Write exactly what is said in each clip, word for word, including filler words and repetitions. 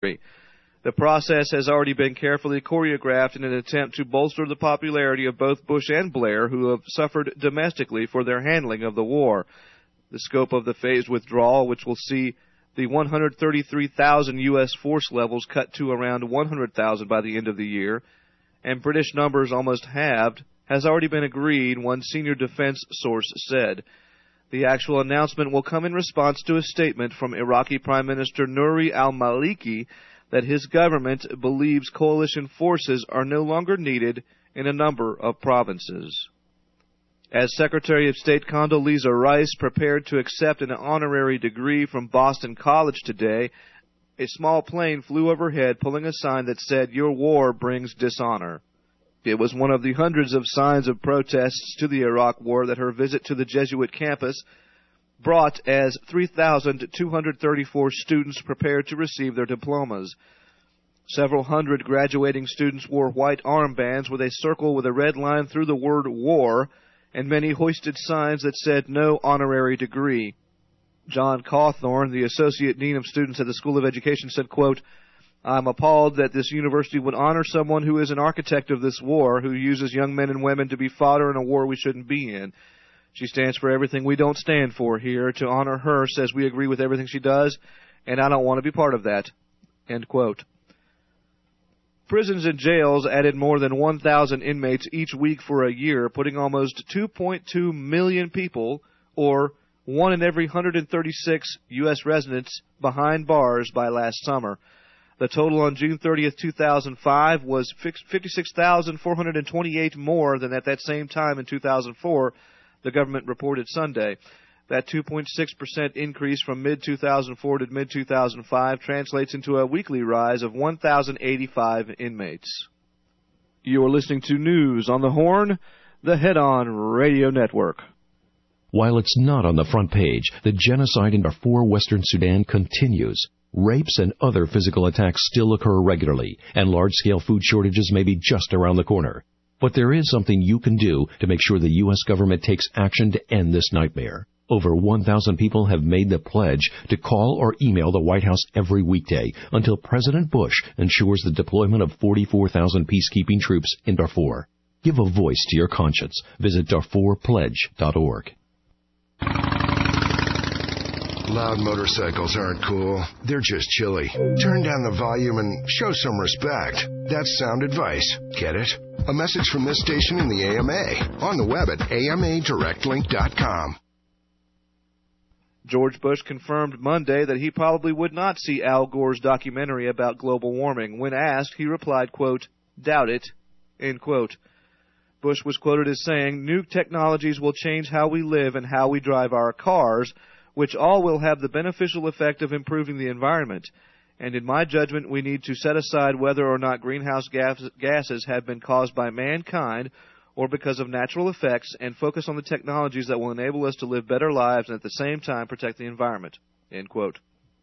The process has already been carefully choreographed in an attempt to bolster the popularity of both Bush and Blair, who have suffered domestically for their handling of the war. The scope of the phased withdrawal, which will see the one hundred thirty-three thousand U S force levels cut to around one hundred thousand by the end of the year, and British numbers almost halved, has already been agreed, one senior defense source said. The actual announcement will come in response to a statement from Iraqi Prime Minister Nouri al-Maliki that his government believes coalition forces are no longer needed in a number of provinces. As Secretary of State Condoleezza Rice prepared to accept an honorary degree from Boston College today, a small plane flew overhead pulling a sign that said, "Your war brings dishonor." It was one of the hundreds of signs of protests to the Iraq War that her visit to the Jesuit campus brought as three thousand two hundred thirty-four students prepared to receive their diplomas. Several hundred graduating students wore white armbands with a circle with a red line through the word war, and many hoisted signs that said no honorary degree. John Cawthorn, the Associate Dean of Students at the School of Education, said, quote, "I'm appalled that this university would honor someone who is an architect of this war, who uses young men and women to be fodder in a war we shouldn't be in. She stands for everything we don't stand for here. To honor her says we agree with everything she does, and I don't want to be part of that." End quote. Prisons and jails added more than one thousand inmates each week for a year, putting almost two point two million people, or one in every one hundred thirty-six U S residents, behind bars by last summer. The total on June thirtieth, two thousand five was fifty-six thousand four hundred twenty-eight more than at that same time in two thousand four, the government reported Sunday. That two point six percent increase from mid two thousand four to mid two thousand five translates into a weekly rise of one thousand eighty-five inmates. You are listening to News on the Horn, the Head-On Radio Network. While it's not on the front page, the genocide in Darfur, Western Sudan continues. Rapes and other physical attacks still occur regularly, and large-scale food shortages may be just around the corner. But there is something you can do to make sure the U S government takes action to end this nightmare. Over one thousand people have made the pledge to call or email the White House every weekday until President Bush ensures the deployment of forty-four thousand peacekeeping troops in Darfur. Give a voice to your conscience. Visit Darfur Pledge dot org. Loud motorcycles aren't cool. They're just chilly. Turn down the volume and show some respect. That's sound advice. Get it? A message from this station in the A M A. On the web at A M A direct link dot com. George Bush confirmed Monday that he probably would not see Al Gore's documentary about global warming. When asked, he replied, quote, "Doubt it," end quote. Bush was quoted as saying, "New technologies will change how we live and how we drive our cars, which all will have the beneficial effect of improving the environment. And in my judgment, we need to set aside whether or not greenhouse gas- gases have been caused by mankind or because of natural effects, and focus on the technologies that will enable us to live better lives and at the same time protect the environment." End quote.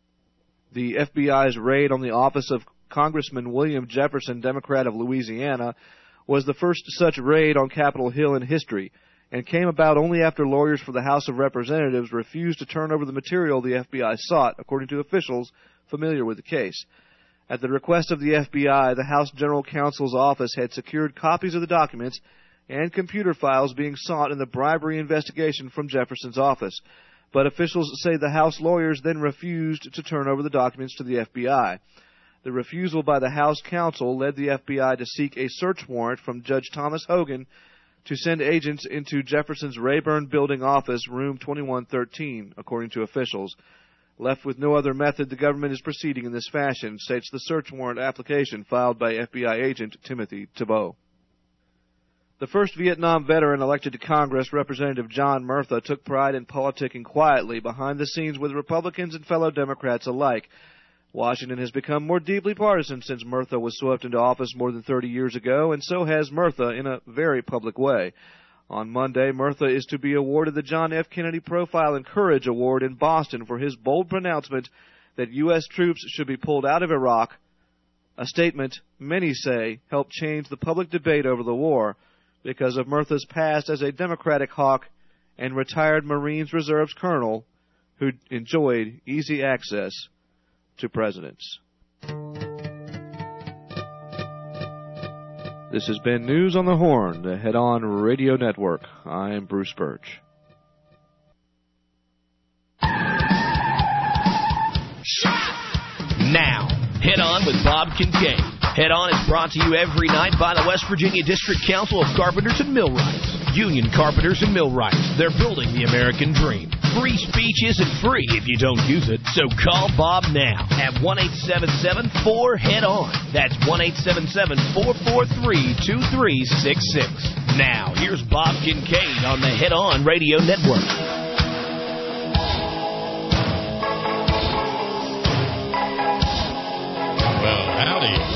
The F B I's raid on the office of Congressman William Jefferson, Democrat of Louisiana, was the first such raid on Capitol Hill in history, and came about only after lawyers for the House of Representatives refused to turn over the material the F B I sought, according to officials familiar with the case. At the request of the F B I, the House General Counsel's office had secured copies of the documents and computer files being sought in the bribery investigation from Jefferson's office. But officials say the House lawyers then refused to turn over the documents to the F B I. The refusal by the House counsel led the F B I to seek a search warrant from Judge Thomas Hogan to send agents into Jefferson's Rayburn Building office, room twenty-one thirteen, according to officials. Left with no other method, the government is proceeding in this fashion, states the search warrant application filed by F B I agent Timothy Thibault. The first Vietnam veteran elected to Congress, Representative John Murtha, took pride in politicking quietly behind the scenes with Republicans and fellow Democrats alike. Washington has become more deeply partisan since Murtha was swept into office more than thirty years ago, and so has Murtha in a very public way. On Monday, Murtha is to be awarded the John F. Kennedy Profile and Courage Award in Boston for his bold pronouncement that U S troops should be pulled out of Iraq, a statement many say helped change the public debate over the war because of Murtha's past as a Democratic hawk and retired Marines Reserves colonel who enjoyed easy access to presidents. This has been News on the Horn, the Head On Radio Network. I'm Bruce Birch. Now, Head On with Bob Kincaid. Head On is brought to you every night by the West Virginia District Council of Carpenters and Millwrights. Union Carpenters and Millwrights. They're building the American dream. Free speech isn't free if you don't use it, so call Bob now at one eight seven seven four head on. That's one eight seven seven four four three two three six six. Now, here's Bob Kincaid on the Head On Radio Network. Well, howdy.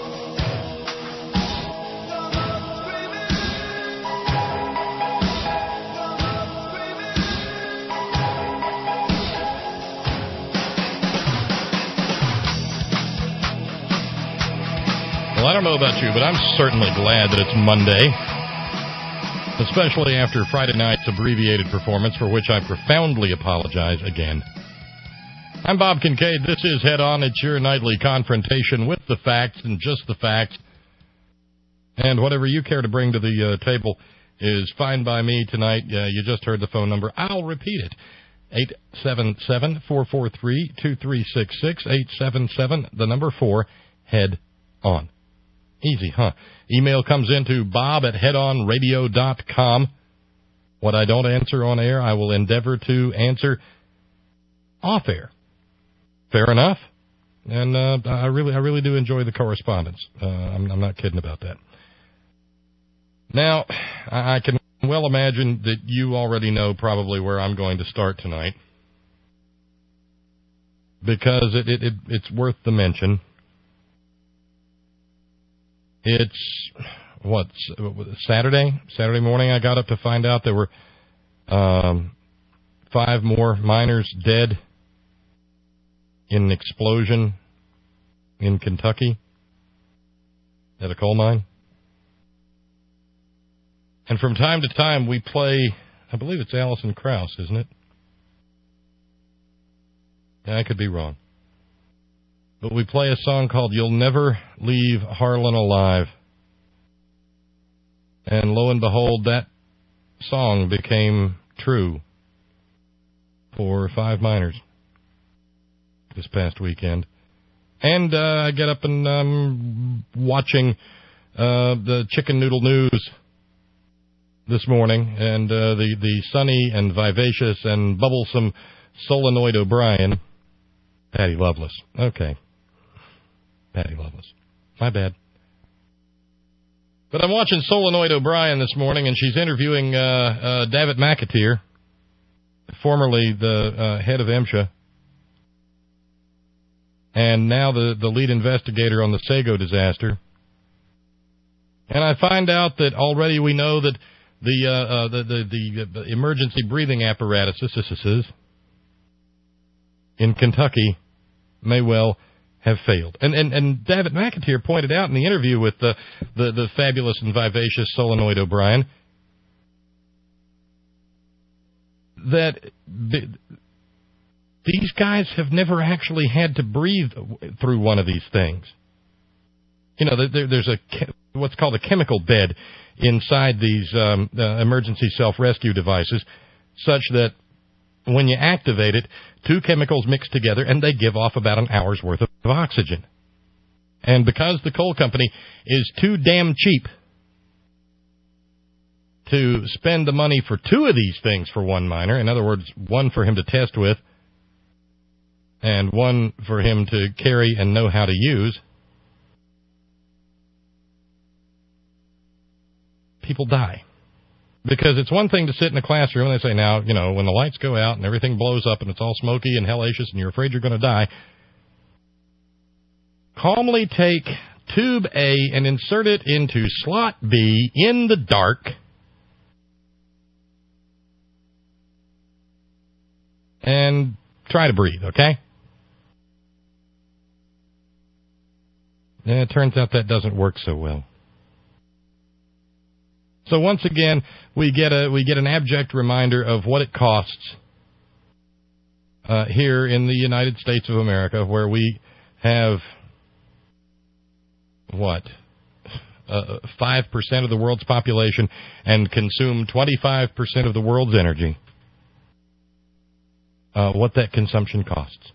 Well, I don't know about you, but I'm certainly glad that it's Monday, especially after Friday night's abbreviated performance, for which I profoundly apologize again. I'm Bob Kincaid. This is Head On. It's your nightly confrontation with the facts and just the facts. And whatever you care to bring to the uh, table is fine by me tonight. Uh, you just heard the phone number. I'll repeat it. eight seven seven four four three two three six six. eight seven seven, the number four, Head On. Easy, huh? Email comes into bob at head on radio dot com. What I don't answer on air, I will endeavor to answer off air. Fair enough. And uh, I really I really do enjoy the correspondence. Uh, I'm, I'm not kidding about that. Now, I, I can well imagine that you already know probably where I'm going to start tonight, because it, it, it it's worth the mention. It's, what, Saturday? Saturday morning I got up to find out there were um, five more miners dead in an explosion in Kentucky at a coal mine. And from time to time we play, I believe it's Alison Krauss, isn't it? Yeah, I could be wrong. But we play a song called You'll Never Leave Harlan Alive. And lo and behold, that song became true for five miners this past weekend. And uh, I get up and um, watching uh, the Chicken Noodle News this morning, and uh, the, the sunny and vivacious and bubblesome Solenoid O'Brien. Patty Loveless. Okay. Patty Loveless. My bad. But I'm watching Solenoid O'Brien this morning, and she's interviewing uh, uh, David McAteer, formerly the uh, head of MSHA, and now the, the lead investigator on the Sago disaster. And I find out that already we know that the uh, uh, the, the, the, the emergency breathing apparatuses in Kentucky may well have failed. And, and and David McAteer pointed out in the interview with the, the, the fabulous and vivacious Solenoid O'Brien that the, these guys have never actually had to breathe through one of these things. You know, there, there's a what's called a chemical bed inside these um, uh, emergency self-rescue devices, such that when you activate it, two chemicals mix together and they give off about an hour's worth of oxygen. And because the coal company is too damn cheap to spend the money for two of these things for one miner, in other words, one for him to test with and one for him to carry and know how to use, people die. Because it's one thing to sit in a classroom and they say, now, you know, when the lights go out and everything blows up and it's all smoky and hellacious and you're afraid you're going to die, calmly take tube A and insert it into slot B in the dark and try to breathe, okay? And it turns out that doesn't work so well. So once again, we get a we get an abject reminder of what it costs uh, here in the United States of America, where we have what uh, five percent of the world's population and consume twenty-five percent of the world's energy, uh, what that consumption costs.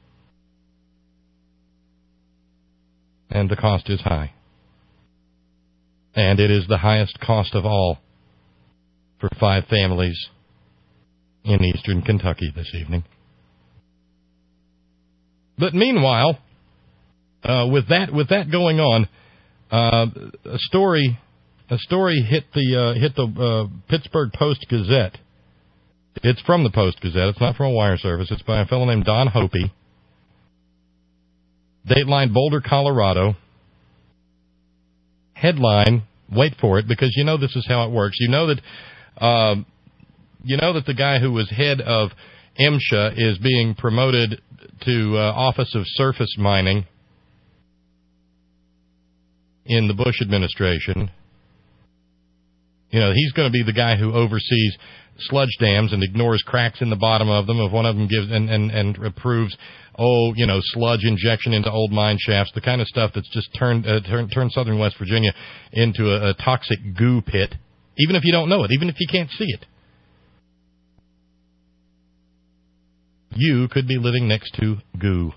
And the cost is high. And it is the highest cost of all for five families in eastern Kentucky this evening. But meanwhile, uh, with that with that going on, uh, a story a story hit the uh, hit the uh, Pittsburgh Post-Gazette. It's from the Post-Gazette. It's not from a wire service. It's by a fellow named Don Hopi. Dateline, Boulder, Colorado. Headline, wait for it, because you know this is how it works. You know that uh, you know that the guy who was head of MSHA is being promoted to uh, Office of Surface Mining in the Bush administration. You know, he's going to be the guy who oversees sludge dams and ignores cracks in the bottom of them. If one of them gives and, and, and approves, oh, you know, sludge injection into old mine shafts, the kind of stuff that's just turned uh, turned, turned southern West Virginia into a, a toxic goo pit, even if you don't know it, even if you can't see it. You could be living next to goo.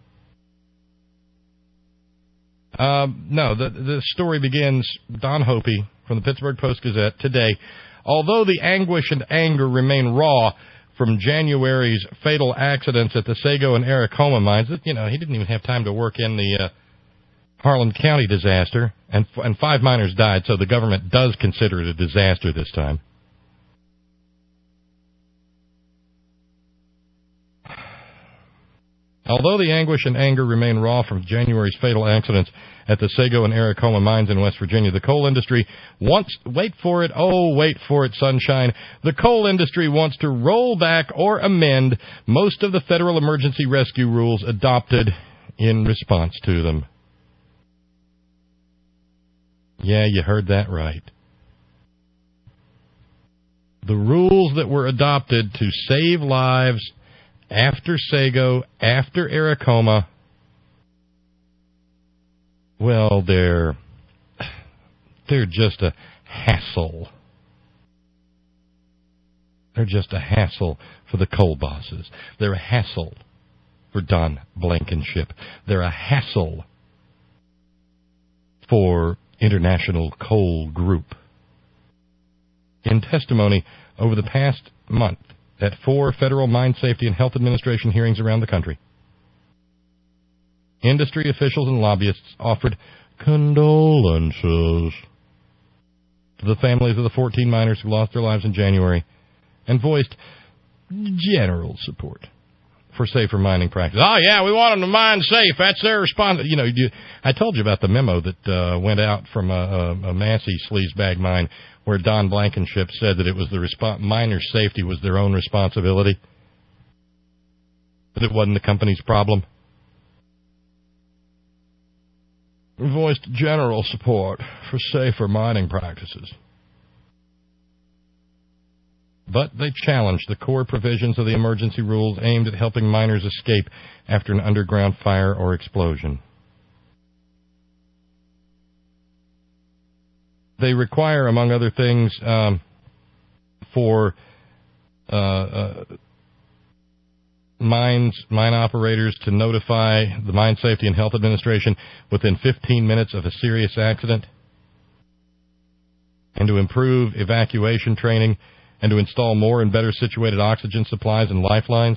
Um, no, the, the story begins, Don Hopi from the Pittsburgh Post-Gazette today. Although the anguish and anger remain raw from January's fatal accidents at the Sago and Aracoma mines, you know, he didn't even have time to work in the uh, Harlan County disaster, and, and five miners died, so the government does consider it a disaster this time. Although the anguish and anger remain raw from January's fatal accidents at the Sago and Aracoma mines in West Virginia, the coal industry wants, wait for it, oh, wait for it, sunshine, the coal industry wants to roll back or amend most of the federal emergency rescue rules adopted in response to them. Yeah, you heard that right. The rules that were adopted to save lives after Sago, after Aracoma, well, they're they're just a hassle. They're just a hassle for the coal bosses. They're a hassle for Don Blankenship. They're a hassle for International Coal Group. In testimony over the past month, at four federal Mine Safety and Health Administration hearings around the country, industry officials and lobbyists offered condolences to the families of the fourteen miners who lost their lives in January and voiced general support for safer mining practices. Oh, yeah, we want them to mine safe. That's their response. You know, you, I told you about the memo that uh, went out from a, a, a Massey sleazebag mine where Don Blankenship said that it was the resp- miners' safety was their own responsibility, that it wasn't the company's problem. Voiced general support for safer mining practices. But they challenged the core provisions of the emergency rules aimed at helping miners escape after an underground fire or explosion. They require, among other things, um, for uh, uh, mines, mine operators to notify the Mine Safety and Health Administration within fifteen minutes of a serious accident, and to improve evacuation training, and to install more and better situated oxygen supplies and lifelines,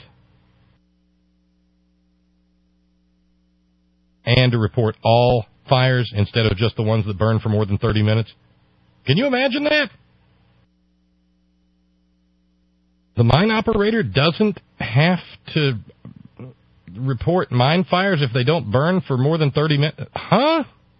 and to report all fires instead of just the ones that burn for more than thirty minutes. Can you imagine that? The mine operator doesn't have to report mine fires if they don't burn for more than thirty minutes. Huh?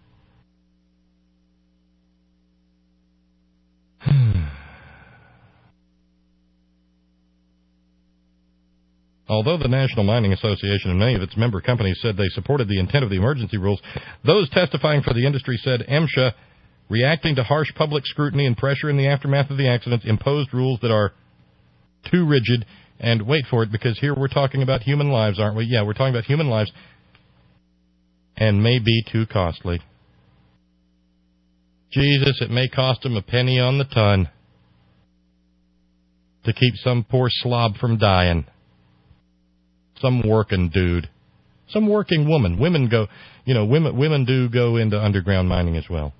Although the National Mining Association and many of its member companies said they supported the intent of the emergency rules, those testifying for the industry said MSHA, reacting to harsh public scrutiny and pressure in the aftermath of the accidents, imposed rules that are too rigid, and wait for it, because here we're talking about human lives, aren't we? Yeah, we're talking about human lives, and may be too costly. Jesus, it may cost them a penny on the ton to keep some poor slob from dying. Some working dude. Some working woman. Women go, you know, women women do go into underground mining as well.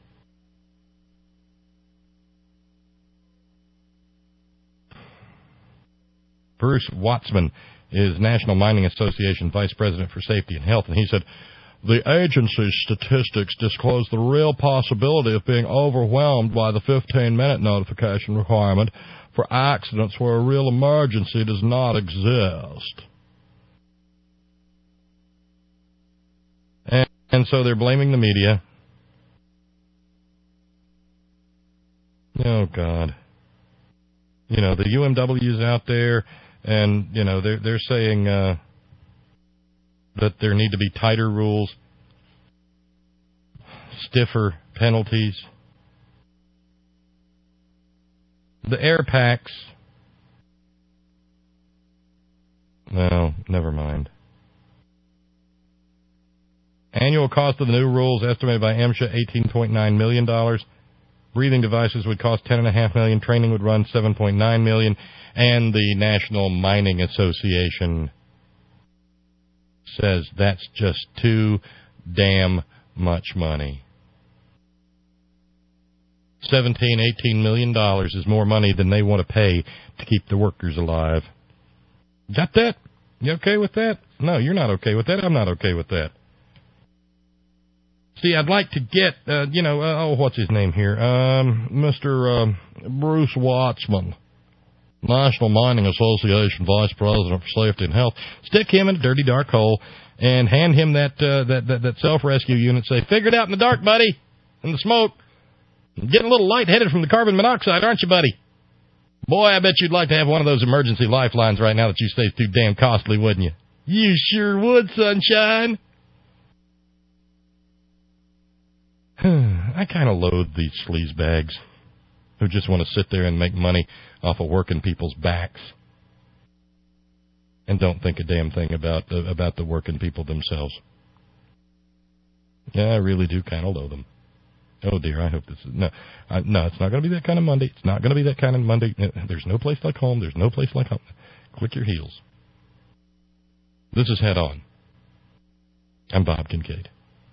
Bruce Watsman is National Mining Association Vice President for Safety and Health, and he said, the agency's statistics disclose the real possibility of being overwhelmed by the fifteen-minute notification requirement for accidents where a real emergency does not exist. And, and so they're blaming the media. Oh, God. You know, the U M W's out there, and, you know, they're, they're saying uh, that there need to be tighter rules, stiffer penalties. The air packs. No, never mind. Annual cost of the new rules estimated by MSHA eighteen point nine million dollars. Breathing devices would cost ten point five million dollars. Training would run seven point nine million dollars. And the National Mining Association says that's just too damn much money. seventeen, eighteen million dollars is more money than they want to pay to keep the workers alive. Got that? You okay with that? No, you're not okay with that. I'm not okay with that. See, I'd like to get, uh, you know, uh, oh, what's his name here? Um, Mister Um, Bruce Watsman, National Mining Association Vice President for Safety and Health. Stick him in a dirty, dark hole and hand him that uh, that, that, that self-rescue unit. Say, figure it out in the dark, buddy, in the smoke. Getting a little lightheaded from the carbon monoxide, aren't you, buddy? Boy, I bet you'd like to have one of those emergency lifelines right now that you say is too damn costly, wouldn't you? You sure would, sunshine. I kind of loathe these sleazebags who just want to sit there and make money off of working people's backs and don't think a damn thing about the, about the working people themselves. Yeah, I really do kind of loathe them. Oh, dear, I hope this is... No, I, no, it's not going to be that kind of Monday. It's not going to be that kind of Monday. There's no place like home. There's no place like home. Click your heels. This is Head On. I'm Bob Kincaid.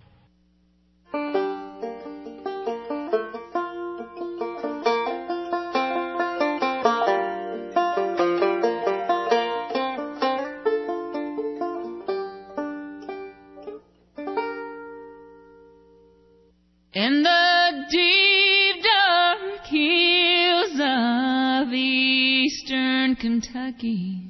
In the deep, dark hills of eastern Kentucky,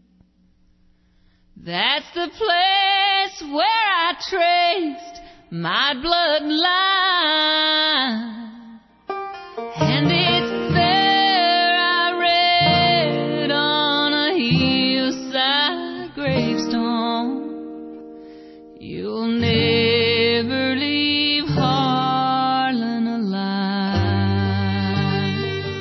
that's the place where I traced my bloodline. And it's there I read on a hillside gravestone, you'll never leave Harlan alive.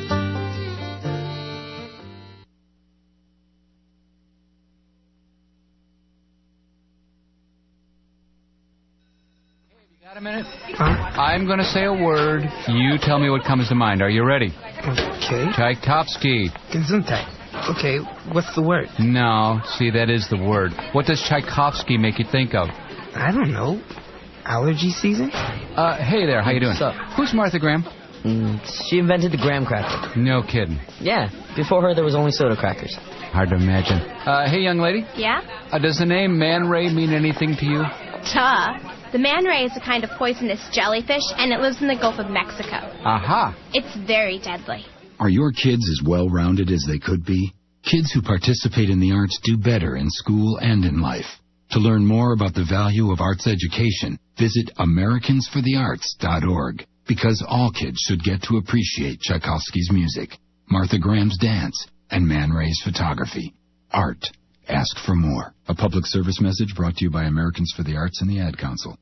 Got a minute? Huh? I'm going to say a word. You tell me what comes to mind. Are you ready? Okay. Tchaikovsky. Gesundheit. Okay, what's the word? No, see, that is the word. What does Tchaikovsky make you think of? I don't know. Allergy season? Uh, hey there, how you doing? What's up? Who's Martha Graham? Mm, she invented the graham cracker. No kidding. Yeah, before her there was only soda crackers. Hard to imagine. Uh, hey, young lady. Yeah? Uh, does the name Man Ray mean anything to you? Duh. The man ray is a kind of poisonous jellyfish, and it lives in the Gulf of Mexico. Aha. It's very deadly. Are your kids as well-rounded as they could be? Kids who participate in the arts do better in school and in life. To learn more about the value of arts education, visit Americans for the Arts dot org. Because all kids should get to appreciate Tchaikovsky's music, Martha Graham's dance, and Man Ray's photography. Art. Ask for more. A public service message brought to you by Americans for the Arts and the Ad Council.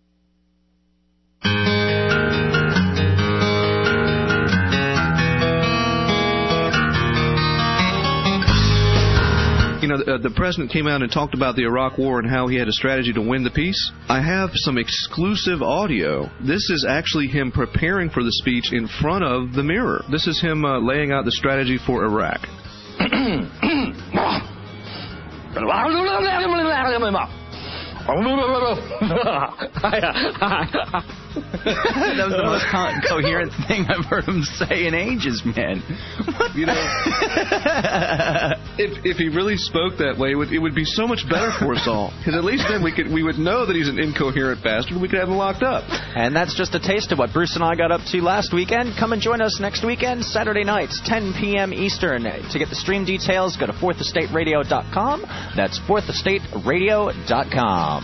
you know, the, the president came out and talked about the Iraq War and how he had a strategy to win the peace. I have some exclusive audio. This is actually him preparing for the speech in front of the mirror. This is him uh, laying out the strategy for Iraq. That was the most co- coherent thing I've heard him say in ages, man. What? You know, if if he really spoke that way, it would, it would be so much better for us all. Because at least then we could we would know that he's an incoherent bastard. We could have him locked up. And that's just a taste of what Bruce and I got up to last weekend. Come and join us next weekend, Saturday nights, ten p.m. Eastern. To get the stream details, go to fourth estate radio dot com. That's fourth estate radio dot com.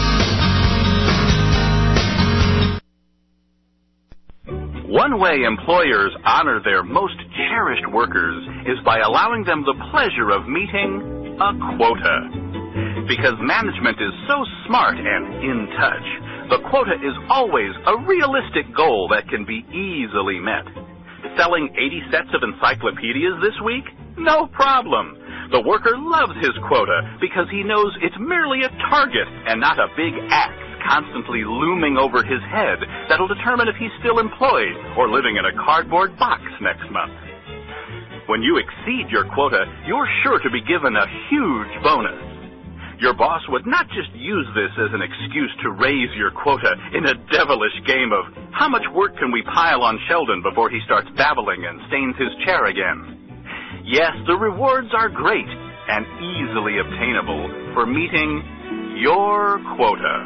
One way employers honor their most cherished workers is by allowing them the pleasure of meeting a quota. Because management is so smart and in touch, the quota is always a realistic goal that can be easily met. Selling eighty sets of encyclopedias this week? No problem. The worker loves his quota because he knows it's merely a target and not a big axe constantly looming over his head that'll determine if he's still employed or living in a cardboard box next month. When you exceed your quota, you're sure to be given a huge bonus. Your boss would not just use this as an excuse to raise your quota in a devilish game of how much work can we pile on Sheldon before he starts babbling and stains his chair again. Yes, the rewards are great and easily obtainable for meeting your quota.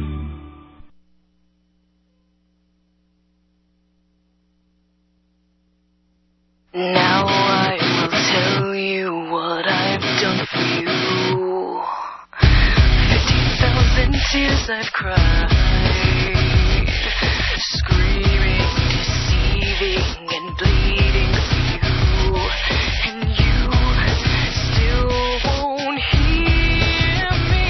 Now I will tell you what I've done for you. Fifteen thousand tears I've cried, screaming, deceiving, and bleeding for you. And you still won't hear me.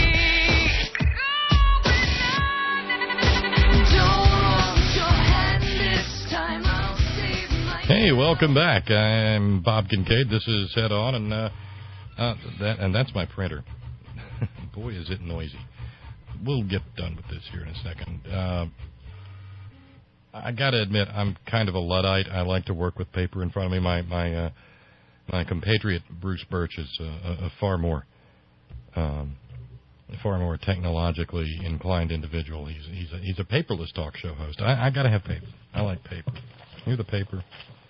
Don't want your hand this time, I'll save my... Hey, welcome back. I'm Bob Kincaid. This is Head On, and uh, uh, that and that's my printer. Boy, is it noisy. We'll get done with this here in a second. Uh, I got to admit, I'm kind of a Luddite. I like to work with paper in front of me. My my uh, my compatriot Bruce Birch is a, a, a far more um, a far more technologically inclined individual. He's he's a, he's a paperless talk show host. I, I got to have paper. I like paper. Here's the paper.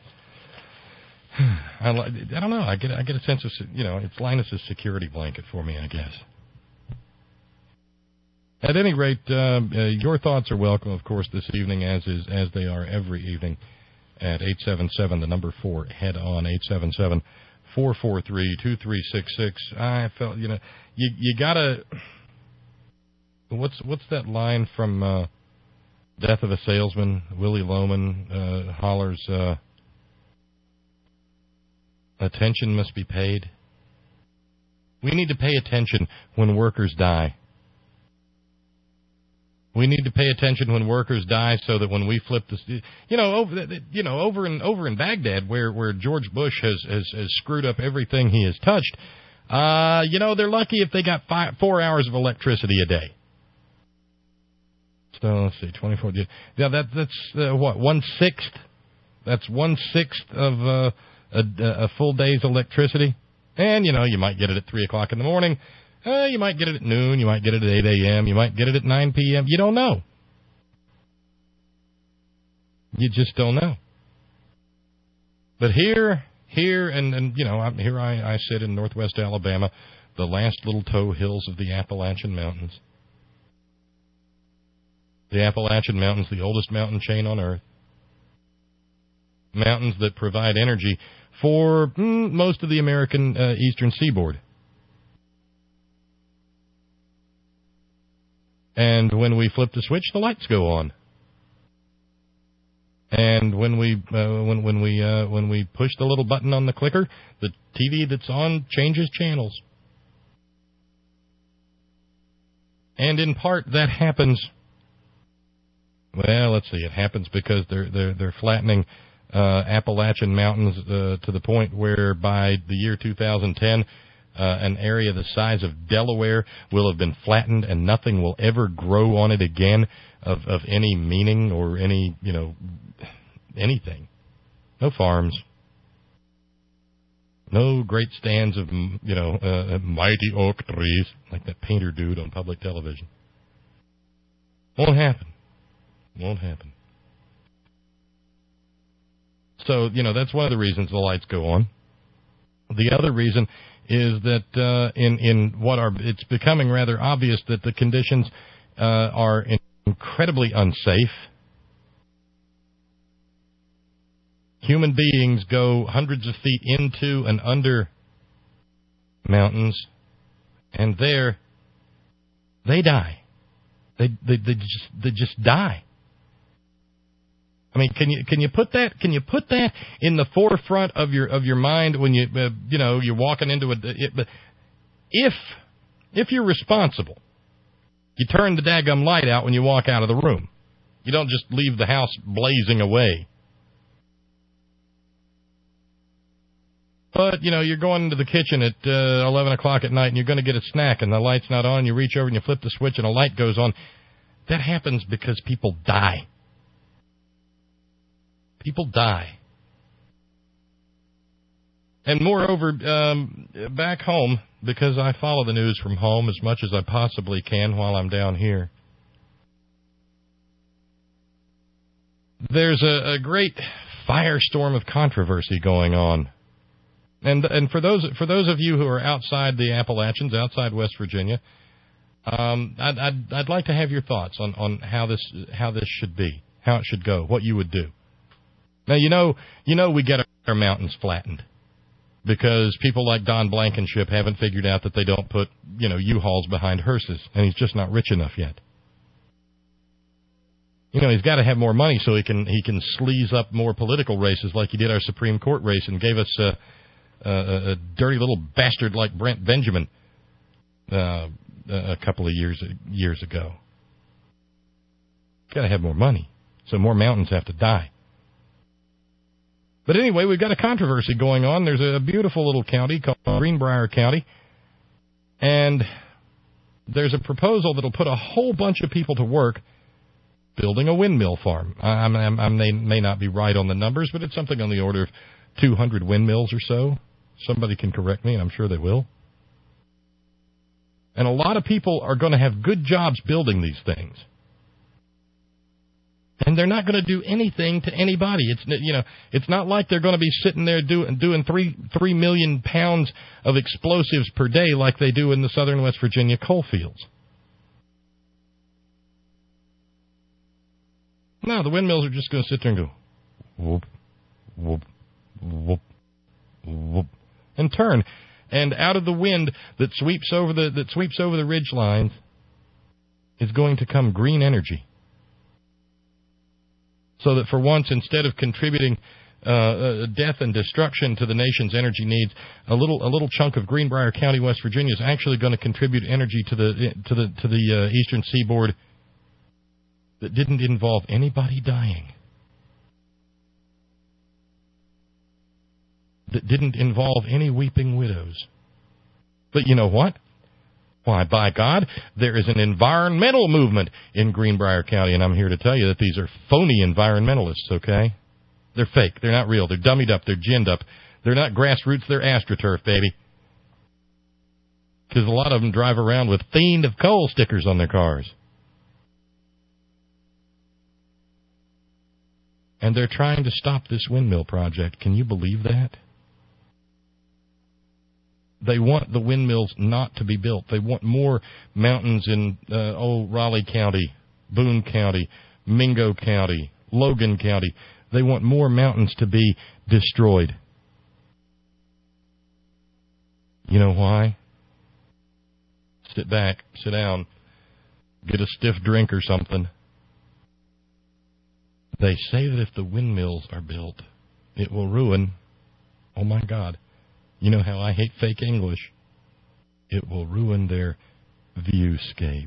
I, like, I don't know. I get I get a sense of, you know, it's Linus's security blanket for me, I guess. At any rate, uh, uh, your thoughts are welcome, of course, this evening, as is as they are every evening, at eight seven seven, the number four, Head On, eight seven seven, four four three, two three six six. I felt, you know, you you gotta. What's what's that line from uh, Death of a Salesman? Willie Loman uh, hollers, uh, "Attention must be paid." We need to pay attention when workers die. We need to pay attention when workers die, so that when we flip this, you know, over, you know, over in over in Baghdad, where, where George Bush has, has, has screwed up everything he has touched, uh, you know, they're lucky if they got five, four hours of electricity a day. So let's see, twenty-four. Yeah, that that's uh, what one sixth. That's one sixth of uh, a, a full day's electricity, and you know, you might get it at three o'clock in the morning. Uh, you might get it at noon, you might get it at eight a.m., you might get it at nine p.m., you don't know. You just don't know. But here, here, and, and you know, I'm, here I, I sit in northwest Alabama, the last little toe hills of the Appalachian Mountains. The Appalachian Mountains, the oldest mountain chain on Earth. Mountains that provide energy for mm, most of the American uh, eastern seaboard. And when we flip the switch, the lights go on. And when we uh, when when we uh, when we push the little button on the clicker, the T V that's on changes channels. And in part, that happens. Well, let's see. It happens because they're they're they're flattening uh, Appalachian mountains uh, to the point where by the year two thousand ten, uh, an area the size of Delaware will have been flattened and nothing will ever grow on it again of, of any meaning or any, you know, anything. No farms. No great stands of, you know, uh, mighty oak trees like that painter dude on public television. Won't happen. Won't happen. So, you know, that's one of the reasons the lights go on. The other reason is that uh, in, in what are, it's becoming rather obvious that the conditions uh, are incredibly unsafe. Human beings go hundreds of feet into and under mountains, and there they die. They they they just they just die. I mean, can you can you put that can you put that in the forefront of your of your mind when you uh, you know you're walking into a it, but if if you're responsible, you turn the daggum light out when you walk out of the room. You don't just leave the house blazing away. But, you know, you're going into the kitchen at uh, eleven o'clock at night and you're going to get a snack and the light's not on. You reach over and you flip the switch and a light goes on. That happens because people die. People die. And moreover, um, back home, because I follow the news from home as much as I possibly can while I'm down here, there's a, a great firestorm of controversy going on. And and for those for those of you who are outside the Appalachians, outside West Virginia, um, I'd, I'd I'd like to have your thoughts on, on how this how this should be, how it should go, what you would do. Now you know you know we get our mountains flattened because people like Don Blankenship haven't figured out that they don't put you know U-Hauls behind hearses, and he's just not rich enough yet. You know, he's got to have more money so he can he can sleaze up more political races like he did our Supreme Court race and gave us. Uh, Uh, a dirty little bastard like Brent Benjamin uh, a couple of years years ago. Got to have more money, so more mountains have to die. But anyway, we've got a controversy going on. There's a beautiful little county called Greenbrier County, and there's a proposal that'll put a whole bunch of people to work building a windmill farm. I, I'm, I'm, I may, may not be right on the numbers, but it's something on the order of two hundred windmills or so. Somebody can correct me, and I'm sure they will. And a lot of people are going to have good jobs building these things. And they're not going to do anything to anybody. It's you know, it's not like they're going to be sitting there doing doing three three million pounds of explosives per day like they do in the southern West Virginia coal fields. No, the windmills are just going to sit there and go whoop, whoop, whoop, whoop, and turn. And out of the wind that sweeps over the that sweeps over the ridge lines is going to come green energy. So that for once, instead of contributing uh, uh, death and destruction to the nation's energy needs, a little a little chunk of Greenbrier County, West Virginia, is actually going to contribute energy to the to the to the uh, eastern seaboard that didn't involve anybody dying. That didn't involve any weeping widows. But you know what? Why, by God, there is an environmental movement in Greenbrier County, and I'm here to tell you that these are phony environmentalists, okay? They're fake. They're not real. They're dummied up. They're ginned up. They're not grassroots. They're AstroTurf, baby. Because a lot of them drive around with Fiend of Coal stickers on their cars. And they're trying to stop this windmill project. Can you believe that? They want the windmills not to be built. They want more mountains in, uh, oh, Raleigh County, Boone County, Mingo County, Logan County. They want more mountains to be destroyed. You know why? Sit back, sit down, get a stiff drink or something. They say that if the windmills are built, it will ruin, oh my God, you know how I hate fake English. It will ruin their viewscape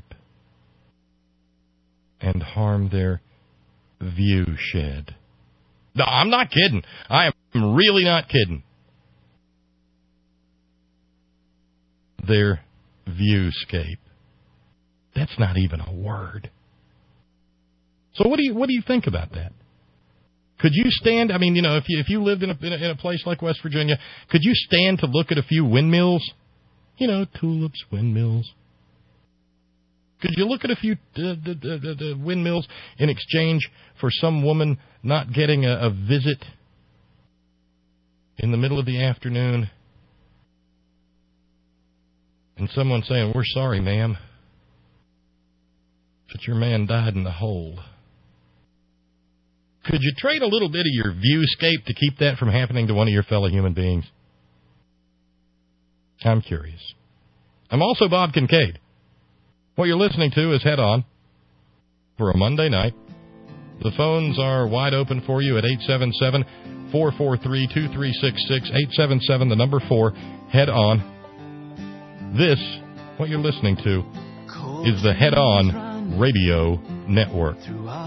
and harm their view shed. No, I'm not kidding. I am really not kidding. their viewscape. That's not even a word. So what do you what do you think about that? Could you stand, I mean, you know, if you if you lived in a, in a in a place like West Virginia, could you stand to look at a few windmills? You know, tulips, windmills. Could you look at a few uh, the, the, the windmills in exchange for some woman not getting a, a visit in the middle of the afternoon and someone saying, "We're sorry, ma'am, but your man died in the hole"? Could you trade a little bit of your viewscape to keep that from happening to one of your fellow human beings? I'm curious. I'm also Bob Kincaid. What you're listening to is Head On for a Monday night. The phones are wide open for you at eight seven seven, four four three, two three six six, eight seven seven, the number four, Head On. This, what you're listening to, is the Head On Radio Network.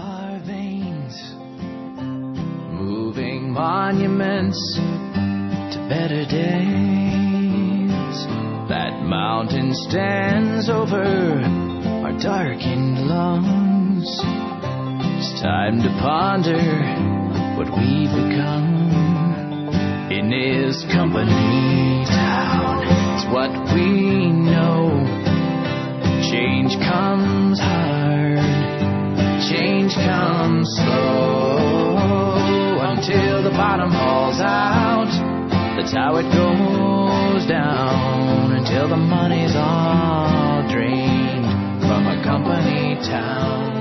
Moving monuments to better days. That mountain stands over our darkened lungs. It's time to ponder what we've become in this company town. It's what we know. Change comes hard, change comes slow. Until the bottom falls out, that's how it goes down. Until the money's all drained from a company town.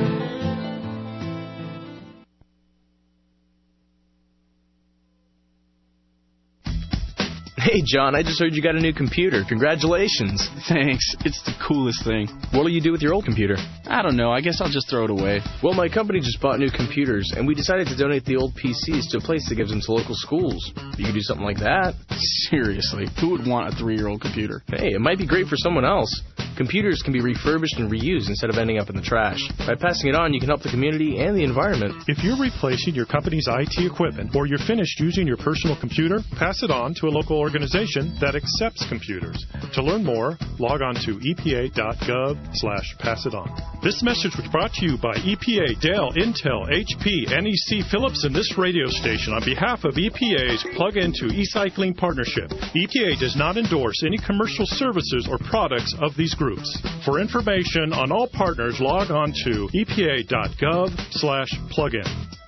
Hey, John, I just heard you got a new computer. Congratulations. Thanks. It's the coolest thing. What'll you do with your old computer? I don't know. I guess I'll just throw it away. Well, my company just bought new computers, and we decided to donate the old P Cs to a place that gives them to local schools. You could do something like that. Seriously, who would want a three-year-old computer? Hey, it might be great for someone else. Computers can be refurbished and reused instead of ending up in the trash. By passing it on, you can help the community and the environment. If you're replacing your company's I T equipment or you're finished using your personal computer, pass it on to a local organization that accepts computers. To learn more, log on to E P A dot gov slash pass it on. This message was brought to you by E P A, Dell, Intel, H P, N E C, Philips, and this radio station on behalf of E P A's Plug Into E-Cycling Partnership. E P A does not endorse any commercial services or products of these groups. For information on all partners, log on to E P A dot gov slash plug-in.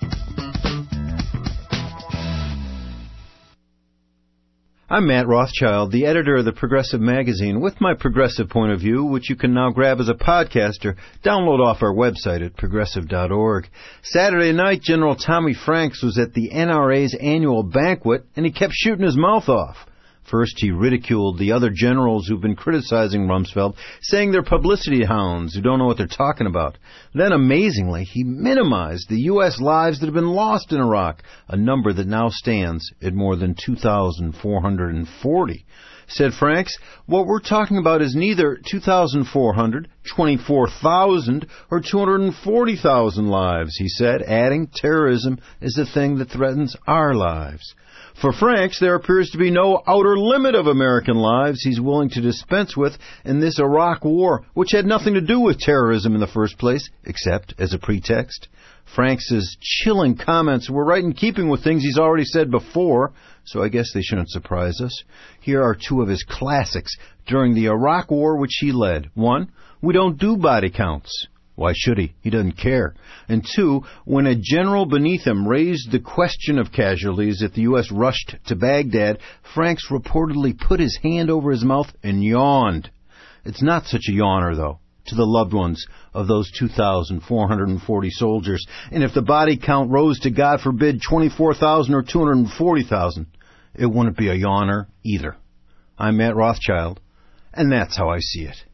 I'm Matt Rothschild, the editor of the Progressive Magazine, with my progressive point of view, which you can now grab as a podcast or download off our website at progressive dot org. Saturday night, General Tommy Franks was at the N R A's annual banquet, and he kept shooting his mouth off. First, he ridiculed the other generals who've been criticizing Rumsfeld, saying they're publicity hounds who don't know what they're talking about. Then, amazingly, he minimized the U S lives that have been lost in Iraq, a number that now stands at more than two thousand four hundred forty. Said Franks, what we're talking about is neither two thousand four hundred, twenty-four thousand, or two hundred forty thousand lives, he said, adding terrorism is the thing that threatens our lives. For Franks, there appears to be no outer limit of American lives he's willing to dispense with in this Iraq war, which had nothing to do with terrorism in the first place, except as a pretext. Franks' chilling comments were right in keeping with things he's already said before, so I guess they shouldn't surprise us. Here are two of his classics during the Iraq war which he led. One, we don't do body counts. Why should he? He doesn't care. And two, when a general beneath him raised the question of casualties if the U S rushed to Baghdad, Franks reportedly put his hand over his mouth and yawned. It's not such a yawner, though, to the loved ones of those two thousand four hundred forty soldiers. And if the body count rose to, God forbid, twenty-four thousand or two hundred forty thousand, it wouldn't be a yawner either. I'm Matt Rothschild, and that's how I see it.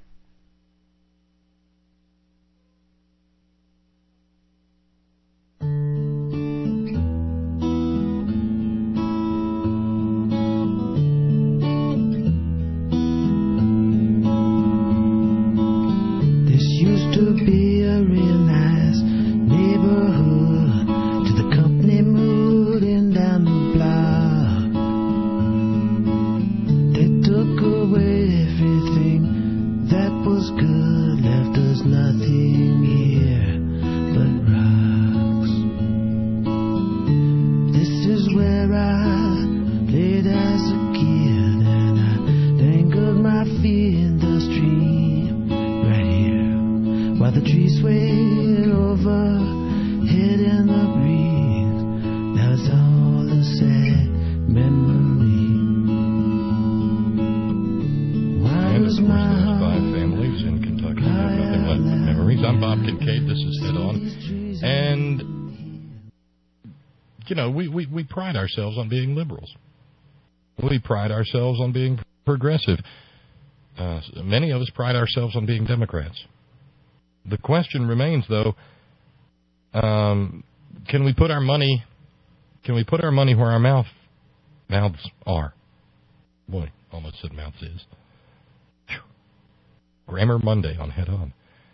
To be a real nice neighborhood, to the company moving down the block. They took away everything you know, we, we, we pride ourselves on being liberals. We pride ourselves on being progressive. Uh, many of us pride ourselves on being Democrats. The question remains, though, um, can we put our money, can we put our money where our mouth, mouths are? Boy, almost said mouths is. Whew. Grammar Monday on Head On.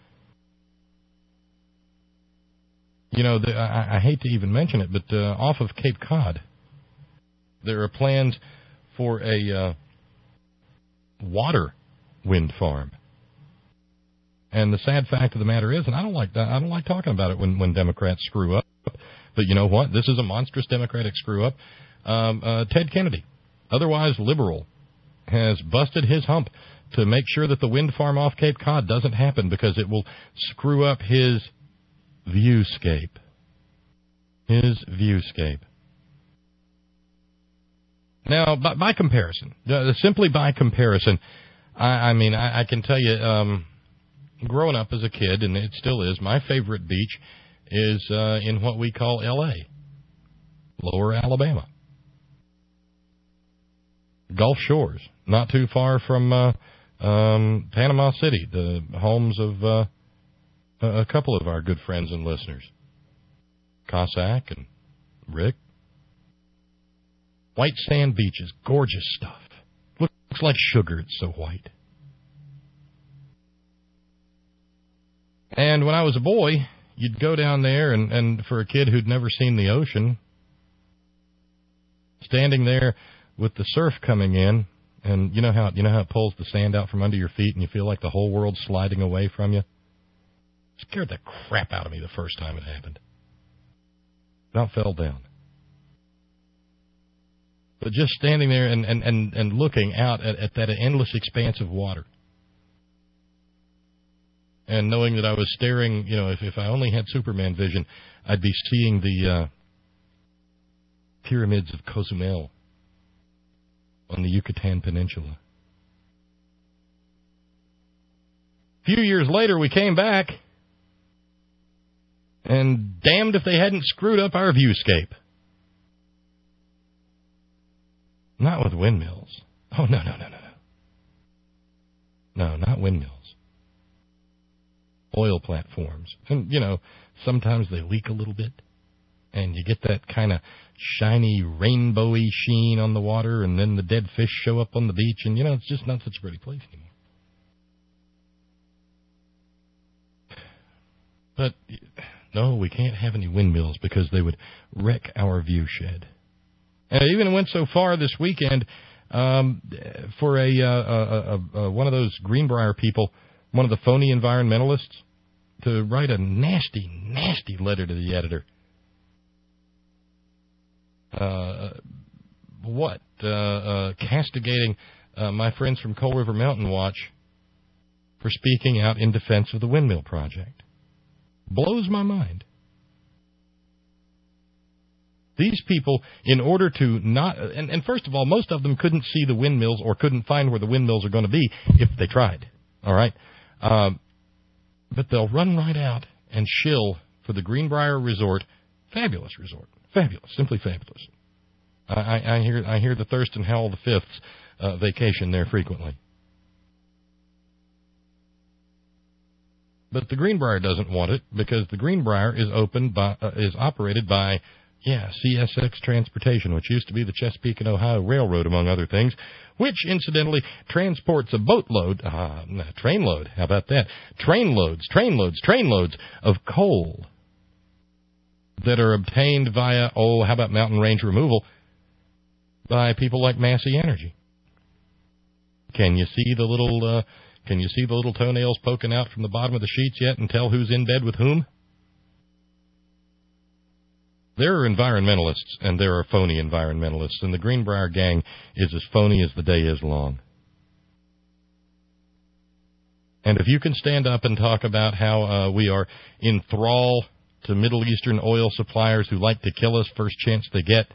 You know, the, I, I hate to even mention it, but uh, off of Cape Cod, there are plans for a uh, water wind farm. And the sad fact of the matter is, and I don't like that, I don't like talking about it when, when Democrats screw up, but you know what? This is a monstrous Democratic screw up. Um, uh, Ted Kennedy, otherwise liberal, has busted his hump to make sure that the wind farm off Cape Cod doesn't happen because it will screw up his viewscape. His viewscape. Now, by, by comparison, uh, simply by comparison, I, I mean, I, I can tell you, um, growing up as a kid, and it still is, my favorite beach is uh, in what we call L A, Lower Alabama. Gulf Shores, not too far from uh, um, Panama City, the homes of uh, a couple of our good friends and listeners, Cossack and Rick. White sand beaches, gorgeous stuff. Looks like sugar, it's so white. And when I was a boy, you'd go down there, and, and for a kid who'd never seen the ocean, standing there with the surf coming in, and you know how you know how it pulls the sand out from under your feet, and you feel like the whole world's sliding away from you? It scared the crap out of me the first time it happened. About fell down. But just standing there and, and, and, and looking out at, at that endless expanse of water. And knowing that I was staring, you know, if, if I only had Superman vision, I'd be seeing the uh, pyramids of Cozumel on the Yucatan Peninsula. A few years later, we came back, and damned if they hadn't screwed up our viewscape. Not with windmills. Oh, no, no, no, no, no. No, not windmills. Oil platforms. And, you know, sometimes they leak a little bit, and you get that kind of shiny, rainbowy sheen on the water, and then the dead fish show up on the beach, and, you know, it's just not such a pretty place anymore. But, no, we can't have any windmills because they would wreck our view shed. And I even went so far this weekend um, for a, uh, a, a, a one of those Greenbrier people, one of the phony environmentalists, to write a nasty, nasty letter to the editor. Uh, what? Uh, uh, castigating uh, my friends from Coal River Mountain Watch for speaking out in defense of the windmill project. Blows my mind. These people, in order to not... And, and first of all, most of them couldn't see the windmills or couldn't find where the windmills are going to be if they tried. All right? Um, but they'll run right out and shill for the Greenbrier Resort. Fabulous resort. Fabulous. Simply fabulous. I, I, I hear I hear the Thurston Howell the Fifth's uh, vacation there frequently. But the Greenbrier doesn't want it because the Greenbrier is opened by uh, is operated by... Yeah, C S X Transportation, which used to be the Chesapeake and Ohio Railroad, among other things, which, incidentally, transports a boatload, uh, train load, how about that? Train loads, train loads, train loads of coal that are obtained via, oh, how about mountain range removal, by people like Massey Energy. Can you see the little, uh, can you see the little toenails poking out from the bottom of the sheets yet and tell who's in bed with whom? There are environmentalists, and there are phony environmentalists, and the Greenbrier gang is as phony as the day is long. And if you can stand up and talk about how uh, we are in thrall to Middle Eastern oil suppliers who like to kill us first chance they get,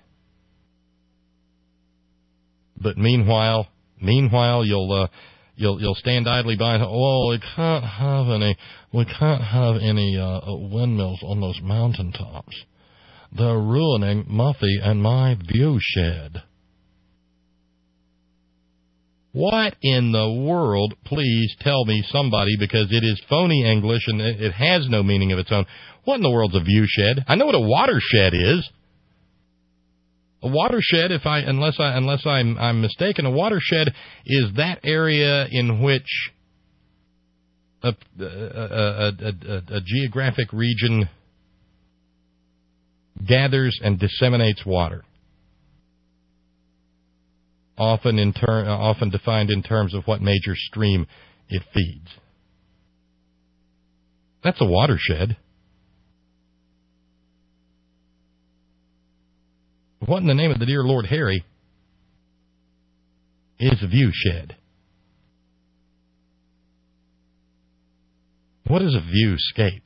but meanwhile, meanwhile you'll uh, you'll you'll stand idly by and, oh, we can't have any we can't have any uh, windmills on those mountaintops. They're ruining Muffy and my view shed. What in the world, please tell me somebody, because it is phony English and it has no meaning of its own. What in the world's a view shed? I know what a watershed is. A watershed, if I unless I unless I'm I'm mistaken, a watershed is that area in which a a, a, a, a geographic region gathers and disseminates water. Often in ter- often defined in terms of what major stream it feeds. That's a watershed. What in the name of the dear Lord Harry is a view shed? What is a viewscape?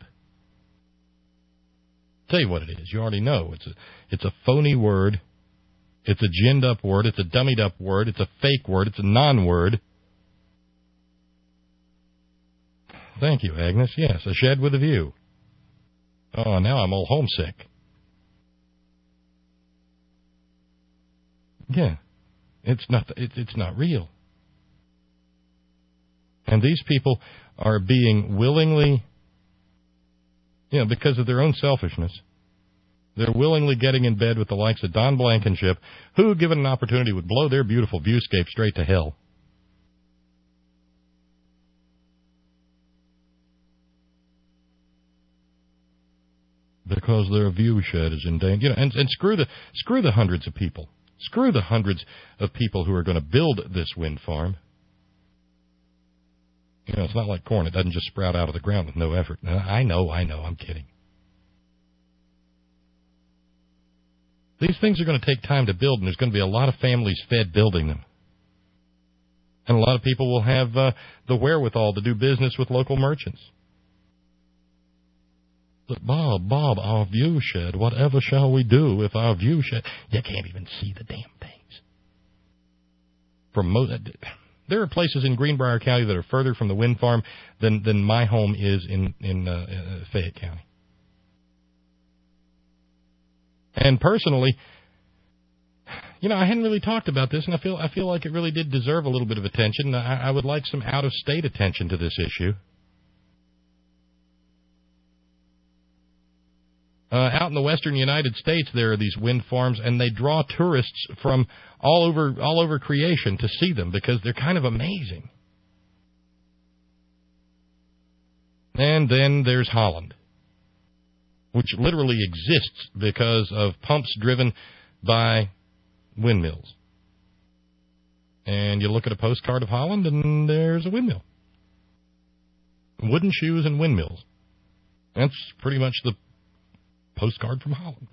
Tell you what it is. You already know. It's a it's a phony word. It's a ginned up word. It's a dummied up word. It's a fake word. It's a non-word. Thank you, Agnes. Yes, a shed with a view. Oh, now I'm all homesick. Yeah, it's not. It, it's not real. And these people are being willingly, you know, because of their own selfishness. They're willingly getting in bed with the likes of Don Blankenship, who, given an opportunity, would blow their beautiful viewscape straight to hell. Because their view shed is in danger. You know, and, and screw the screw the hundreds of people. Screw the hundreds of people who are going to build this wind farm. You know, it's not like corn. It doesn't just sprout out of the ground with no effort. I know, I know, I'm kidding. These things are going to take time to build, and there's going to be a lot of families fed building them. And a lot of people will have uh, the wherewithal to do business with local merchants. But Bob, Bob, our view shed, whatever shall we do if our view shed... You can't even see the damn things. From mo- There are places in Greenbrier County that are further from the wind farm than, than my home is in, in uh, uh, Fayette County. And personally, you know, I hadn't really talked about this, and I feel I feel like it really did deserve a little bit of attention. I, I would like some out-of-state attention to this issue. Uh, out in the western United States, there are these wind farms, and they draw tourists from all over all over creation to see them because they're kind of amazing. And then there's Holland, which literally exists because of pumps driven by windmills. And you look at a postcard of Holland, and there's a windmill. Wooden shoes and windmills. That's pretty much the postcard from Holland.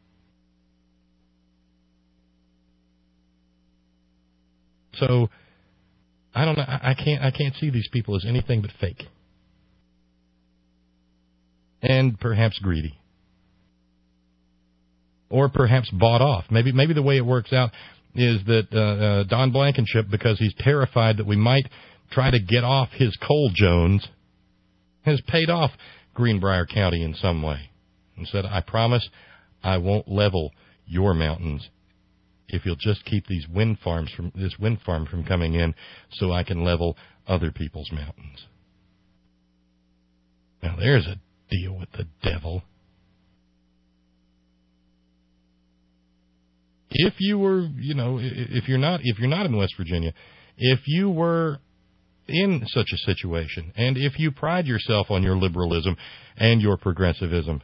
So, I don't know. I can't. I can't see these people as anything but fake. And perhaps greedy. Or perhaps bought off. Maybe maybe the way it works out is that uh, uh, Don Blankenship, because he's terrified that we might try to get off his Cole Jones, has paid off Greenbrier County in some way and said, I promise I won't level your mountains if you'll just keep these wind farms from this wind farm from coming in so I can level other people's mountains. Now there's a deal with the devil. If you were, you know, if you're not, if you're not in West Virginia, if you were in such a situation, and if you pride yourself on your liberalism and your progressivism,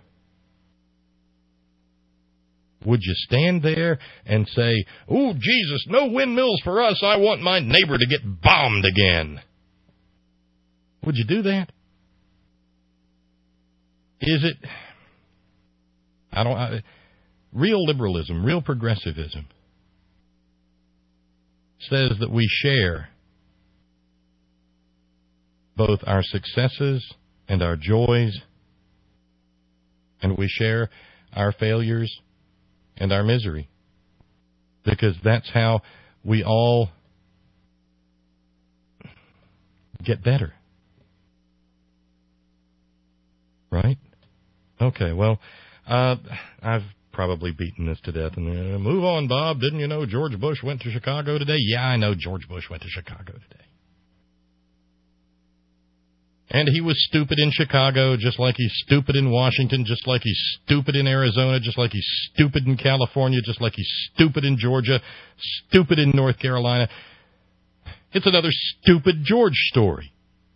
would you stand there and say, "Oh, Jesus, no windmills for us. I want my neighbor to get bombed again"? Would you do that? Is it, I don't, I, real liberalism, real progressivism says that we share both our successes and our joys, and we share our failures and our misery, because that's how we all get better. Right? Okay, well, uh, I've probably beating this to death. And uh, move on, Bob. Didn't you know George Bush went to Chicago today? Yeah, I know George Bush went to Chicago today. And he was stupid in Chicago, just like he's stupid in Washington, just like he's stupid in Arizona, just like he's stupid in California, just like he's stupid in Georgia, stupid in North Carolina. It's another stupid George story.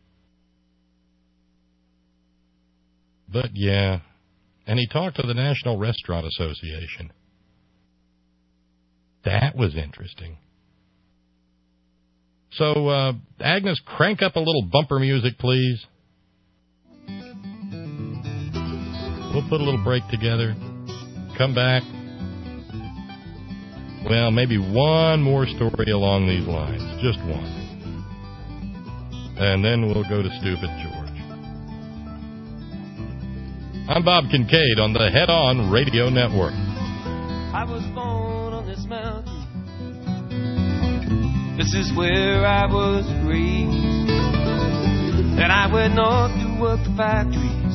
But, yeah, and he talked to the National Restaurant Association. That was interesting. So, uh, Agnes, crank up a little bumper music, please. We'll put a little break together. Come back. Well, maybe one more story along these lines. Just one. And then we'll go to Stupid George. I'm Bob Kincaid on the Head On Radio Network. I was born on this mountain. This is where I was raised. And I went north to work the factories.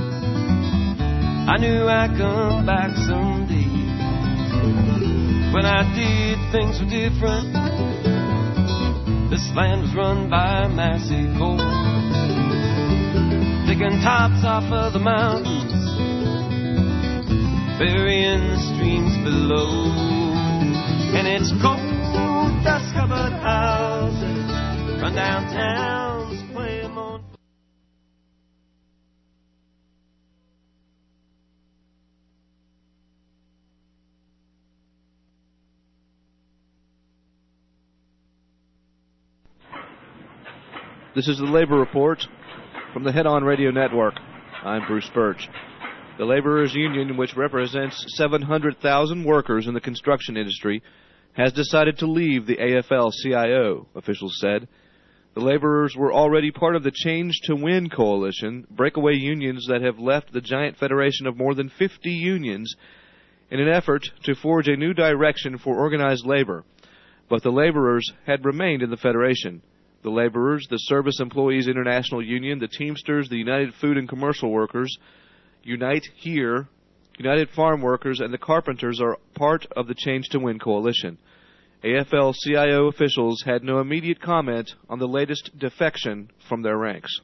I knew I'd come back someday. When I did, things were different. This land was run by Massey Coal, digging tops off of the mountains, burying the streams below. And it's cold, dust-covered houses, run down towns, play 'em on. This is the Labor Report from the Head On Radio Network. I'm Bruce Birch. The Laborers Union, which represents seven hundred thousand workers in the construction industry, has decided to leave the A F L C I O, officials said. The laborers were already part of the Change to Win coalition, breakaway unions that have left the giant federation of more than fifty unions in an effort to forge a new direction for organized labor. But the laborers had remained in the federation. The laborers, the Service Employees International Union, the Teamsters, the United Food and Commercial Workers, Unite Here, United Farm Workers, and the Carpenters are part of the Change to Win coalition. A F L C I O officials had no immediate comment on the latest defection from their ranks.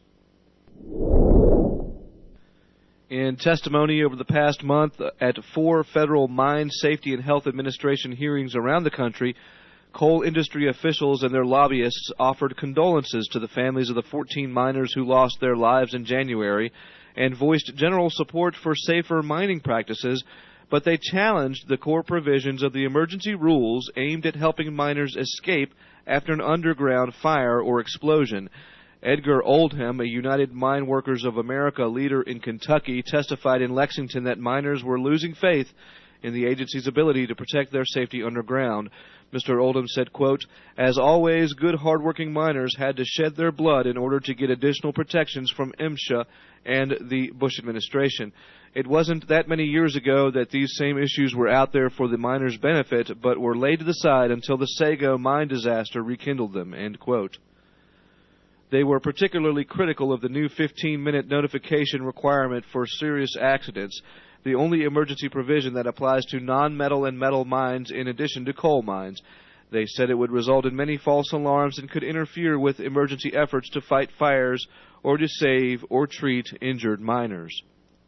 In testimony over the past month at four federal Mine Safety and Health Administration hearings around the country, coal industry officials and their lobbyists offered condolences to the families of the fourteen miners who lost their lives in January and voiced general support for safer mining practices, but they challenged the core provisions of the emergency rules aimed at helping miners escape after an underground fire or explosion. Edgar Oldham, a United Mine Workers of America leader in Kentucky, testified in Lexington that miners were losing faith in the agency's ability to protect their safety underground. Mister Oldham said, quote, "As always, good hardworking miners had to shed their blood in order to get additional protections from MSHA and the Bush administration. It wasn't that many years ago that these same issues were out there for the miners' benefit, but were laid to the side until the Sago mine disaster rekindled them," end quote. They were particularly critical of the new fifteen-minute notification requirement for serious accidents, the only emergency provision that applies to non-metal and metal mines in addition to coal mines. They said it would result in many false alarms and could interfere with emergency efforts to fight fires or to save or treat injured miners.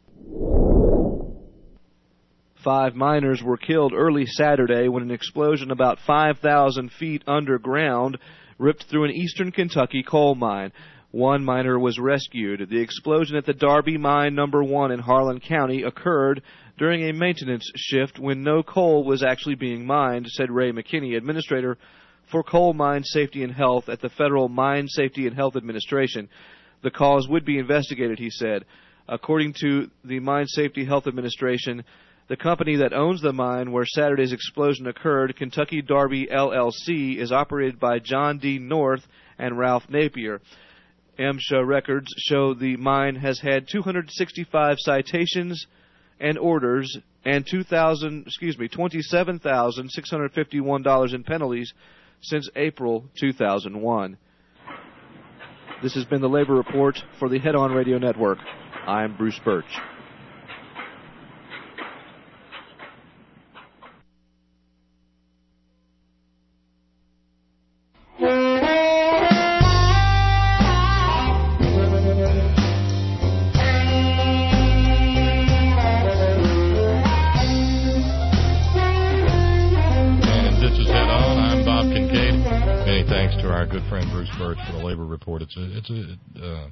Five miners were killed early Saturday when an explosion about five thousand feet underground ripped through an eastern Kentucky coal mine. One miner was rescued. The explosion at the Darby Mine Number One in Harlan County occurred during a maintenance shift when no coal was actually being mined, said Ray McKinney, administrator for Coal Mine Safety and Health at the Federal Mine Safety and Health Administration. The cause would be investigated, he said. According to the Mine Safety Health Administration, the company that owns the mine where Saturday's explosion occurred, Kentucky Darby L L C, is operated by John D. North and Ralph Napier. MSHA records show the mine has had two hundred sixty-five citations and orders and two thousand, excuse me, twenty-seven thousand six hundred fifty-one dollars in penalties since April two thousand one. This has been the Labor Report for the Head On Radio Network. I'm Bruce Birch. thanks to our good friend Bruce Birch for the labor report. It's a, it's a, uh,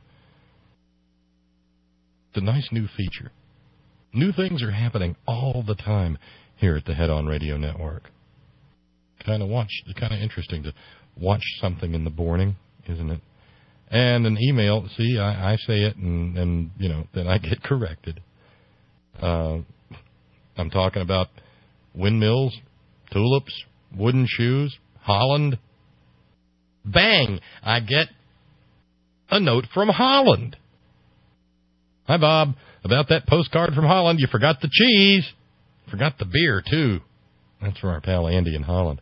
it's a nice new feature. New things are happening all the time here at the Head On Radio Network. Kind of watch, kind of interesting to watch something in the morning, isn't it? And an email. See, I, I say it, and, and you know, then I get corrected. Uh, I'm talking about windmills, tulips, wooden shoes, Holland. Bang! I get a note from Holland. Hi, Bob. About that postcard from Holland, you forgot the cheese. Forgot the beer, too. That's from our pal Andy in Holland.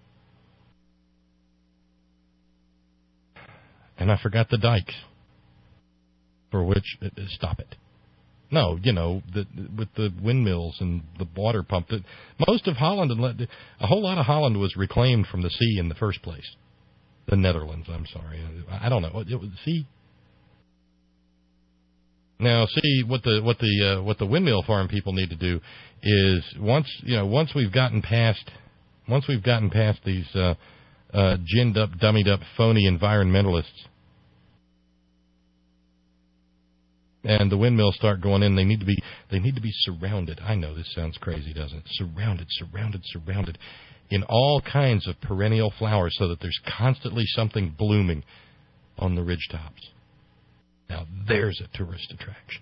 And I forgot the dikes. For which, uh, stop it. No, you know, the, with the windmills and the water pump. The, most of Holland, a whole lot of Holland was reclaimed from the sea in the first place. The Netherlands, I'm sorry. I, I don't know. It was, see? Now, see what the what the uh, what the windmill farm people need to do is once you know once we've gotten past once we've gotten past these uh, uh, ginned up, dummied up, phony environmentalists, and the windmills start going in, they need to be they need to be surrounded. I know this sounds crazy, doesn't it? Surrounded, surrounded, surrounded in all kinds of perennial flowers, so that there's constantly something blooming on the ridgetops. Now, there's a tourist attraction.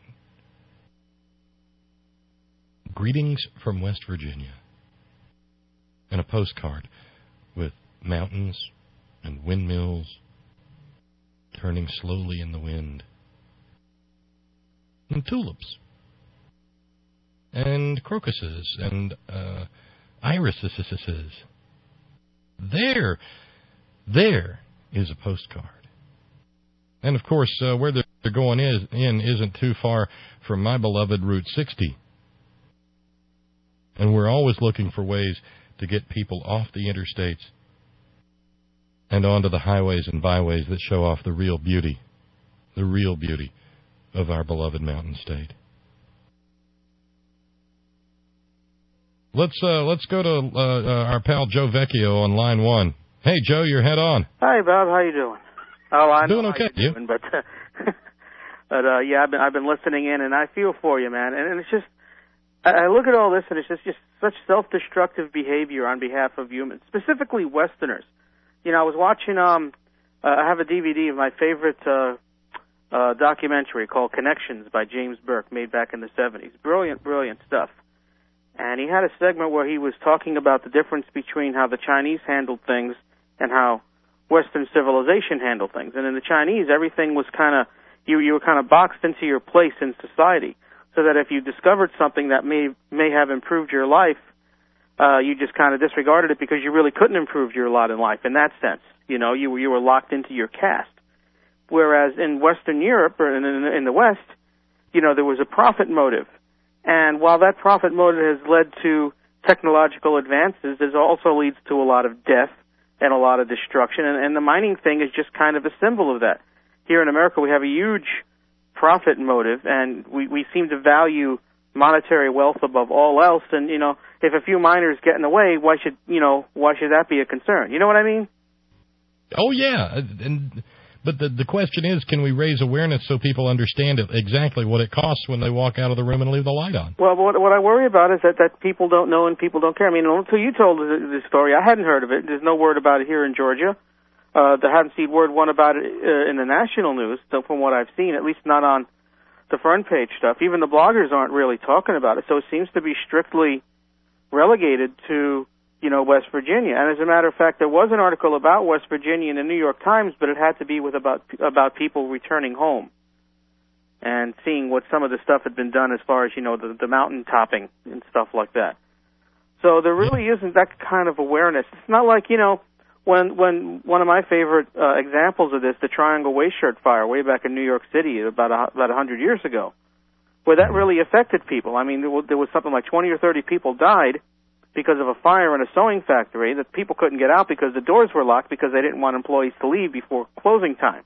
Greetings from West Virginia. And a postcard with mountains and windmills turning slowly in the wind. And tulips. And crocuses and uh, irises. There, there is a postcard. And, of course, uh, where they're going is, in isn't too far from my beloved Route sixty. And we're always looking for ways to get people off the interstates and onto the highways and byways that show off the real beauty, the real beauty of our beloved mountain state. Let's uh, let's go to uh, uh, our pal Joe Vecchio on line one. Hey, Joe, you're head on. Hi, Bob. How you doing? Oh, I'm doing okay. You? Doing, but uh, but uh, yeah, I've been I've been listening in, and I feel for you, man. And, and it's just I, I look at all this, and it's just just such self-destructive behavior on behalf of humans, specifically Westerners. You know, I was watching. Um, uh, I have a D V D of my favorite uh, uh, documentary called Connections by James Burke, made back in the seventies. Brilliant, brilliant stuff. And he had a segment where he was talking about the difference between how the Chinese handled things and how Western civilization handled things. And in the Chinese, everything was kind of, you you were kind of boxed into your place in society, so that if you discovered something that may may have improved your life, uh, you just kind of disregarded it because you really couldn't improve your lot in life in that sense. You know, you were, you were locked into your caste. Whereas in Western Europe, or in, in, in the West, you know, there was a profit motive. And while that profit motive has led to technological advances, it also leads to a lot of death and a lot of destruction, and, and the mining thing is just kind of a symbol of that. Here in America, we have a huge profit motive, and we, we seem to value monetary wealth above all else, and, you know, if a few miners get in the way, why should, you know, why should that be a concern? You know what I mean? Oh, yeah, and but the, the question is, can we raise awareness so people understand it, exactly what it costs when they walk out of the room and leave the light on? Well, what, what I worry about is that, that people don't know and people don't care. I mean, until you told the, the story, I hadn't heard of it. There's no word about it here in Georgia. Uh, there hadn't seen word one about it uh, in the national news, so from what I've seen, at least not on the front page stuff. Even the bloggers aren't really talking about it, so it seems to be strictly relegated to, you know, West Virginia. And as a matter of fact, there was an article about West Virginia in the New York Times, but it had to be with about about people returning home and seeing what some of the stuff had been done as far as, you know, the, the mountain topping and stuff like that. So there really isn't that kind of awareness. It's not like, you know, when when one of my favorite uh, examples of this, the Triangle Waist Shirt fire way back in New York City about a, about a hundred years ago, where that really affected people. I mean, there was, there was something like twenty or thirty people died because of a fire in a sewing factory that people couldn't get out because the doors were locked because they didn't want employees to leave before closing time.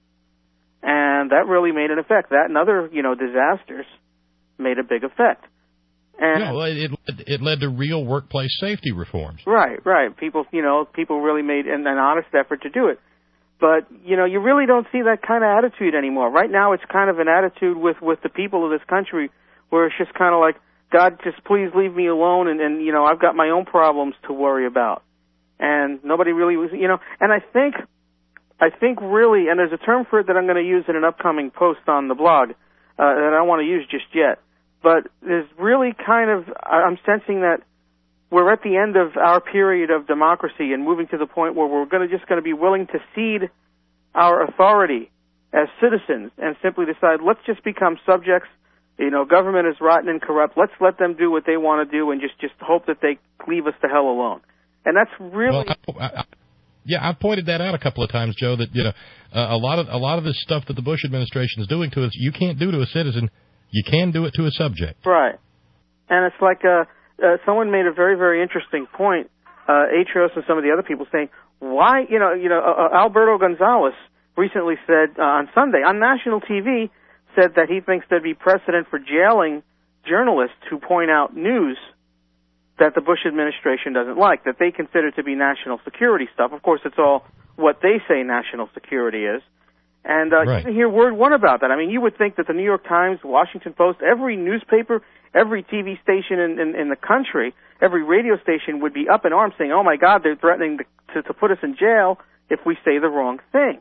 And that really made an effect. That and other, you know, disasters made a big effect. And no, it it led to real workplace safety reforms. Right, right. People, you know, people really made an, an honest effort to do it. But, you know, you really don't see that kind of attitude anymore. Right now it's kind of an attitude with, with the people of this country where it's just kind of like, God, just please leave me alone, and, and, you know, I've got my own problems to worry about. And nobody really was, you know, and I think, I think really, and there's a term for it that I'm going to use in an upcoming post on the blog uh, that I don't want to use just yet. But there's really kind of, I'm sensing that we're at the end of our period of democracy and moving to the point where we're going to just going to be willing to cede our authority as citizens and simply decide, let's just become subjects. You know, government is rotten and corrupt. Let's let them do what they want to do and just, just hope that they leave us the hell alone. And that's really... Well, I, I, yeah, I've pointed that out a couple of times, Joe, that, you know, uh, a lot of a lot of this stuff that the Bush administration is doing to us, you can't do to a citizen. You can do it to a subject. Right. And it's like uh, uh, someone made a very, very interesting point, uh, Atrios and some of the other people saying, why, you know, you know, uh, Alberto Gonzalez recently said uh, on Sunday on national T V, said that he thinks there'd be precedent for jailing journalists who point out news that the Bush administration doesn't like, that they consider to be national security stuff. Of course, it's all what they say national security is. And uh, right. You didn't hear word one about that. I mean, you would think that the New York Times, the Washington Post, every newspaper, every T V station in, in, in the country, every radio station would be up in arms saying, oh, my God, they're threatening to, to put us in jail if we say the wrong thing.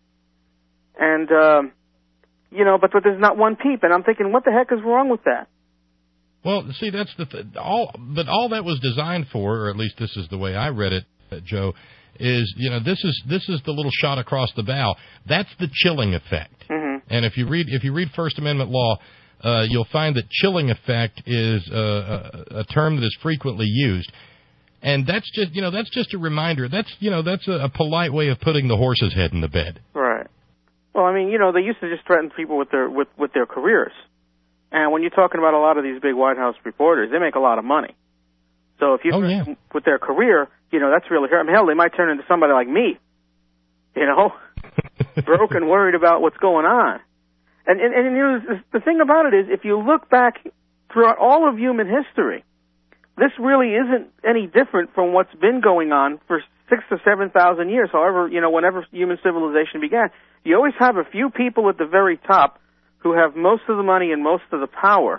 And, um, you know, but, but there's not one peep. And I'm thinking, what the heck is wrong with that? Well, see, that's the th- all, but all that was designed for, or at least this is the way I read it, uh, Joe, is, you know, this is this is the little shot across the bow. That's the chilling effect. Mm-hmm. And if you read if you read First Amendment law, uh, you'll find that chilling effect is uh, a, a term that is frequently used. And that's just, you know, that's just a reminder. That's, you know, that's a, a polite way of putting the horse's head in the bed. Right. Well, I mean, you know, they used to just threaten people with their with, with their careers. And when you're talking about a lot of these big White House reporters, they make a lot of money. So if you oh, threaten yeah. them with their career, you know, that's really hurt. I mean, hell, they might turn into somebody like me, you know, broke and worried about what's going on. And, and, and you know, the thing about it is, if you look back throughout all of human history, this really isn't any different from what's been going on for six or seven thousand years. However, you know, whenever human civilization began, you always have a few people at the very top who have most of the money and most of the power,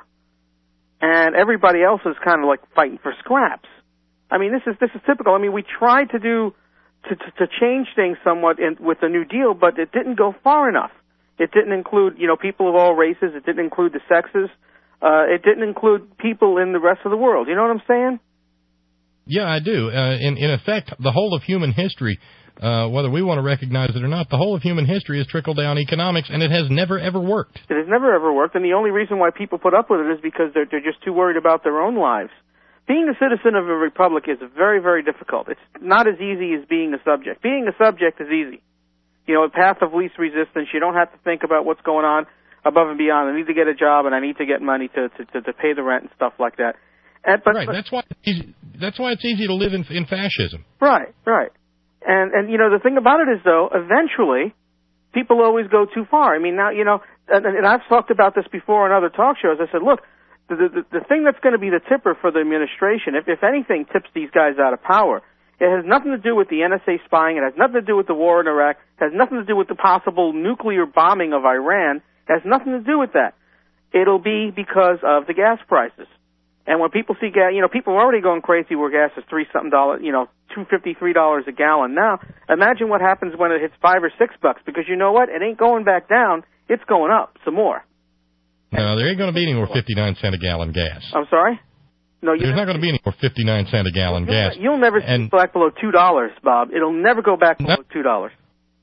and everybody else is kind of like fighting for scraps. I mean, this is this is typical. I mean, we tried to do to to, to change things somewhat in, with the New Deal, but it didn't go far enough. It didn't include, you know, people of all races. It didn't include the sexes. Uh, it didn't include people in the rest of the world. You know what I'm saying? Yeah, I do. Uh, in in effect, the whole of human history, uh, whether we want to recognize it or not, the whole of human history is trickle-down economics, and it has never, ever worked. It has never, ever worked, and the only reason why people put up with it is because they're, they're just too worried about their own lives. Being a citizen of a republic is very, very difficult. It's not as easy as being a subject. Being a subject is easy. You know, a path of least resistance. You don't have to think about what's going on above and beyond. I need to get a job, and I need to get money to, to, to, to pay the rent and stuff like that. And, but, right, but, that's why it's easy, that's why it's easy to live in, in fascism. Right, right. And, and, you know, the thing about it is, though, eventually, people always go too far. I mean, now, you know, and, and I've talked about this before on other talk shows. I said, look, the, the, the thing that's going to be the tipper for the administration, if, if anything tips these guys out of power, it has nothing to do with the N S A spying. It has nothing to do with the war in Iraq. It has nothing to do with the possible nuclear bombing of Iran. It has nothing to do with that. It'll be because of the gas prices. And when people see gas, you know, people are already going crazy where gas is three something dollars, you know, two fifty, three dollars a gallon. Now, imagine what happens when it hits five or six bucks, because you know what? It ain't going back down. It's going up some more. No, there ain't going to be any more fifty-nine cent a gallon gas. I'm sorry? No, you There's not going to be any more fifty-nine cent a gallon you'll, gas. You'll never see it back below two dollars, Bob. It'll never go back below no. two dollars.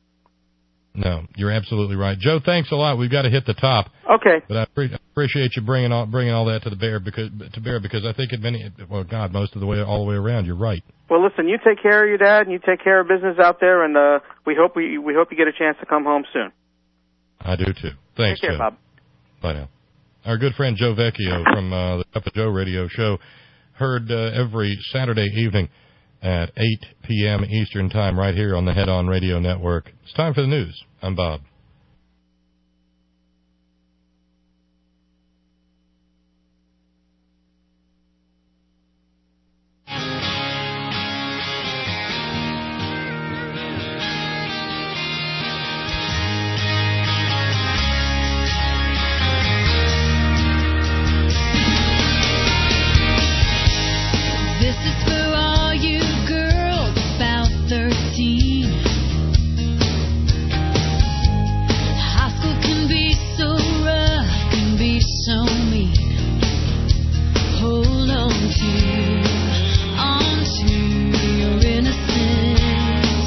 No, you're absolutely right, Joe. Thanks a lot. We've got to hit the top. Okay. But I pre- appreciate you bringing all bringing all that to the bear because to bear because I think it many well, God, most of the way all the way around. You're right. Well, listen, you take care of your dad and you take care of business out there, and uh, we hope we we hope you get a chance to come home soon. I do too. Thanks, take care, Joe. Bob. Bye now. Our good friend Joe Vecchio from uh, the Cup of Joe radio show, heard uh, every Saturday evening at eight p.m. Eastern Time right here on the Head On Radio Network. It's time for the news. I'm Bob. This is for all you girls about thirteen. High school can be so rough, can be so mean. Hold on to, on to your innocence.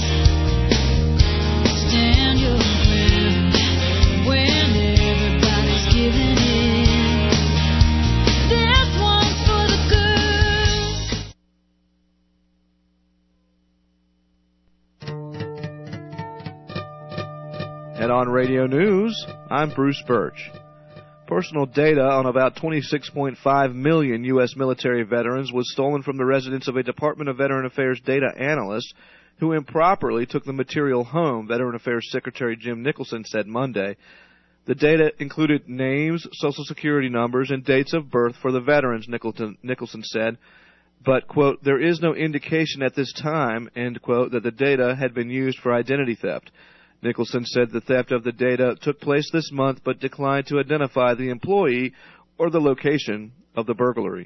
Stand your ground when everybody's giving in. This one's for the girls. Head on Radio News, I'm Bruce Birch. Personal data on about twenty-six point five million U S military veterans was stolen from the residence of a Department of Veteran Affairs data analyst who improperly took the material home, Veteran Affairs Secretary Jim Nicholson said Monday. The data included names, Social Security numbers, and dates of birth for the veterans, Nicholson, Nicholson said. But, quote, there is no indication at this time, end quote, that the data had been used for identity theft. Nicholson said the theft of the data took place this month but declined to identify the employee or the location of the burglary.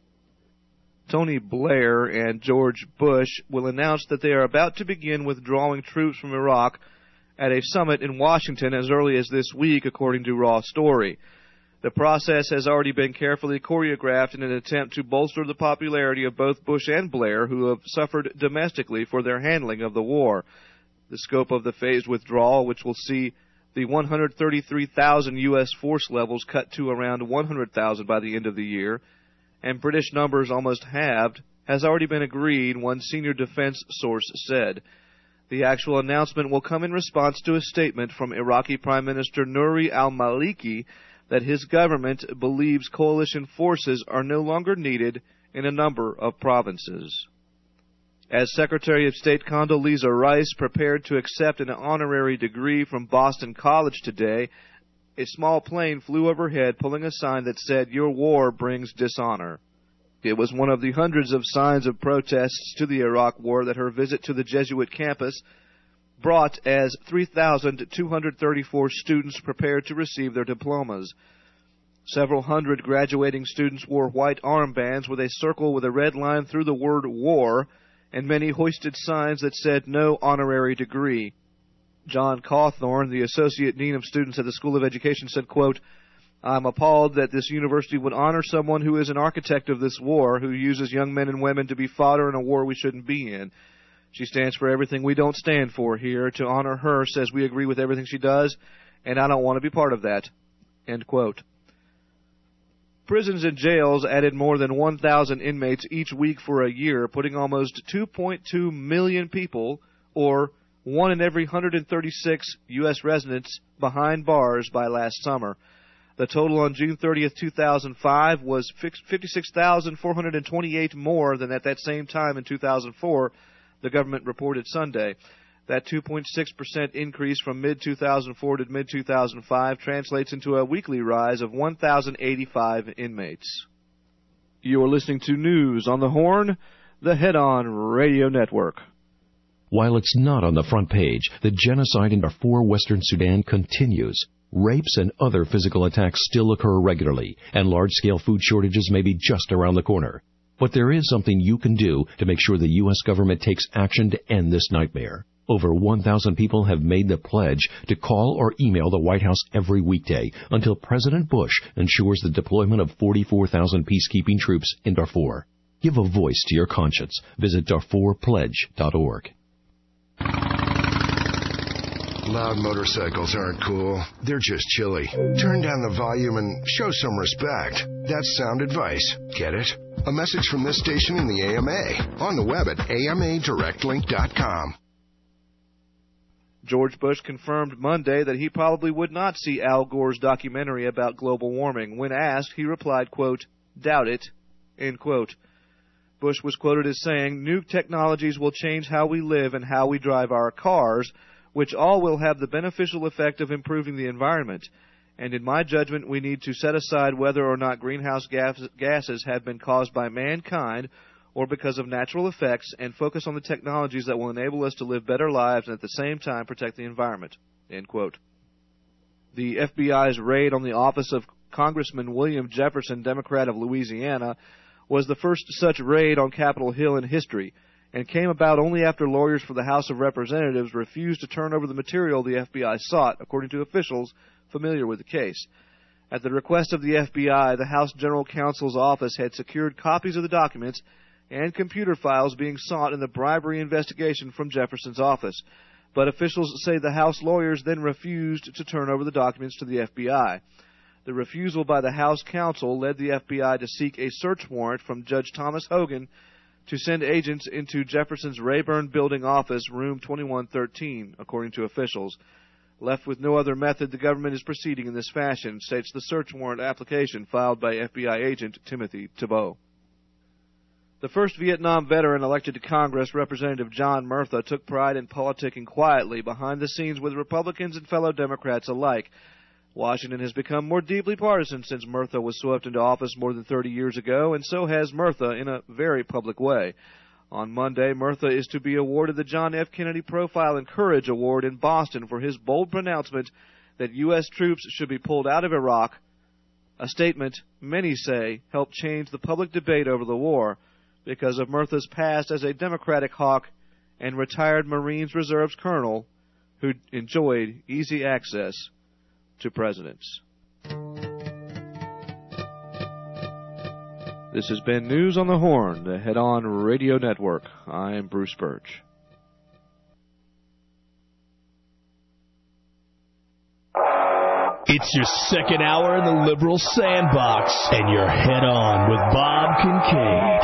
Tony Blair and George Bush will announce that they are about to begin withdrawing troops from Iraq at a summit in Washington as early as this week, according to Raw Story. The process has already been carefully choreographed in an attempt to bolster the popularity of both Bush and Blair, who have suffered domestically for their handling of the war. The scope of the phased withdrawal, which will see the one hundred thirty-three thousand U S force levels cut to around one hundred thousand by the end of the year, and British numbers almost halved, has already been agreed, one senior defense source said. The actual announcement will come in response to a statement from Iraqi Prime Minister Nouri al-Maliki that his government believes coalition forces are no longer needed in a number of provinces. As Secretary of State Condoleezza Rice prepared to accept an honorary degree from Boston College today, a small plane flew overhead pulling a sign that said, "Your war brings dishonor." It was one of the hundreds of signs of protests to the Iraq War that her visit to the Jesuit campus brought as three thousand two hundred thirty-four students prepared to receive their diplomas. Several hundred graduating students wore white armbands with a circle with a red line through the word war, and many hoisted signs that said no honorary degree. John Cawthorn, the Associate Dean of Students at the School of Education, said, quote, "I'm appalled that this university would honor someone who is an architect of this war, who uses young men and women to be fodder in a war we shouldn't be in. She stands for everything we don't stand for here. To honor her says we agree with everything she does, and I don't want to be part of that." End quote. Prisons and jails added more than one thousand inmates each week for a year, putting almost two point two million people, or one in every one hundred thirty-six U S residents, behind bars by last summer. The total on June thirtieth, two thousand five was fifty-six thousand four hundred twenty-eight more than at that same time in two thousand four, the government reported Sunday. That two point six percent increase from mid two thousand four to mid two thousand five translates into a weekly rise of one thousand eighty-five inmates. You're listening to News on the Horn, the Head On Radio Network. While it's not on the front page, the genocide in Darfur, Western Sudan continues. Rapes and other physical attacks still occur regularly, and large-scale food shortages may be just around the corner. But there is something you can do to make sure the U S government takes action to end this nightmare. Over one thousand people have made the pledge to call or email the White House every weekday until President Bush ensures the deployment of forty-four thousand peacekeeping troops in Darfur. Give a voice to your conscience. Visit Darfur Pledge dot org. Loud motorcycles aren't cool. They're just chilly. Turn down the volume and show some respect. That's sound advice. Get it? A message from this station in the A M A. On the web at A M A direct link dot com. George Bush confirmed Monday that he probably would not see Al Gore's documentary about global warming. When asked, he replied, quote, "Doubt it," end quote. Bush was quoted as saying, "New technologies will change how we live and how we drive our cars, which all will have the beneficial effect of improving the environment. And in my judgment, we need to set aside whether or not greenhouse gas, gases have been caused by mankind or because of natural effects, and focus on the technologies that will enable us to live better lives and at the same time protect the environment," end quote. The F B I's raid on the office of Congressman William Jefferson, Democrat of Louisiana, was the first such raid on Capitol Hill in history, and came about only after lawyers for the House of Representatives refused to turn over the material the F B I sought, according to officials familiar with the case. At the request of the F B I, the House General Counsel's office had secured copies of the documents and computer files being sought in the bribery investigation from Jefferson's office. But officials say the House lawyers then refused to turn over the documents to the F B I. The refusal by the House counsel led the F B I to seek a search warrant from Judge Thomas Hogan to send agents into Jefferson's Rayburn Building office, room twenty-one thirteen, according to officials. Left with no other method, the government is proceeding in this fashion, states the search warrant application filed by F B I agent Timothy Thibault. The first Vietnam veteran elected to Congress, Representative John Murtha, took pride in politicking quietly behind the scenes with Republicans and fellow Democrats alike. Washington has become more deeply partisan since Murtha was swept into office more than thirty years ago, and so has Murtha in a very public way. On Monday, Murtha is to be awarded the John F. Kennedy Profile and Courage Award in Boston for his bold pronouncement that U S troops should be pulled out of Iraq, a statement many say helped change the public debate over the war because of Murtha's past as a Democratic hawk and retired Marines Reserves colonel who enjoyed easy access to presidents. This has been News on the Horn, the Head On Radio Network. I am Bruce Birch. It's your second hour in the Liberal Sandbox, and you're Head On with Bob Kincaid.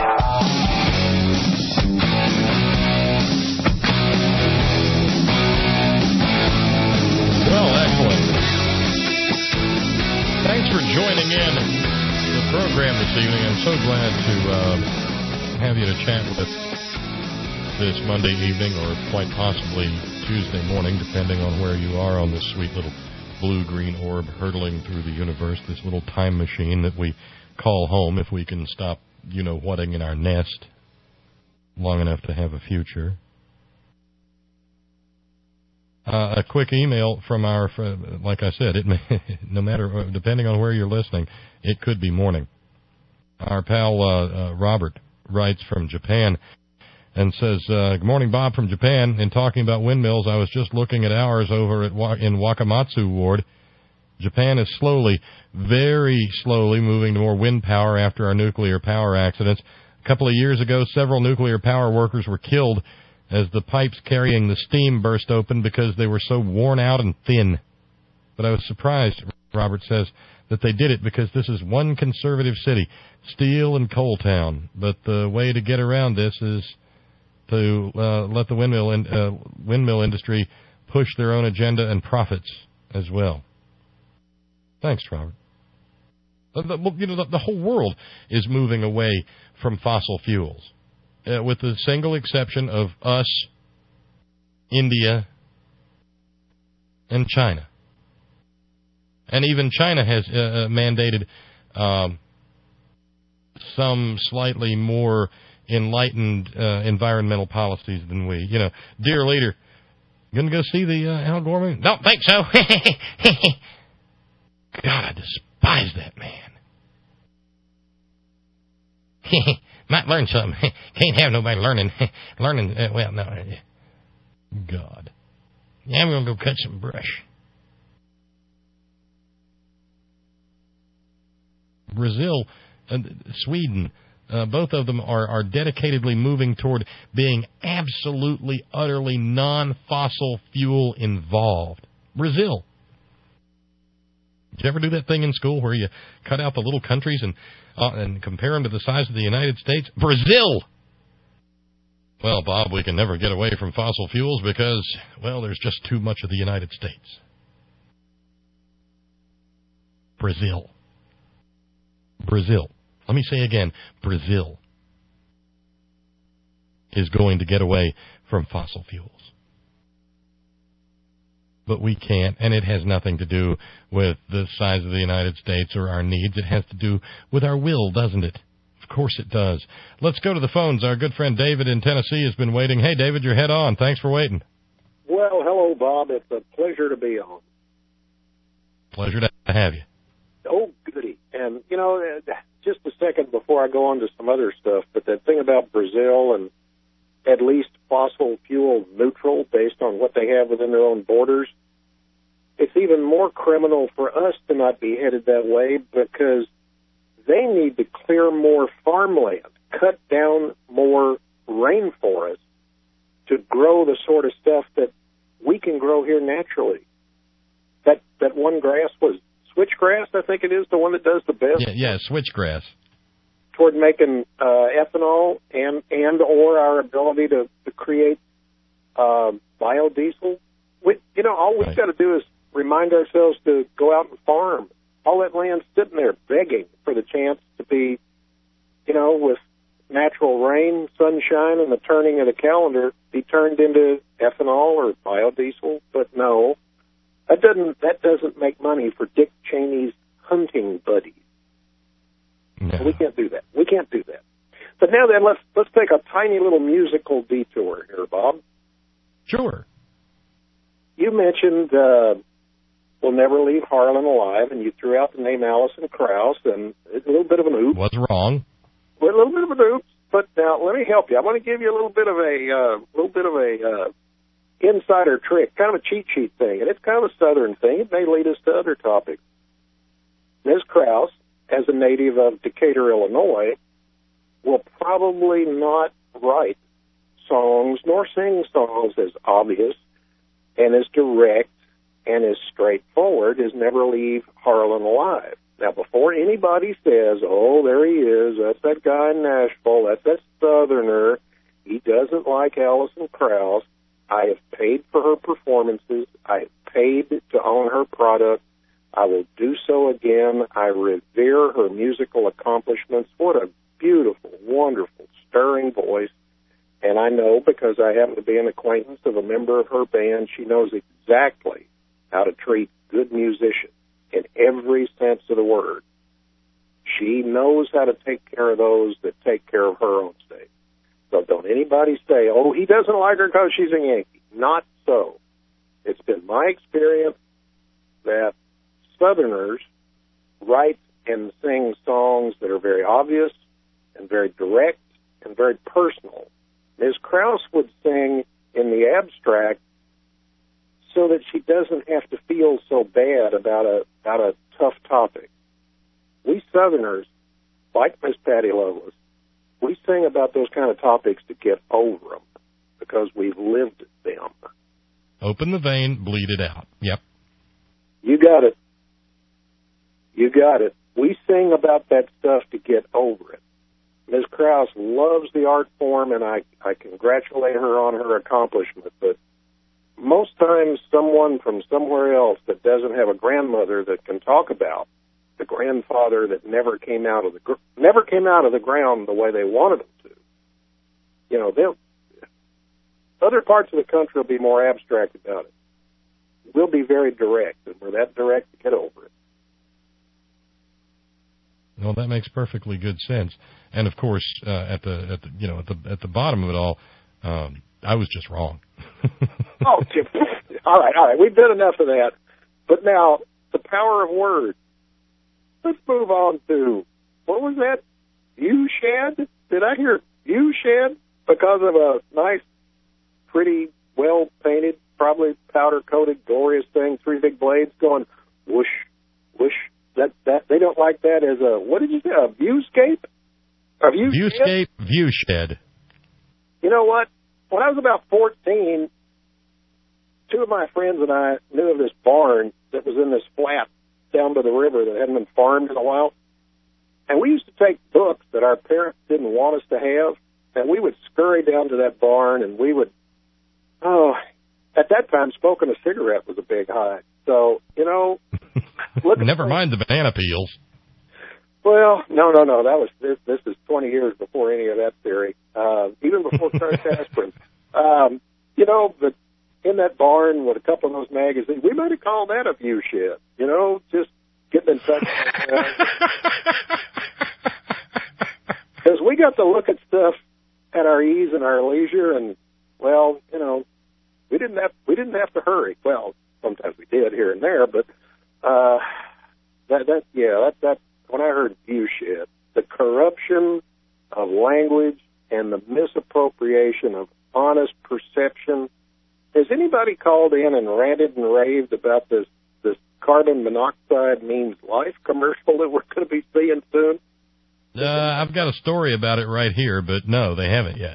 Well, excellent. Thanks for joining in the program this evening. I'm so glad to uh, have you to chat with this Monday evening, or quite possibly Tuesday morning, depending on where you are on this sweet little blue-green orb hurtling through the universe, this little time machine that we call home if we can stop, you know, whatting in our nest long enough to have a future. Uh, a quick email from our, like I said, it may, no matter, depending on where you're listening, it could be morning. Our pal uh, uh, Robert writes from Japan and says, uh, good morning, Bob from Japan. In talking about windmills, I was just looking at ours over at Wa- in Wakamatsu Ward. Japan is slowly, very slowly moving to more wind power after our nuclear power accidents. A couple of years ago, several nuclear power workers were killed as the pipes carrying the steam burst open because they were so worn out and thin. But I was surprised, Robert says, that they did it because this is one conservative city, steel and coal town. But the way to get around this is to uh, let the windmill in, uh, windmill industry push their own agenda and profits as well. Thanks, Robert. The, the, you know, the, the whole world is moving away from fossil fuels, uh, with the single exception of us, India, and China. And even China has uh, uh, mandated um, some slightly more enlightened uh, environmental policies than we. You know, dear leader, you going to go see the uh, Al Gore movie? Don't think so. God, I despise that man. Might learn something. Can't have nobody learning. learning. Uh, well, no. God. Yeah, I'm going to go cut some brush. Brazil and Sweden, uh, both of them are, are dedicatedly moving toward being absolutely, utterly non-fossil fuel involved. Brazil. Did you ever do that thing in school where you cut out the little countries and uh, and compare them to the size of the United States? Brazil! Well, Bob, we can never get away from fossil fuels because, well, there's just too much of the United States. Brazil. Brazil. Let me say again, Brazil is going to get away from fossil fuels. But we can't, and it has nothing to do with the size of the United States or our needs. It has to do with our will, doesn't it? Of course it does. Let's go to the phones. Our good friend David in Tennessee has been waiting. Hey, David, you're head on. Thanks for waiting. Well, hello, Bob. It's a pleasure to be on. Pleasure to have you. Oh, goody. And, you know, just a second before I go on to some other stuff, but that thing about Brazil and at least fossil fuel neutral based on what they have within their own borders, it's even more criminal for us to not be headed that way because they need to clear more farmland, cut down more rainforest to grow the sort of stuff that we can grow here naturally. That that one grass was switchgrass, I think it is, the one that does the best. Yeah, yeah, switchgrass. Toward making uh, ethanol and and or our ability to, to create uh, biodiesel. We, you know, all we've right. got to do is remind ourselves to go out and farm. All that land's sitting there begging for the chance to be, you know, with natural rain, sunshine, and the turning of the calendar, be turned into ethanol or biodiesel. But no, that doesn't that doesn't make money for Dick Cheney's hunting buddies. No. We can't do that. We can't do that. But now then, let's let's take a tiny little musical detour here, Bob. Sure. You mentioned uh, We'll Never Leave Harlan Alive, and you threw out the name Alison Krauss, and it's a little bit of an oops. Was wrong. Well, a little bit of an oops, but now let me help you. I want to give you a little bit of a uh, little bit of a uh, insider trick, kind of a cheat sheet thing, and it's kind of a Southern thing. It may lead us to other topics. Miz Krauss, as a native of Decatur, Illinois, will probably not write songs nor sing songs as obvious and as direct and as straightforward as Never Leave Harlan Alive. Now, before anybody says, oh, there he is, that's that guy in Nashville, that's that Southerner, he doesn't like Alison Krauss, I have paid for her performances, I have paid to own her product, I will do so again. I revere her musical accomplishments. What a beautiful, wonderful, stirring voice. And I know, because I happen to be an acquaintance of a member of her band, she knows exactly how to treat good musicians in every sense of the word. She knows how to take care of those that take care of her on stage. So don't anybody say, oh, he doesn't like her because she's a Yankee. Not so. It's been my experience that Southerners write and sing songs that are very obvious and very direct and very personal. Miz Krauss would sing in the abstract so that she doesn't have to feel so bad about a about a tough topic. We Southerners, like Miss Patty Loveless, we sing about those kind of topics to get over them because we've lived them. Open the vein, bleed it out. Yep. You got it. You got it. We sing about that stuff to get over it. Miz Krauss loves the art form, and I, I congratulate her on her accomplishment, but most times someone from somewhere else that doesn't have a grandmother that can talk about the grandfather that never came out of the gr- never came out of the ground the way they wanted him to. You know, they'll other parts of the country will be more abstract about it. We'll be very direct, and we're that direct to get over it. Well, that makes perfectly good sense. And of course, uh, at the at the you know at the at the bottom of it all, um, I was just wrong. Oh, all right, all right. We've done enough of that. But now, the power of words. Let's move on to, what was that? Viewshed? Did I hear viewshed? Because of a nice, pretty, well-painted, probably powder-coated, glorious thing, three big blades going whoosh, whoosh. That that they don't like that as a, what did you say, a viewscape? A viewshed? Viewscape, viewshed. You know what? When I was about fourteen, two of my friends and I knew of this barn that was in this flat down by the river that hadn't been farmed in a while. And we used to take books that our parents didn't want us to have, and we would scurry down to that barn, and we would, oh, at that time, smoking a cigarette was a big high. So, you know, look never mind the banana peels. Well, no, no, no. That was this. This is twenty years before any of that theory. Uh, even before crushed aspirin. Um, you know, but in that barn with a couple of those magazines, we might have called that a view shed. You know, just getting in touch. Because we got to look at stuff at our ease and our leisure, and well, you know, we didn't have we didn't have to hurry. Well, sometimes we did here and there, but uh, that that yeah, that that when I heard view shed, the corruption of language and the misappropriation of honest perception. Has anybody called in and ranted and raved about this, this carbon monoxide means life commercial that we're going to be seeing soon? Uh, I've got a story about it right here, but no, they haven't yet.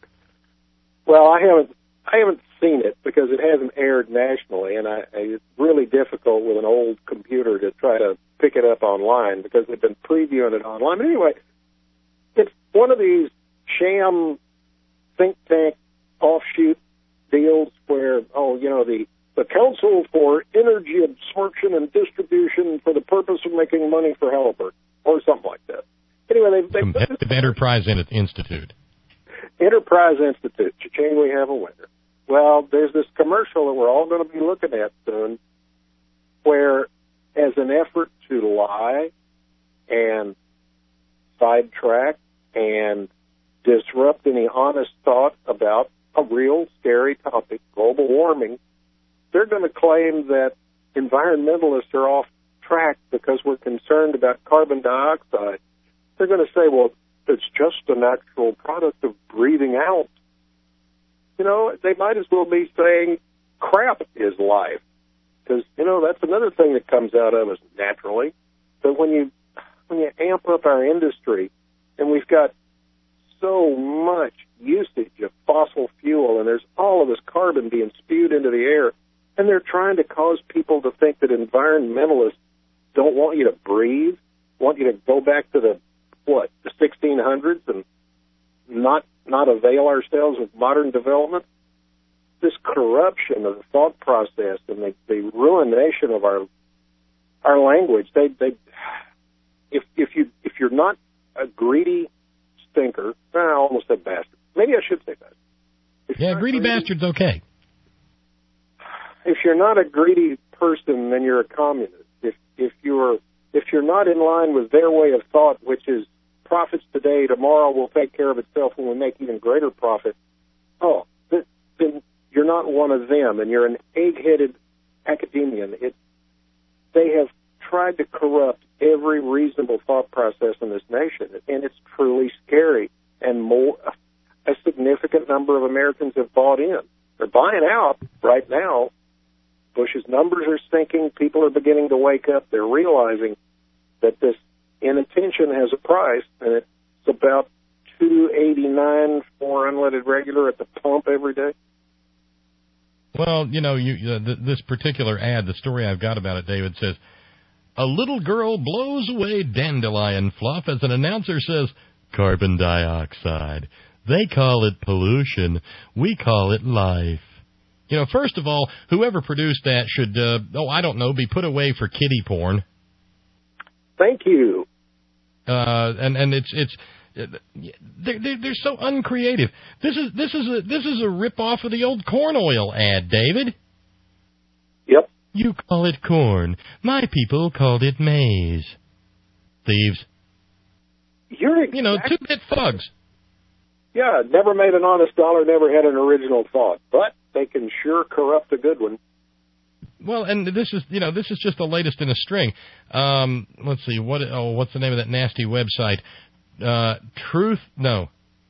Well, I haven't I haven't seen it because it hasn't aired nationally, and I, I, it's really difficult with an old computer to try to pick it up online because they've been previewing it online. But anyway, it's one of these sham think tank offshoot deals where, oh, you know, the, the Council for Energy Absorption and Distribution for the purpose of making money for Halliburton, or something like that. Anyway, they, they Competitive Enterprise Institute. Enterprise Institute. Cha-ching, we have a winner. Well, there's this commercial that we're all going to be looking at soon where, as an effort to lie and sidetrack and disrupt any honest thought about a real scary topic, global warming, they're going to claim that environmentalists are off track because we're concerned about carbon dioxide. They're going to say, well, it's just a natural product of breathing out. You know, they might as well be saying crap is life. Because, you know, that's another thing that comes out of us naturally. But when you when you amp up our industry, and we've got so much usage of fossil fuel, and there's all of this carbon being spewed into the air, and they're trying to cause people to think that environmentalists don't want you to breathe, want you to go back to the, what, the sixteen hundreds and not not avail ourselves of modern development. This corruption of the thought process and the, the ruination of our our language. They they if if you if you're not a greedy stinker, I almost said bastard. Maybe I should say that. If yeah, greedy, greedy bastard's okay. If you're not a greedy person, then you're a communist. If if you're if you're not in line with their way of thought, which is profits today, tomorrow will take care of itself when we make even greater profit, oh, then you're not one of them, and you're an egg-headed academician. It, they have tried to corrupt every reasonable thought process in this nation, and it's truly scary. And more, a significant number of Americans have bought in. They're buying out right now. Bush's numbers are sinking. People are beginning to wake up. They're realizing that this inattention has a price, and it's about two eighty-nine for unleaded regular at the pump every day. Well, you know, you, uh, th- this particular ad, the story I've got about it, David, says, a little girl blows away dandelion fluff as an announcer says, carbon dioxide. They call it pollution. We call it life. You know, first of all, whoever produced that should, uh, oh, I don't know, be put away for kiddie porn. Thank you. Uh, and, and it's, it's, They're, they're, they're so uncreative. This is this is a this is a rip off of the old corn oil ad, David. Yep. You call it corn. My people called it maize. Thieves. You're exactly, you know, two-bit thugs. Yeah, never made an honest dollar, never had an original thought, but they can sure corrupt a good one. Well, and this is you know this is just the latest in a string. Um, let's see what oh what's the name of that nasty website? Uh, truth, no.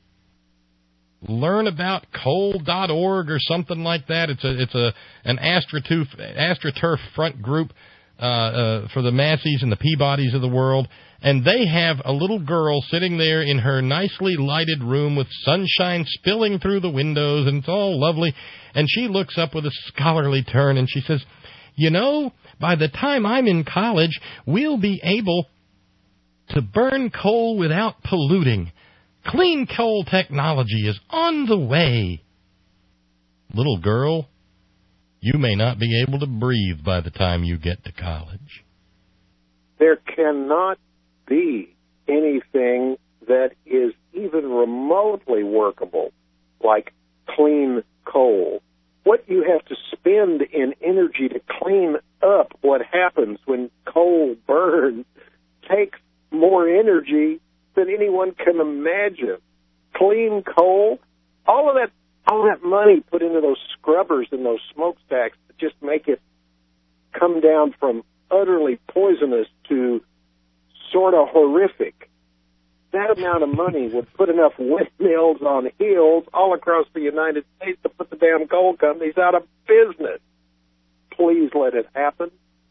Learn about coal dot org or something like that. It's a it's a an AstroTurf AstroTurf front group uh, uh, for the Masseys and the Peabodys of the world, and they have a little girl sitting there in her nicely lighted room with sunshine spilling through the windows, and it's all lovely. And she looks up with a scholarly turn, and she says, "You know, by the time I'm in college, we'll be able to burn coal without polluting. Clean coal technology is on the way." Little girl, you may not be able to breathe by the time you get to college. There cannot be anything that is even remotely workable like clean coal. What you have to spend in energy to clean up what happens when coal burns takes more energy than anyone can imagine. Clean coal, all of that, all that money put into those scrubbers and those smokestacks to just make it come down from utterly poisonous to sort of horrific. that amount of money would put enough windmills on hills all across the United States to put the damn coal companies out of business. Please let it happen.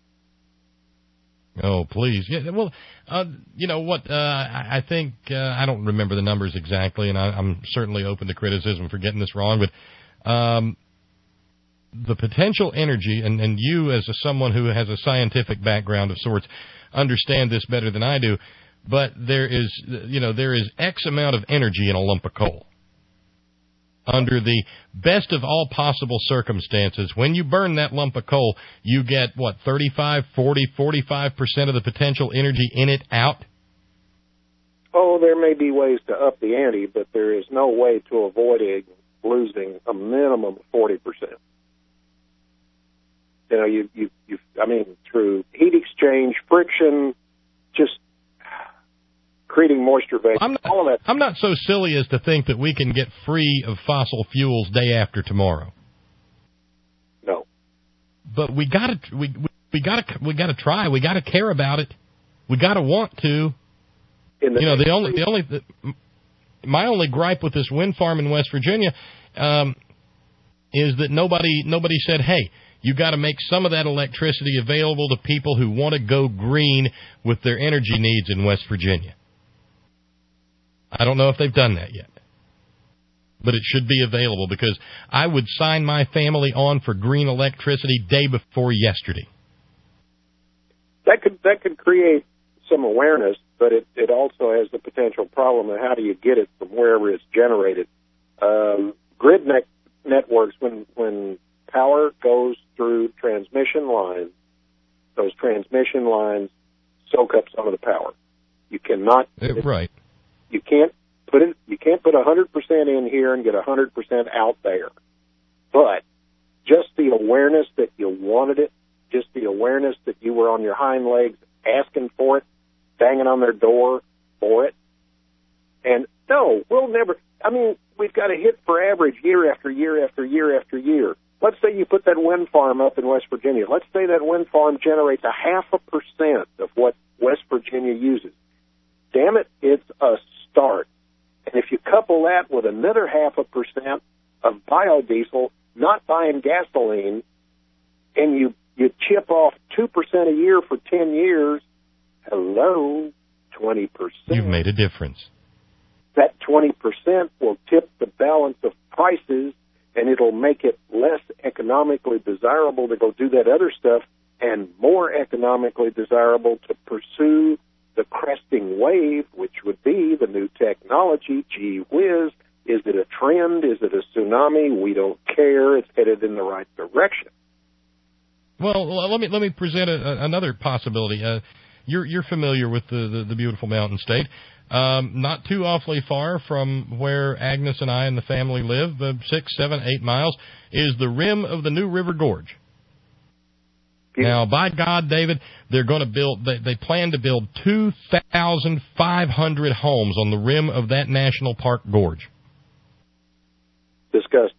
Oh, please. Yeah, well, uh, you know what, uh, I, I think, uh, I don't remember the numbers exactly, and I, I'm certainly open to criticism for getting this wrong, but um, the potential energy, and, and you as a, someone who has a scientific background of sorts, understand this better than I do, but there is, you know, there is X amount of energy in a lump of coal. Under the best of all possible circumstances, when you burn that lump of coal, you get, what, thirty-five, forty, forty-five percent of the potential energy in it out? Oh, there may be ways to up the ante, but there is no way to avoid losing a minimum of forty percent. You know, you, you, you, I mean, through heat exchange, friction, just creating moisture vapor, I'm not, all of that. I'm not so silly as to think that we can get free of fossil fuels day after tomorrow. No. But we got to we we got to we got to try. We got to care about it. We got to want to. In the you know, the only the only the, my only gripe with this wind farm in West Virginia um, is that nobody nobody said, "Hey, you got to make some of that electricity available to people who want to go green with their energy needs in West Virginia." I don't know if they've done that yet, but it should be available, because I would sign my family on for green electricity day before yesterday. That could that could create some awareness, but it, it also has the potential problem of how do you get it from wherever it's generated. Um, grid ne- networks, when when power goes through transmission lines, those transmission lines soak up some of the power. You cannot it, right. You can't put it. You can't put a hundred percent in here and get a hundred percent out there. But just the awareness that you wanted it, just the awareness that you were on your hind legs asking for it, banging on their door for it, and no, we'll never. I mean, we've got a hit for average year after year after year after year. Let's say you put that wind farm up in West Virginia. Let's say that wind farm generates a half a percent of what West Virginia uses. Damn it, it's a start. And if you couple that with another half a percent of biodiesel, not buying gasoline, and you, you chip off two percent a year for ten years, hello, twenty percent. You've made a difference. That twenty percent will tip the balance of prices, and it'll make it less economically desirable to go do that other stuff and more economically desirable to pursue the cresting wave, which would be the new technology. Gee whiz, is it a trend? Is it a tsunami? We don't care. It's headed in the right direction. Well, let me let me present a, another possibility. Uh, you're you're familiar with the, the, the beautiful Mountain State. Um, not too awfully far from where Agnes and I and the family live, uh, six, seven, eight miles, is the rim of the New River Gorge. Now, by God, David, they're going to build, they, they plan to build two thousand five hundred homes on the rim of that National Park gorge. Disgusting.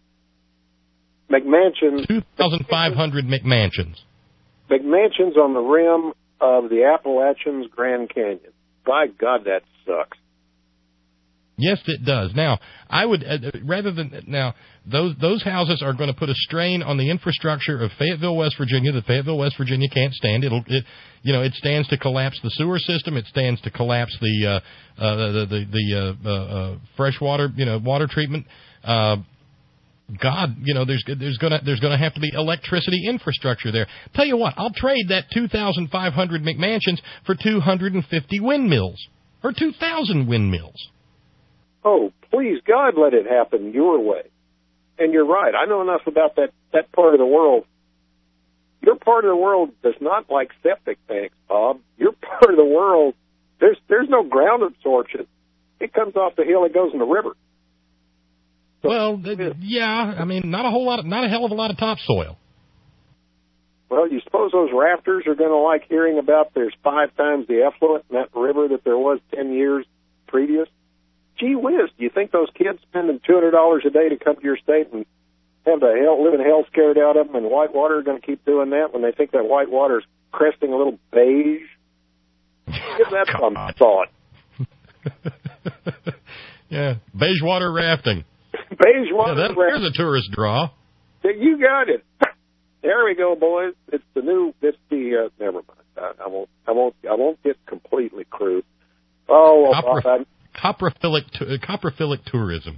McMansions. two thousand five hundred McMansions. McMansions on the rim of the Appalachians Grand Canyon. By God, that sucks. Yes, it does. Now, I would uh, rather than now those those houses are going to put a strain on the infrastructure of Fayetteville, West Virginia. That Fayetteville, West Virginia can't stand. It'll it you know it stands to collapse the sewer system. It stands to collapse the uh, uh, the the, the uh, uh, freshwater you know water treatment. Uh, God, you know there's there's gonna there's gonna have to be electricity infrastructure there. Tell you what, I'll trade that two thousand five hundred McMansions for two hundred fifty windmills or two thousand windmills. Oh, please, God, let it happen your way. And you're right. I know enough about that, that part of the world. Your part of the world does not like septic tanks, Bob. Your part of the world, there's there's no ground absorption. It comes off the hill, it goes in the river. So, well, yeah, I mean, not a whole lot, of, not a hell of a lot of topsoil. Well, you suppose those rafters are going to like hearing about there's five times the effluent in that river that there was ten years previous? Gee whiz, do you think those kids spending two hundred dollars a day to come to your state and have the hell, living hell scared out of them and Whitewater are going to keep doing that when they think that Whitewater is cresting a little beige? Give that some thought. Yeah, beige water rafting. Beige water yeah, that, rafting. There's a tourist draw. You got it. There we go, boys. It's the new. It's the. Uh, never mind. I, I won't. I won't. I won't get completely crude. Oh, well, Copra, Bob, coprophilic, uh, coprophilic tourism.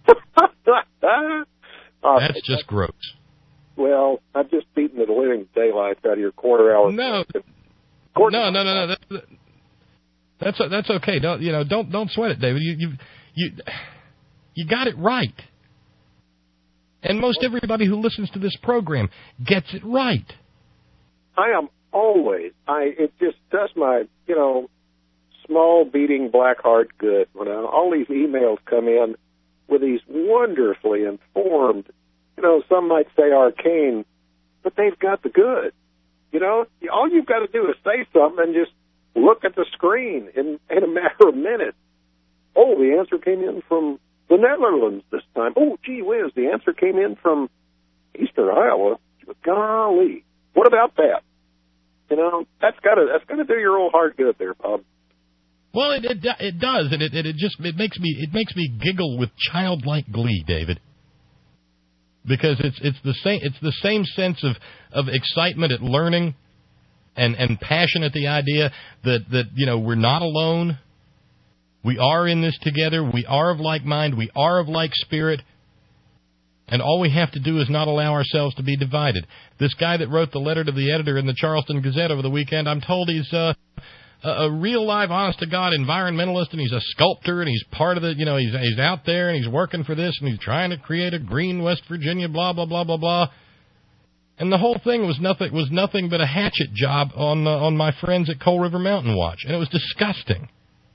uh, That's just gross. Well, I've just beaten the living daylights out of your quarter hour. No, quarter no, no, no, no. That's that's that's okay. Don't you know? Don't don't sweat it, David. You you you you got it right. And most everybody who listens to this program gets it right. I am always. I it just does my you know small beating black heart good when I, all these emails come in with these wonderfully informed. You know, some might say arcane, but they've got the good. You know, all you've got to do is say something and just look at the screen in, in a matter of minutes. Oh, the answer came in from the Netherlands this time. Oh, gee whiz, the answer came in from eastern Iowa. Golly, what about that? You know, that's got to that's got to do your old heart good there, Bob. Well, it it, it does, and it, it it just it makes me it makes me giggle with childlike glee, David. Because it's it's the same it's the same sense of, of excitement at learning and, and passion at the idea that, that, you know, we're not alone. We are in this together. We are of like mind. We are of like spirit. And all we have to do is not allow ourselves to be divided. This guy that wrote the letter to the editor in the Charleston Gazette over the weekend, I'm told he's uh, a, a real live, honest-to-God environmentalist, and he's a sculptor, and he's part of the, you know, he's, he's out there, and he's working for this, and he's trying to create a green West Virginia, blah, blah, blah, blah, blah. And the whole thing was nothing was nothing but a hatchet job on uh, on my friends at Coal River Mountain Watch, and it was disgusting.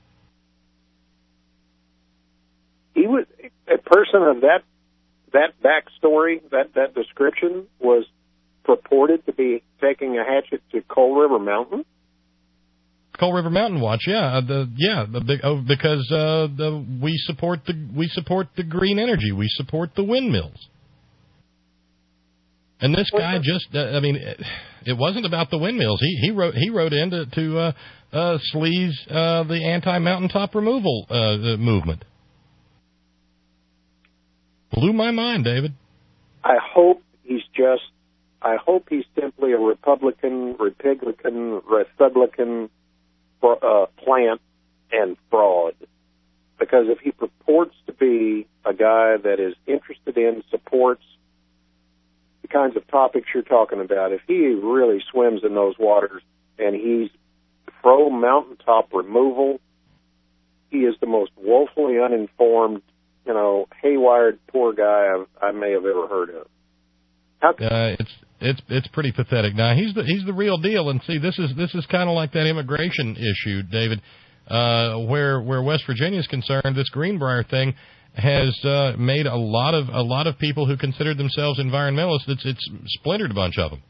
He was a person of that that backstory, that that description was purported to be taking a hatchet to Coal River Mountain. Coal River Mountain Watch, yeah, uh, the yeah, the big oh, because uh, the we support the we support the green energy, we support the windmills. And this guy just, uh, I mean, it, it wasn't about the windmills. He he wrote he wrote into to uh, uh, sleaze uh, the anti-mountaintop removal uh, movement. Blew my mind, David. I hope he's just, I hope he's simply a Republican, Republican, Republican uh, plant and fraud. Because if he purports to be a guy that is interested in, supports the kinds of topics you're talking about, if he really swims in those waters and he's pro-mountaintop removal, he is the most woefully uninformed, you know, haywired poor guy I've, I may have ever heard of. How uh, it's it's it's pretty pathetic. Now he's the he's the real deal, and see, this is this is kind of like that immigration issue, David, uh, where where West Virginia is concerned. This Greenbrier thing has uh, made a lot of a lot of people who considered themselves environmentalists. It's it's splintered a bunch of them.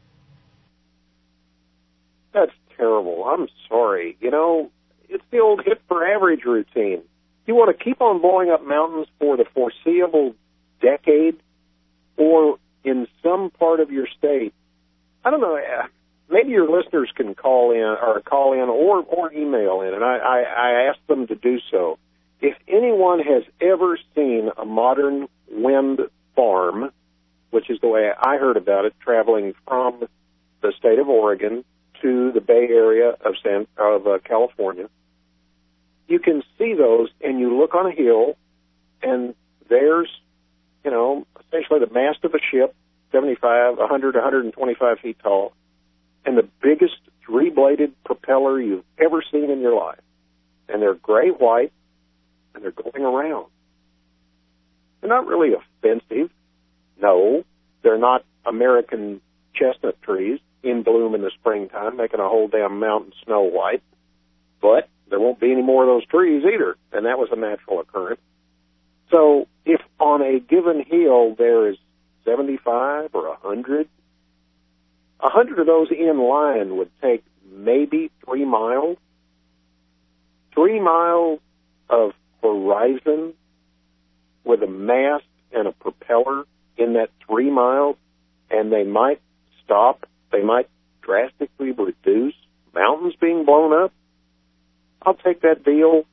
That's terrible. I'm sorry. You know, it's the old hit for average routine. You want to keep on blowing up mountains for the foreseeable decade, or in some part of your state. I don't know. Maybe your listeners can call in or call in or, or email in, and I, I, I ask them to do so. If anyone has ever seen a modern wind farm, which is the way I heard about it, traveling from the state of Oregon to the Bay Area of San of uh, California, you can see those, and you look on a hill, and there's, you know, essentially the mast of a ship, seventy-five, one hundred, one hundred twenty-five feet tall, and the biggest three-bladed propeller you've ever seen in your life. And they're gray-white, and they're going around. They're not really offensive. No, they're not American chestnut trees in bloom in the springtime, making a whole damn mountain snow white. But there won't be any more of those trees either, and that was a natural occurrence. So if on a given hill there is seventy-five or one hundred, one hundred of those in line would take maybe three miles. Three miles of horizon with a mast and a propeller in that three miles, and they might stop, they might drastically reduce mountains being blown up. I'll take that deal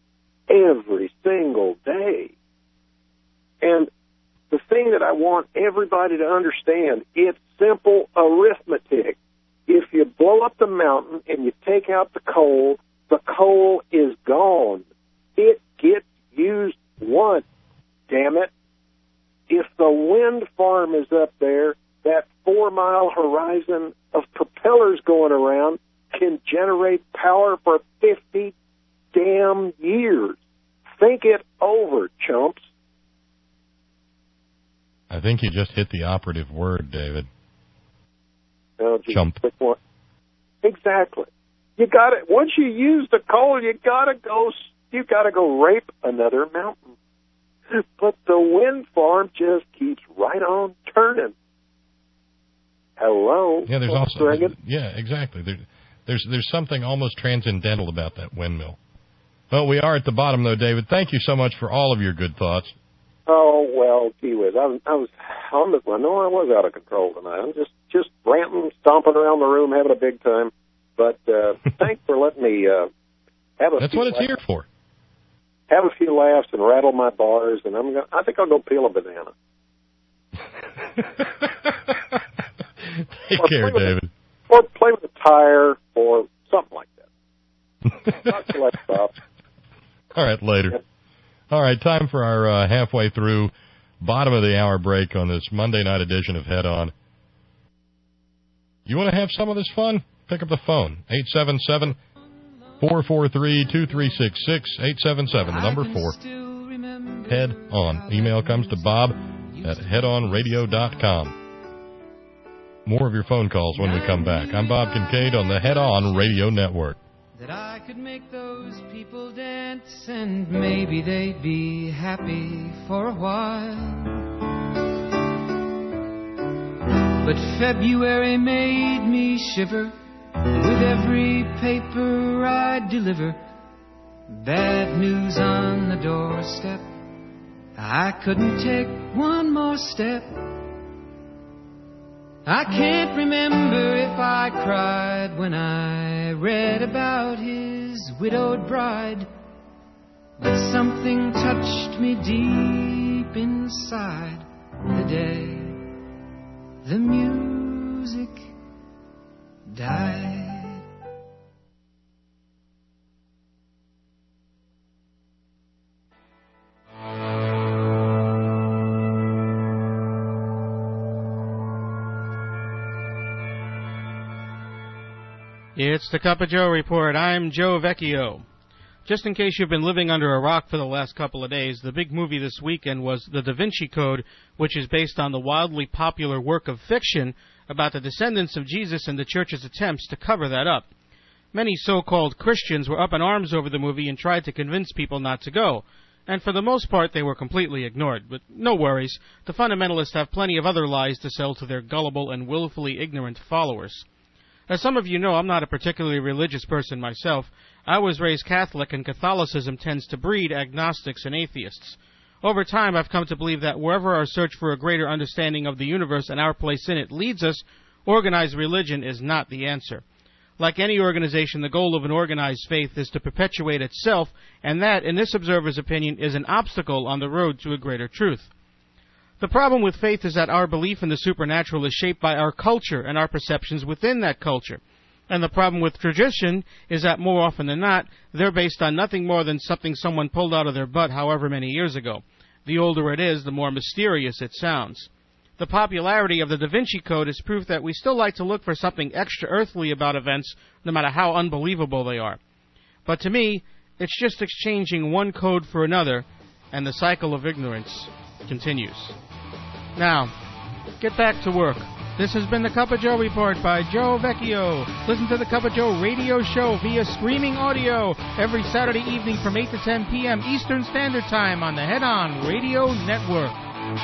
every single day. And the thing that I want everybody to understand, it's simple arithmetic. If you blow up the mountain and you take out the coal, the coal is gone. It gets used once, damn it. If the wind farm is up there, that four-mile horizon of propellers going around can generate power for fifty damn years. Think it over, chumps. I think you just hit the operative word, David. Oh, geez, Chump. Exactly. You got to once you use the coal, you got to go. You got to go rape another mountain. But the wind farm just keeps right on turning. Hello. Yeah, there's also there's, yeah, exactly. There, there's there's something almost transcendental about that windmill. Well, we are at the bottom, though, David. Thank you so much for all of your good thoughts. Oh, well, gee whiz. I was, I was on the, I know I was out of control tonight. I'm just, just ranting, stomping around the room, having a big time. But uh, thanks for letting me uh, have a That's few what it's laughs, here for. Have a few laughs and rattle my bars, and I'm gonna, I think I'll go peel a banana. Take or care, David. A, or play with a tire or something like that. Talk to you later, Bob. All right, later. Yep. All right, time for our uh, halfway through, bottom of the hour break on this Monday night edition of Head On. You want to have some of this fun? Pick up the phone, eight seven seven, four four three, two three six six, eight seven seven, the number four. Head On. Email comes to bob at head on radio dot com. More of your phone calls when we come back. I'm Bob Kincaid on the Head On Radio Network. That I could make those people dance and maybe they'd be happy for a while. But February made me shiver with every paper I deliver. Bad news on the doorstep. I couldn't take one more step. I can't remember if I cried when I read about his widowed bride, but something touched me deep inside the day the music died. It's the Cup of Joe Report. I'm Joe Vecchio. Just in case you've been living under a rock for the last couple of days, the big movie this weekend was The Da Vinci Code, which is based on the wildly popular work of fiction about the descendants of Jesus and the Church's attempts to cover that up. Many so-called Christians were up in arms over the movie and tried to convince people not to go. And for the most part, they were completely ignored. But no worries. The fundamentalists have plenty of other lies to sell to their gullible and willfully ignorant followers. As some of you know, I'm not a particularly religious person myself. I was raised Catholic, and Catholicism tends to breed agnostics and atheists. Over time, I've come to believe that wherever our search for a greater understanding of the universe and our place in it leads us, organized religion is not the answer. Like any organization, the goal of an organized faith is to perpetuate itself, and that, in this observer's opinion, is an obstacle on the road to a greater truth. The problem with faith is that our belief in the supernatural is shaped by our culture and our perceptions within that culture. And the problem with tradition is that more often than not, they're based on nothing more than something someone pulled out of their butt however many years ago. The older it is, the more mysterious it sounds. The popularity of the Da Vinci Code is proof that we still like to look for something extra earthly about events, no matter how unbelievable they are. But to me, it's just exchanging one code for another, and the cycle of ignorance continues. Now, get back to work. This has been the Cup of Joe Report by Joe Vecchio. Listen to the Cup of Joe radio show via streaming audio every Saturday evening from eight to ten p.m. Eastern Standard Time on the Head On Radio Network.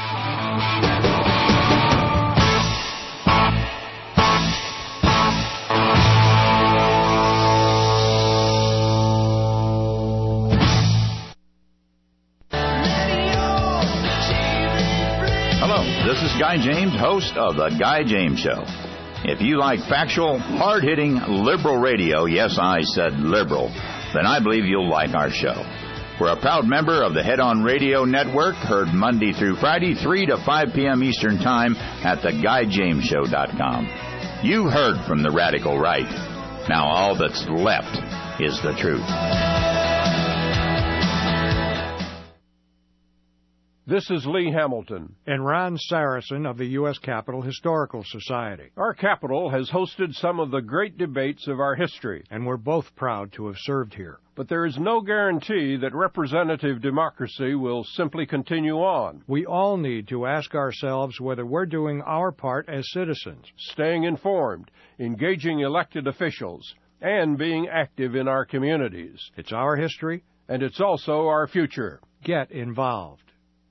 This is Guy James, host of The Guy James Show. If you like factual, hard-hitting, liberal radio, yes, I said liberal, then I believe you'll like our show. We're a proud member of the Head On Radio Network, heard Monday through Friday, three to five p.m. Eastern Time at the guy james show dot com. You heard from the radical right. Now all that's left is the truth. This is Lee Hamilton. And Ron Saracen of the U S Capitol Historical Society. Our Capitol has hosted some of the great debates of our history. And we're both proud to have served here. But there is no guarantee that representative democracy will simply continue on. We all need to ask ourselves whether we're doing our part as citizens. Staying informed, engaging elected officials, and being active in our communities. It's our history. And it's also our future. Get involved.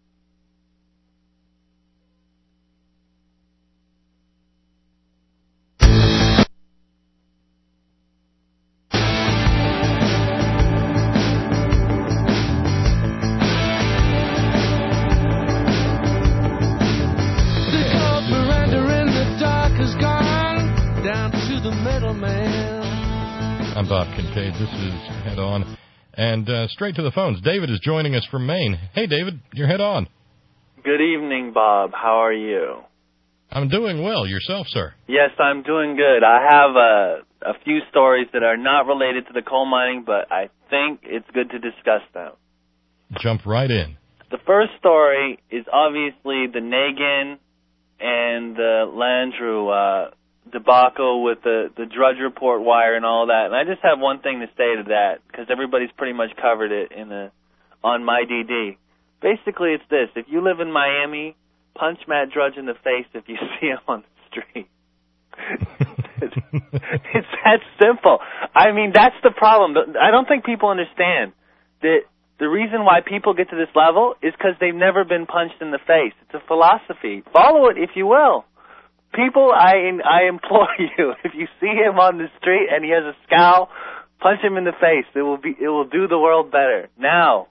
I'm Bob Kincaid. This is Head On. And uh, straight to the phones. David is joining us from Maine. Hey, David, you're Head On. Good evening, Bob. How are you? I'm doing well. Yourself, sir? Yes, I'm doing good. I have a, a few stories that are not related to the coal mining, but I think it's good to discuss them. Jump right in. The first story is obviously the Nagin and the Landrew uh debacle with the, the Drudge Report wire and all that. And I just have one thing to say to that, because everybody's pretty much covered it in the on my D D. Basically, it's this. If you live in Miami, punch Matt Drudge in the face if you see him on the street. it's, it's that simple. I mean, that's the problem. I don't think people understand that the reason why people get to this level is because they've never been punched in the face. It's a philosophy. Follow it, if you will. People, I I implore you, if you see him on the street and he has a scowl, punch him in the face. It will be it will do the world better. Now,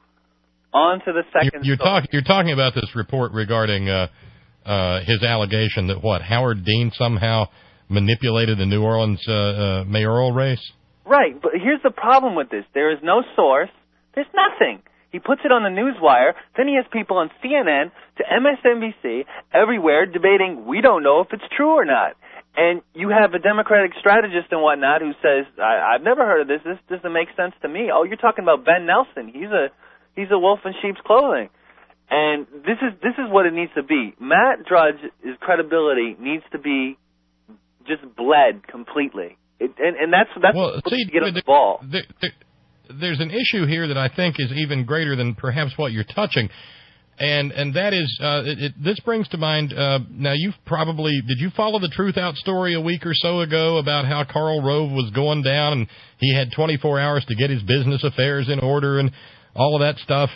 on to the second. You're, you're talking you're talking about this report regarding uh, uh, his allegation that what Howard Dean somehow manipulated the New Orleans uh, uh, mayoral race. Right, but here's the problem with this: there is no source. There's nothing. He puts it on the newswire, then he has people on C N N to M S N B C, everywhere, debating, we don't know if it's true or not. And you have a Democratic strategist and whatnot who says, I, I've never heard of this, this doesn't make sense to me. Oh, you're talking about Ben Nelson. He's a he's a wolf in sheep's clothing. And this is this is what it needs to be. Matt Drudge's credibility needs to be just bled completely. It, and, and that's, that's well, what see, to get the, on the ball. The, the, There's an issue here that I think is even greater than perhaps what you're touching, and and that is uh, it, it, this brings to mind. Uh, now you've probably did you follow the Truth Out story a week or so ago about how Karl Rove was going down and he had twenty-four hours to get his business affairs in order and all of that stuff?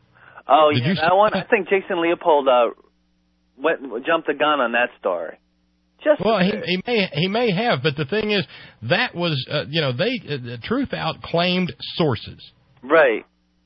Oh did yeah, you that one. I think Jason Leopold uh, went jumped the gun on that story. Just well, he, he may he may have, but the thing is, that was uh, you know they uh, Truth Out claimed sources, right?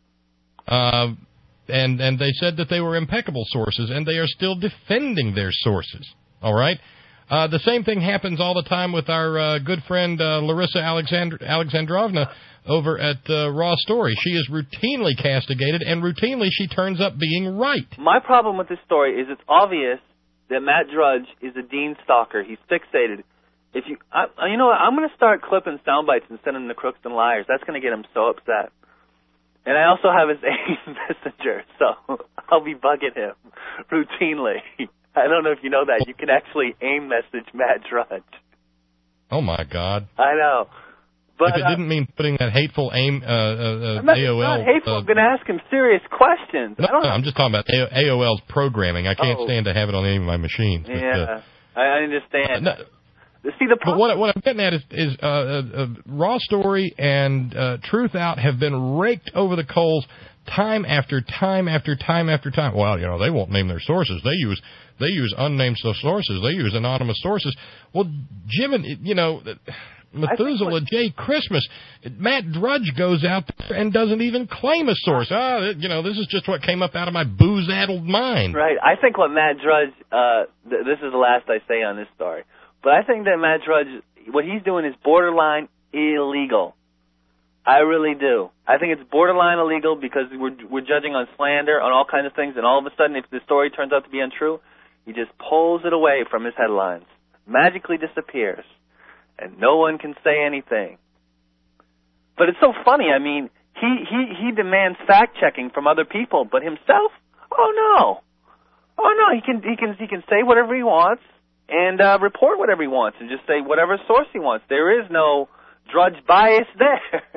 Uh, and and they said that they were impeccable sources, and they are still defending their sources. All right. Uh, the same thing happens all the time with our uh, good friend uh, Larissa Alexandr- Alexandrovna over at uh, Raw Story. She is routinely castigated, and routinely she turns up being right. My problem with this story is it's obvious that Matt Drudge is a Dean stalker. He's fixated. If you, I, you know what? I'm going to start clipping sound bites and sending them to Crooks and Liars. That's going to get him so upset. And I also have his AIM messenger, so I'll be bugging him routinely. I don't know if you know that. You can actually AIM message Matt Drudge. Oh, my God. I know. But, if it uh, didn't mean putting that hateful AIM, uh, uh, I'm not, A O L... not hateful. Uh, I'm going to ask him serious questions. No, I don't no, I'm just talking about A O L's programming. I can't Oh. stand to have it on any of my machines. But, Yeah, uh, I understand. no, See, the but what, what I'm getting at is, is uh, uh, uh, Raw Story and uh, Truth Out have been raked over the coals time after time after time after time. Well, you know, they won't name their sources. They use they use unnamed sources. They use anonymous sources. Well, Jim and, you know, Methuselah J. Christmas, Matt Drudge goes out there and doesn't even claim a source. Ah, you know, this is just what came up out of my booze-addled mind. Right. I think what Matt Drudge, uh, th- this is the last I say on this story, but I think that Matt Drudge, what he's doing is borderline illegal. I really do. I think it's borderline illegal because we're we're judging on slander, on all kinds of things, and all of a sudden, if the story turns out to be untrue, he just pulls it away from his headlines, magically disappears, and no one can say anything. But it's so funny. I mean, he he he demands fact checking from other people, but himself, oh no, oh no, he can he can he can say whatever he wants and uh, report whatever he wants, and just say whatever source he wants. There is no Drudge bias there.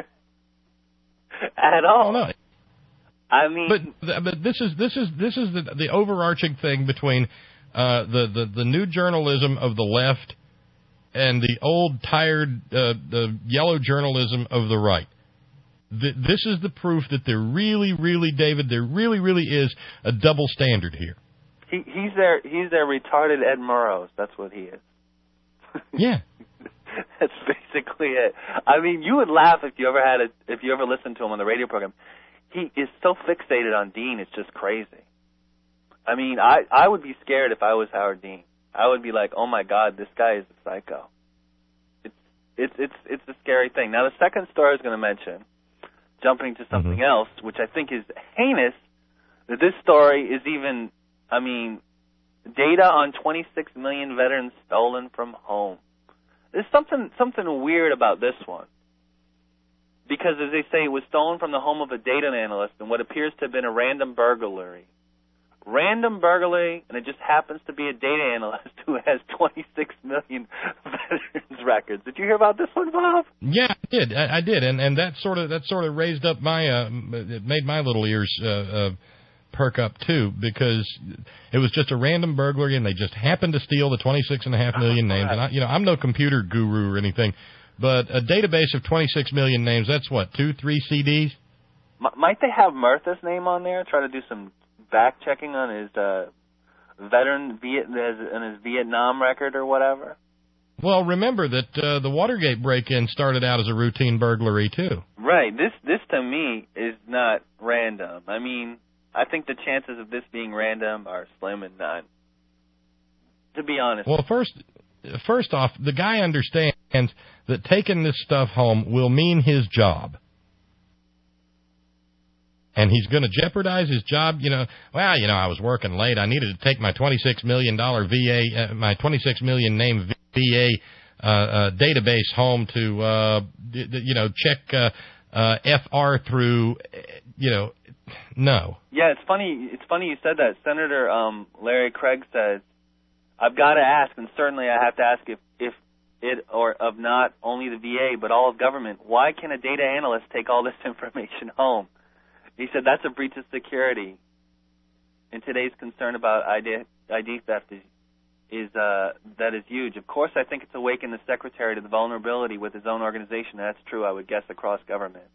At all. No. I mean, but but this is this is this is the, the overarching thing between uh, the, the the new journalism of the left and the old tired uh, the yellow journalism of the right. The, this is the proof that there really, really, David, there really, really is a double standard here. He, he's their he's their retarded Ed Murrows. That's what he is. Yeah. That's basically it. I mean, you would laugh if you ever had a, if you ever listened to him on the radio program. He is so fixated on Dean, it's just crazy. I mean, I, I would be scared if I was Howard Dean. I would be like, oh my God, this guy is a psycho. It's it's it's it's a scary thing. Now, the second story I was going to mention, jumping to something mm-hmm. else, which I think is heinous, that this story is even, I mean, data on twenty-six million veterans stolen from home. There's something something weird about this one. Because, as they say, it was stolen from the home of a data analyst in what appears to have been a random burglary. Random burglary, and it just happens to be a data analyst who has twenty-six million veterans records. Did you hear about this one, Bob? Yeah, I did. I, I did, and and that sort of that sort of raised up my, uh, it made my little ears uh, uh, perk up too, because it was just a random burglary, and they just happened to steal the twenty-six and a half million names. And I, you know, I'm no computer guru or anything, but a database of twenty-six million names, that's what, two, three C Ds? M- might they have Murtha's name on there? Try to do some back checking on his uh, veteran Viet and his Vietnam record or whatever. Well, remember that uh, the Watergate break-in started out as a routine burglary too. Right. This this to me is not random. I mean, I think the chances of this being random are slim and none, to be honest. Well, first, first off, the guy understands that taking this stuff home will mean his job. And he's going to jeopardize his job. You know, well, you know, I was working late. I needed to take my twenty-six million dollars V A, uh, my twenty-six million name V A uh, uh, database home to, uh, d- d- you know, check uh, uh, F R through, you know, no. Yeah, it's funny. It's funny you said that. Senator um, Larry Craig says, "I've got to ask, and certainly I have to ask if if it or of not only the V A but all of government, why can a data analyst take all this information home?" He said that's a breach of security. And today's concern about I D, I D theft is, is uh, that is huge. Of course, I think it's awakened the secretary to the vulnerability with his own organization. That's true, I would guess, across government.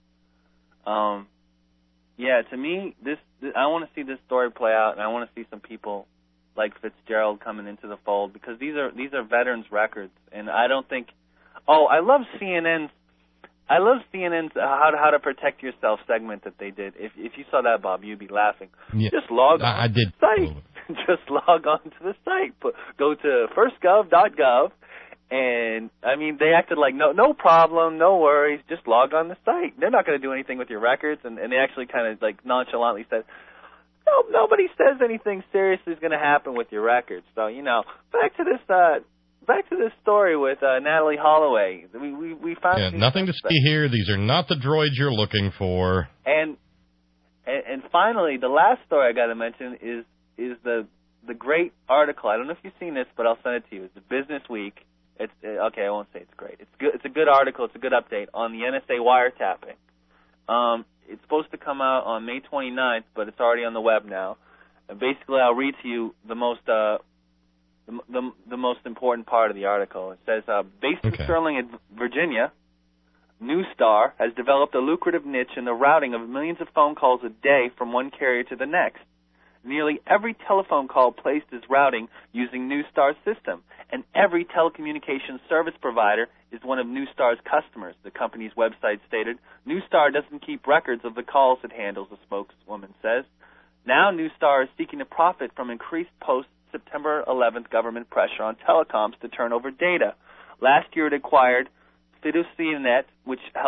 Um, yeah, to me, this, this I want to see this story play out, and I want to see some people like Fitzgerald coming into the fold, because these are these are veterans' records, and I don't think. Oh, I love C N N's. I love C N N's how to, how to protect yourself segment that they did. If if you saw that, Bob, you'd be laughing. Yeah, Just log on I, I to did. the site. Just log on to the site. Put, go to first gov dot gov, and, I mean, they acted like, no no problem, no worries, just log on the site. They're not going to do anything with your records, and, and they actually kind of, like, nonchalantly said, no, nobody says anything serious is going to happen with your records. So, you know, back to this uh, Back to this story with uh, Natalie Holloway. We we, we found yeah, nothing to see here. These are not the droids you're looking for. And, and and finally, the last story I got to mention is is the the great article. I don't know if you've seen this, but I'll send it to you. It's the Business Week. It's okay. I won't say it's great. It's good. It's a good article. It's a good update on the N S A wiretapping. Um, it's supposed to come out on May twenty-ninth, but it's already on the web now. And basically, I'll read to you the most. Uh, The, the, the most important part of the article. It says, uh, based okay. in Sterling, Virginia, Newstar has developed a lucrative niche in the routing of millions of phone calls a day from one carrier to the next. Nearly every telephone call placed is routing using Newstar's system, and every telecommunications service provider is one of Newstar's customers, the company's website stated. Newstar doesn't keep records of the calls it handles, the spokeswoman says. Now Newstar is seeking to profit from increased post September eleventh government pressure on telecoms to turn over data. Last year it acquired Fiducianet, which helps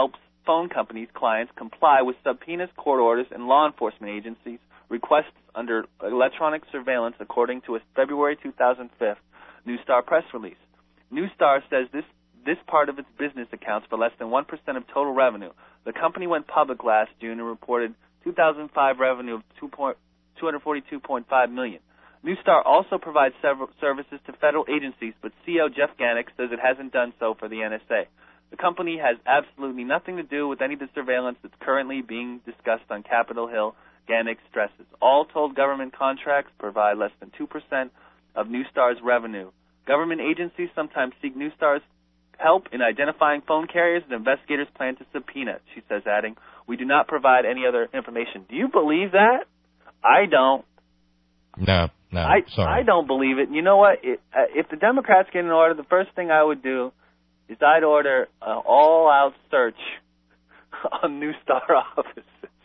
phone companies' clients comply with subpoenas, court orders, and law enforcement agencies' requests under electronic surveillance, according to a February two thousand five Newstar press release. Newstar says this this part of its business accounts for less than one percent of total revenue. The company went public last June and reported two thousand five revenue of two hundred forty-two point five million dollars. Newstar also provides several services to federal agencies, but C E O Jeff Ganek says it hasn't done so for the N S A. The company has absolutely nothing to do with any of the surveillance that's currently being discussed on Capitol Hill, Ganek stresses. All told, government contracts provide less than two percent of Newstar's revenue. Government agencies sometimes seek Newstar's help in identifying phone carriers that investigators plan to subpoena, she says, adding, "We do not provide any other information." Do you believe that? I don't. No, no, I, sorry. I don't believe it. You know what? It, uh, if the Democrats get in order, the first thing I would do is I'd order an all-out search on Newstar offices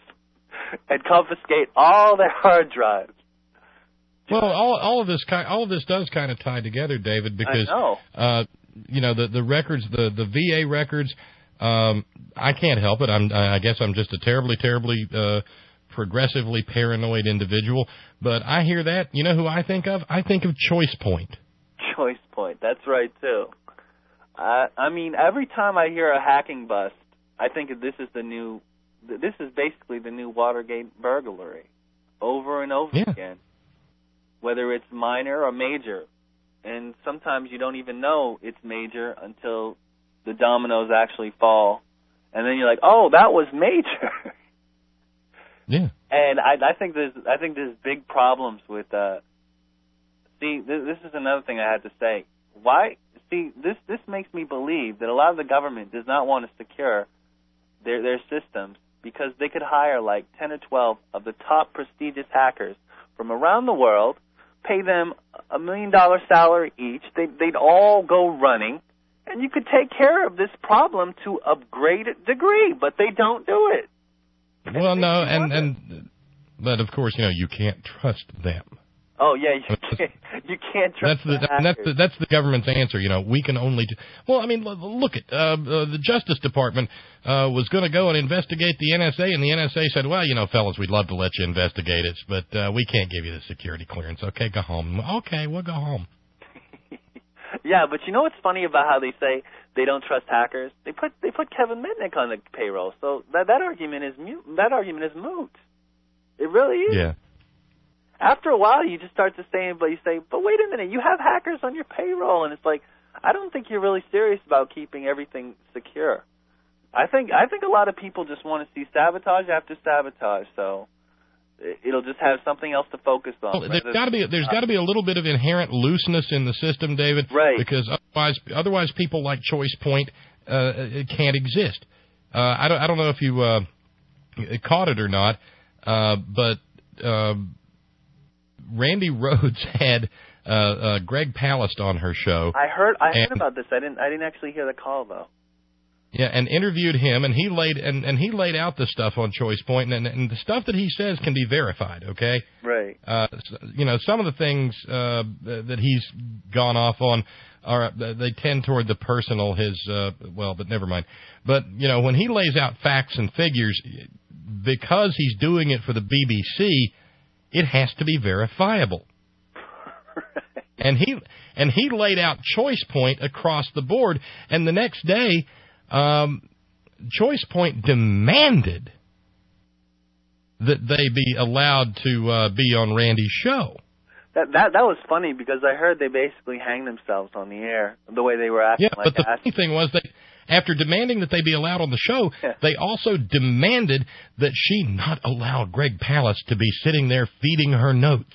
and confiscate all their hard drives. Well, all all of this kind, all of this does kind of tie together, David, because I know. Uh, you know the the records, the the V A records. Um, I can't help it. I'm I guess I'm just a terribly, terribly uh, progressively paranoid individual. But I hear that. You know who I think of? I think of Choice Point. Choice Point. That's right too. I I mean, every time I hear a hacking bust, I think this is the new. This is basically the new Watergate burglary, over and over yeah. again. Whether it's minor or major. And sometimes you don't even know it's major until the dominoes actually fall. And then you're like, oh, that was major. Yeah. And I, I think there's I think there's big problems with, uh, see, this, this is another thing I had to say. Why, see, this, this makes me believe that a lot of the government does not want to secure their, their systems because they could hire like ten or twelve of the top prestigious hackers from around the world, pay them a million dollar salary each. They'd, they'd all go running, and you could take care of this problem to a great degree, but they don't do it. Well, no, and, and but of course, you know, you can't trust them. Oh yeah, you can't. You can't trust. That's the, the that's the that's the government's answer. You know, we can only. Do, well, I mean, look at uh, uh, the Justice Department uh, was going to go and investigate the N S A, and the N S A said, "Well, you know, fellas, we'd love to let you investigate it, but uh, we can't give you the security clearance. Okay, go home. Okay, we'll go home." Yeah, but you know what's funny about how they say they don't trust hackers? They put they put Kevin Mitnick on the payroll, so that that argument is mute. That argument is moot. It really is. Yeah. After a while, you just start to say, but you say, but wait a minute, you have hackers on your payroll, and it's like, I don't think you're really serious about keeping everything secure. I think I think a lot of people just want to see sabotage after sabotage, so it'll just have something else to focus on. Well, there's got to be there's got to be a little bit of inherent looseness in the system, David, right? Because otherwise, otherwise people like Choice Point uh, can't exist. Uh, I don't I don't know if you uh, caught it or not, uh, but. Uh, Randy Rhodes had uh, uh, Greg Palast on her show. I heard. I and, heard about this. I didn't. I didn't actually hear the call though. Yeah, and interviewed him, and he laid and, and he laid out the stuff on Choice Point, and, and the stuff that he says can be verified. Okay. Right. Uh, you know, some of the things uh, that he's gone off on are they tend toward the personal. His uh, well, but never mind. But you know, when he lays out facts and figures, because he's doing it for the B B C. It has to be verifiable. Right. And he and he laid out Choice Point across the board, and the next day, um, Choice Point demanded that they be allowed to uh, be on Randy's show. That that that was funny because I heard they basically hanged themselves on the air the way they were acting. Yeah, like but the that. funny thing was that after demanding that they be allowed on the show, yeah. they also demanded that she not allow Greg Palast to be sitting there feeding her notes.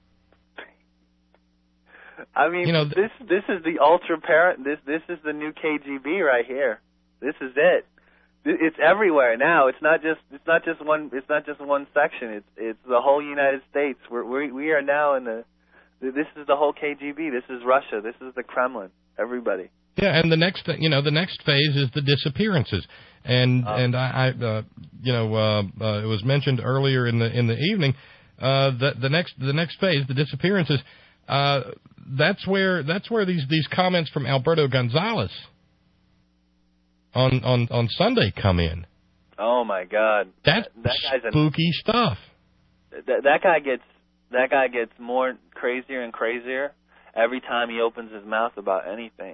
I mean, you know, this this is the ultra parent. This this is the new K G B right here. This is it. It's everywhere now. It's not just it's not just one it's not just one section. It's it's the whole United States. We're we we are now in the. This is the whole K G B. This is Russia. This is the Kremlin. Everybody. Yeah, and the next, you know, the next phase is the disappearances, and um, and I, I uh, you know, uh, uh, it was mentioned earlier in the in the evening uh, that the next the next phase, the disappearances, uh, that's where that's where these these comments from Alberto Gonzalez on on on Sunday come in. Oh my God, That's that guy's a, spooky stuff. that that guy gets that guy gets more crazier and crazier every time he opens his mouth about anything.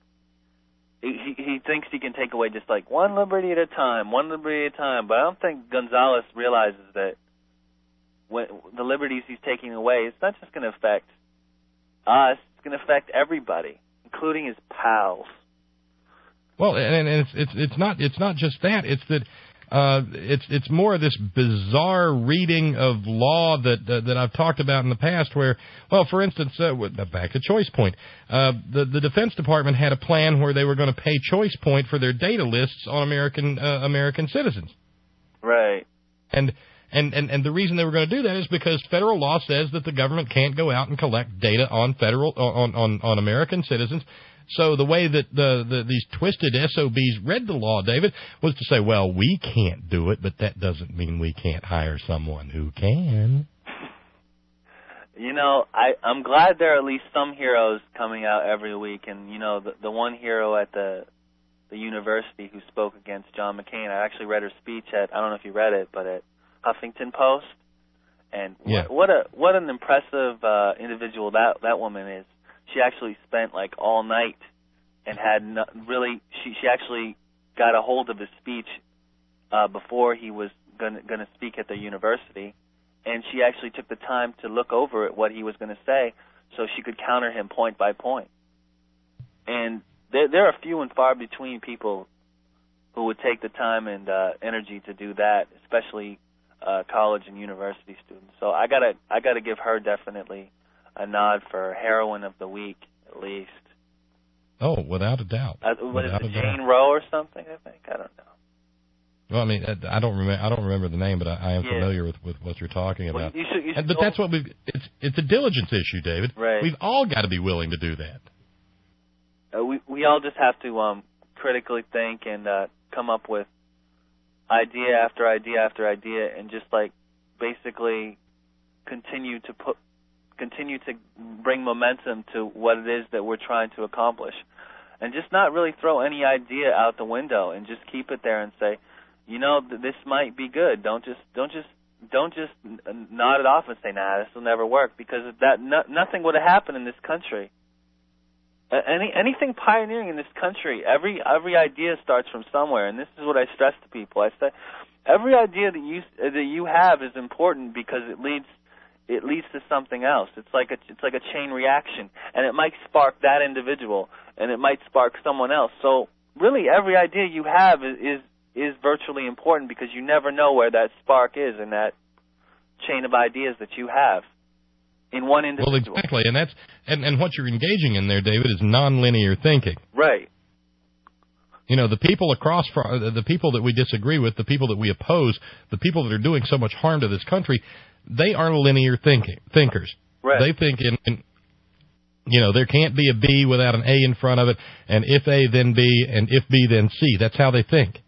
He, he he thinks he can take away just like one liberty at a time, one liberty at a time. But I don't think Gonzalez realizes that when the liberties he's taking away, it's not just going to affect us; it's going to affect everybody, including his pals. Well, and, and it's it's it's not it's not just that. It's that uh, it's it's more of this bizarre reading of law that uh, that I've talked about in the past. Where, well, for instance, uh, back to Choice Point, uh, the the Defense Department had a plan where they were going to pay Choice Point for their data lists on American uh, American citizens. Right. And. And, and and the reason they were going to do that is because federal law says that the government can't go out and collect data on federal on on, on American citizens. So the way that the, the these twisted S O Bs read the law, David, was to say, well, we can't do it, but that doesn't mean we can't hire someone who can. You know, I, I'm glad there are at least some heroes coming out every week. And, you know, the, the one hero at the the university who spoke against John McCain, I actually read her speech at, I don't know if you read it, but at Huffington Post. And yeah. what, what a what an impressive uh, individual that that woman is. She actually spent like all night and had no, really she she actually got a hold of his speech uh, before he was going to speak at the university, and she actually took the time to look over at what he was going to say so she could counter him point by point. And there there are few and far between people who would take the time and uh, energy to do that, especially uh, college and university students. So I gotta I gotta give her definitely a nod for heroine of the week at least. Oh, without a doubt. Uh, what is Without it, a doubt. Jane Roe or something? I think I don't know. Well, I mean, I don't remember. I don't remember the name, but I, I am Yeah. familiar with, with what you're talking Well, about. you should, you should and, but go- that's what we. It's it's a diligence issue, David. Right. We've all got to be willing to do that. Uh, we we all just have to um, critically think and uh, come up with idea after idea after idea, and just like basically continue to put continue to bring momentum to what it is that we're trying to accomplish, and just not really throw any idea out the window, and just keep it there and say, you know, th- this might be good. Don't just don't just don't just n- nod it off and say, nah, this will never work, because that no, nothing would have happened in this country. Any anything pioneering in this country, every every idea starts from somewhere, and this is what I stress to people. I say, every idea that you that you have is important because it leads it leads to something else. It's like a it's like a chain reaction, and it might spark that individual, and it might spark someone else. So really, every idea you have is is, is virtually important, because you never know where that spark is in that chain of ideas that you have in one individual. Well, exactly, and that's and, and what you're engaging in there, David, is nonlinear thinking. Right. You know, the people across from the people that we disagree with, the people that we oppose, the people that are doing so much harm to this country, they are linear thinking thinkers. Right. They think in, in you know, there can't be a B without an A in front of it, and if A then B, and if B then C. That's how they think.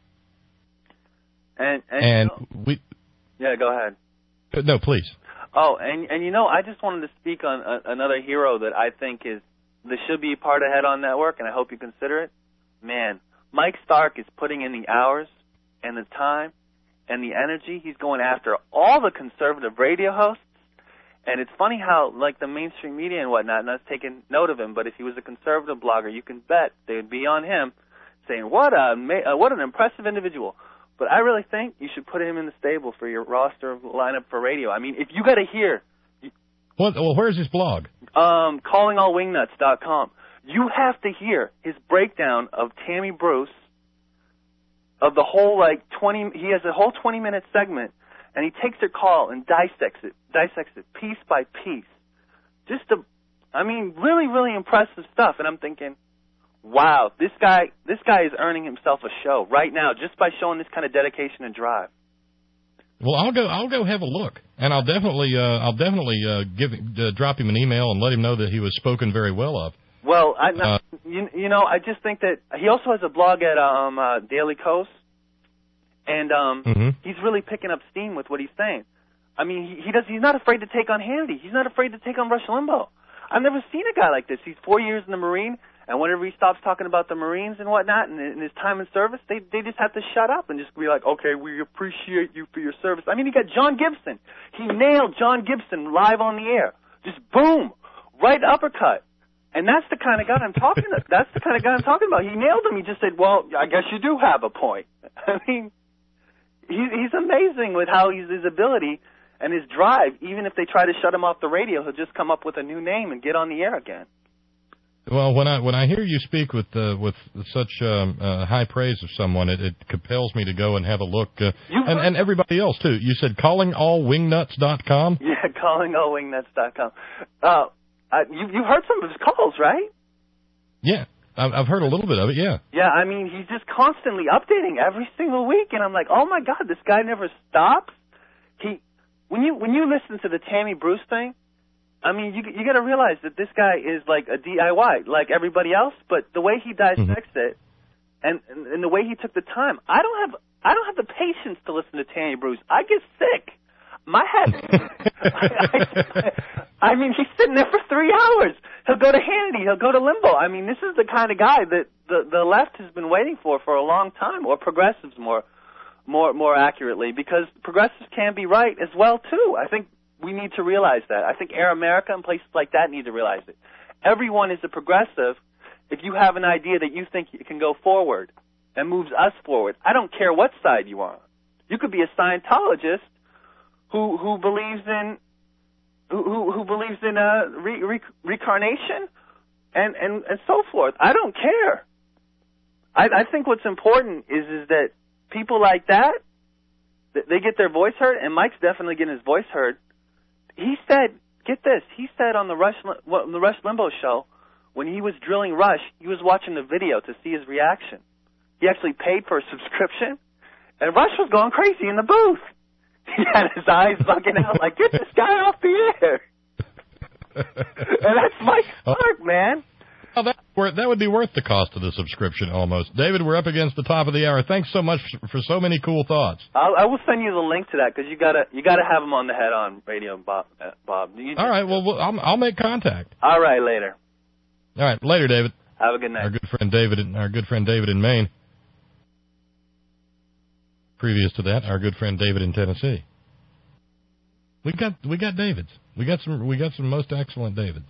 And and, And you know, we yeah, go ahead. no, please. Oh, and and you know, I just wanted to speak on a, another hero that I think is that should be part of Head On Network, and I hope you consider it. Man, Mike Stark is putting in the hours and the time and the energy. He's going after all the conservative radio hosts, and it's funny how like the mainstream media and whatnot not taking note of him. But if he was a conservative blogger, you can bet they'd be on him, saying what a uh, what an impressive individual. But I really think you should put him in the stable for your roster lineup for radio. I mean, if you got to hear, What, well, where's his blog? um, calling all wingnuts dot com, you have to hear his breakdown of Tammy Bruce, of the whole like twenty. He has a whole twenty minute segment, and he takes her call and dissects it, dissects it piece by piece. Just a, I mean, really, really impressive stuff. And I'm thinking, wow, this guy, this guy is earning himself a show right now just by showing this kind of dedication and drive. Well, I'll go. I'll go have a look, and I'll definitely. Uh, I'll definitely uh, give uh, drop him an email and let him know that he was spoken very well of. Well, I, Uh, you, you know, I just think that he also has a blog at um, uh, Daily Kos, and um, Mm-hmm. he's really picking up steam with what he's saying. I mean, he, he does. He's not afraid to take on Hannity. He's not afraid to take on Rush Limbaugh. I've never seen a guy like this. He's four years in the Marine, And whenever he stops talking about the Marines and whatnot and, and his time in service, they they just have to shut up and just be like, okay, we appreciate you for your service. I mean, you got John Gibson. He nailed John Gibson live on the air. Just boom, right uppercut. And that's the kind of guy I'm talking about. That's the kind of guy I'm talking about. He nailed him. He just said, well, I guess you do have a point. I mean, he, he's amazing with how he's his ability and his drive. Even if they try to shut him off the radio, he'll just come up with a new name and get on the air again. Well, when I when I hear you speak with uh, with such um, uh, high praise of someone, it, it compels me to go and have a look. Uh, and, and everybody else, too. You said calling all wingnuts dot com? Yeah, calling all wingnuts dot com. Uh, uh, you, you heard some of his calls, right? Yeah, I've, I've heard a little bit of it, yeah. Yeah, I mean, he's just constantly updating every single week, and I'm like, oh, my God, this guy never stops. He, when you when you listen to the Tammy Bruce thing, I mean, you you got to realize that this guy is like a D I Y, like everybody else. But the way he dissects mm-hmm. it, and, and and the way he took the time, I don't have I don't have the patience to listen to Tammy Bruce. I get sick. My head. I, I, I mean, he's sitting there for three hours. He'll go to Hannity. He'll go to Limbo. I mean, this is the kind of guy that the the left has been waiting for for a long time, or progressives more more more accurately, because progressives can be right as well too. I think. We need to realize that. I think Air America and places like that need to realize it. Everyone is a progressive if you have an idea that you think it can go forward and moves us forward. I don't care what side you are. You could be a Scientologist who who believes in who who, who believes in uh, re, re, reincarnation and, and and so forth. I don't care. I, I think what's important is is that people like that, they get their voice heard, and Mike's definitely getting his voice heard. He said, get this, he said on the Rush, well, the Rush Limbaugh show, when he was drilling Rush, he was watching the video to see his reaction. He actually paid for a subscription, and Rush was going crazy in the booth. He had his eyes bugging out like, get this guy off the air. And that's Mike Clark, man. Well, that, that would be worth the cost of the subscription almost. David, we're up against the top of the hour. Thanks so much for so many cool thoughts. I'll, I will send you the link to that, because you gotta you gotta have him on the Head On radio, Bob. Uh, Bob. You all right. Well, we'll I'll, I'll make contact. All right. Later. All right. Later, David. Have a good night. Our good friend David. In, our good friend David in Maine. Previous to that, our good friend David in Tennessee. We got we got Davids. We got some we got some most excellent Davids.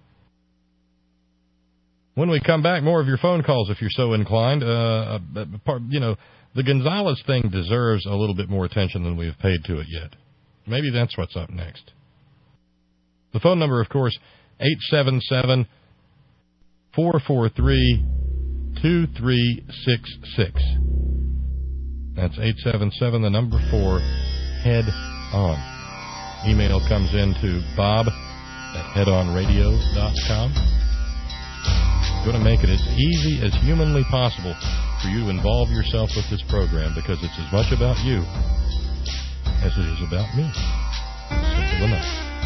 When we come back, more of your phone calls if you're so inclined. Uh, you know, the Gonzalez thing deserves a little bit more attention than we've paid to it yet. Maybe that's what's up next. The phone number, of course, eight seven seven, four four three, two three six six. That's eight seven seven, the number four, head on. Email comes in to bob at head on radio dot com. Going to make it as easy as humanly possible for you to involve yourself with this program, because it's as much about you as it is about me. Simple enough.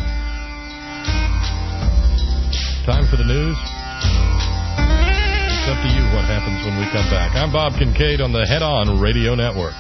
Time for the news. It's up to you what happens when we come back. I'm Bob Kincaid on the Head On Radio Network.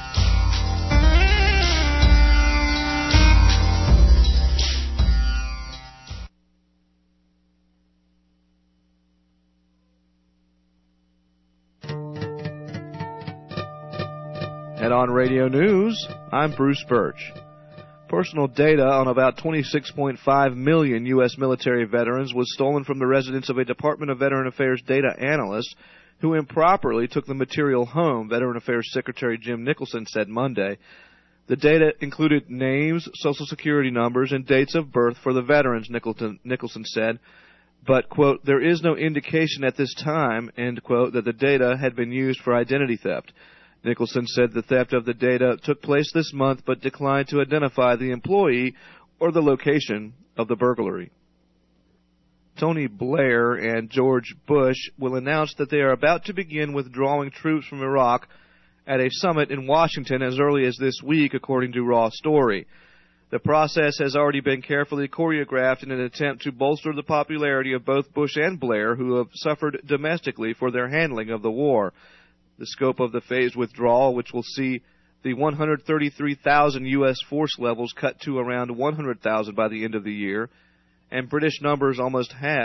And on Radio News, I'm Bruce Birch. Personal data on about twenty-six point five million U S military veterans was stolen from the residence of a Department of Veteran Affairs data analyst who improperly took the material home, Veteran Affairs Secretary Jim Nicholson said Monday. The data included names, social security numbers, and dates of birth for the veterans, Nicholson, Nicholson said. But, quote, there is no indication at this time, end quote, that the data had been used for identity theft. Nicholson said the theft of the data took place this month but declined to identify the employee or the location of the burglary. Tony Blair and George Bush will announce that they are about to begin withdrawing troops from Iraq at a summit in Washington as early as this week, according to Raw Story. The process has already been carefully choreographed in an attempt to bolster the popularity of both Bush and Blair, who have suffered domestically for their handling of the war. The scope of the phased withdrawal, which will see the one hundred thirty-three thousand U S force levels cut to around one hundred thousand by the end of the year, and British numbers almost halved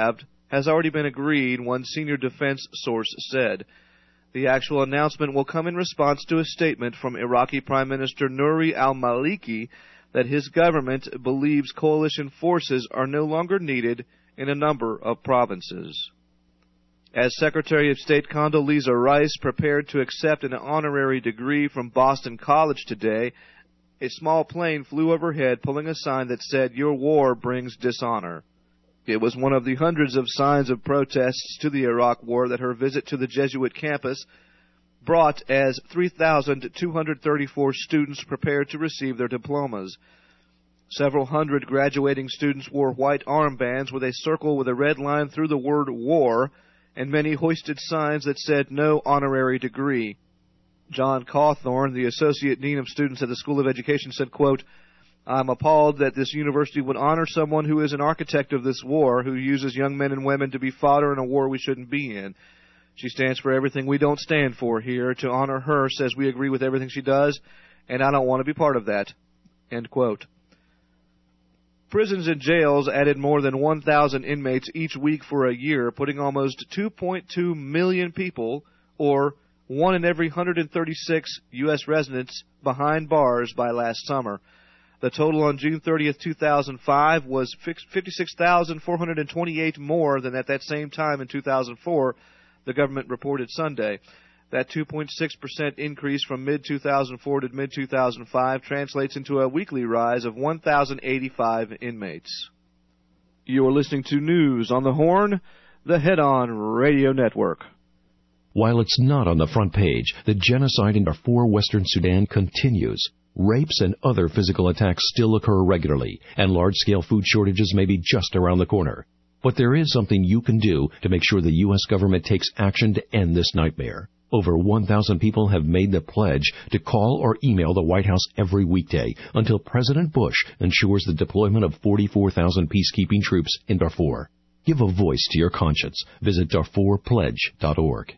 has already been agreed, one senior defense source said. The actual announcement will come in response to a statement from Iraqi Prime Minister Nouri al-Maliki that his government believes coalition forces are no longer needed in a number of provinces. As Secretary of State Condoleezza Rice prepared to accept an honorary degree from Boston College today, a small plane flew overhead pulling a sign that said, "Your war brings dishonor." It was one of the hundreds of signs of protests to the Iraq War that her visit to the Jesuit campus brought as three thousand two hundred thirty-four students prepared to receive their diplomas. Several hundred graduating students wore white armbands with a circle with a red line through the word war, and many hoisted signs that said no honorary degree. John Cawthorn, the Associate Dean of Students at the School of Education, said, quote, "I'm appalled that this university would honor someone who is an architect of this war, who uses young men and women to be fodder in a war we shouldn't be in. She stands for everything we don't stand for here. To honor her says we agree with everything she does, and I don't want to be part of that." End quote. Prisons and jails added more than one thousand inmates each week for a year, putting almost two point two million people, or one in every one hundred thirty-six U S residents, behind bars by last summer. The total on June thirtieth, two thousand five was fifty-six thousand four hundred twenty-eight more than at that same time in two thousand four, the government reported Sunday. That two point six percent increase from mid two thousand four to mid two thousand five translates into a weekly rise of one thousand eighty-five inmates. You are listening to News on the Horn, the Head On Radio Network. While it's not on the front page, the genocide in Darfur, Western Sudan continues. Rapes and other physical attacks still occur regularly, and large-scale food shortages may be just around the corner. But there is something you can do to make sure the U S government takes action to end this nightmare. Over one thousand people have made the pledge to call or email the White House every weekday until President Bush ensures the deployment of forty-four thousand peacekeeping troops in Darfur. Give a voice to your conscience. Visit Darfur Pledge dot org.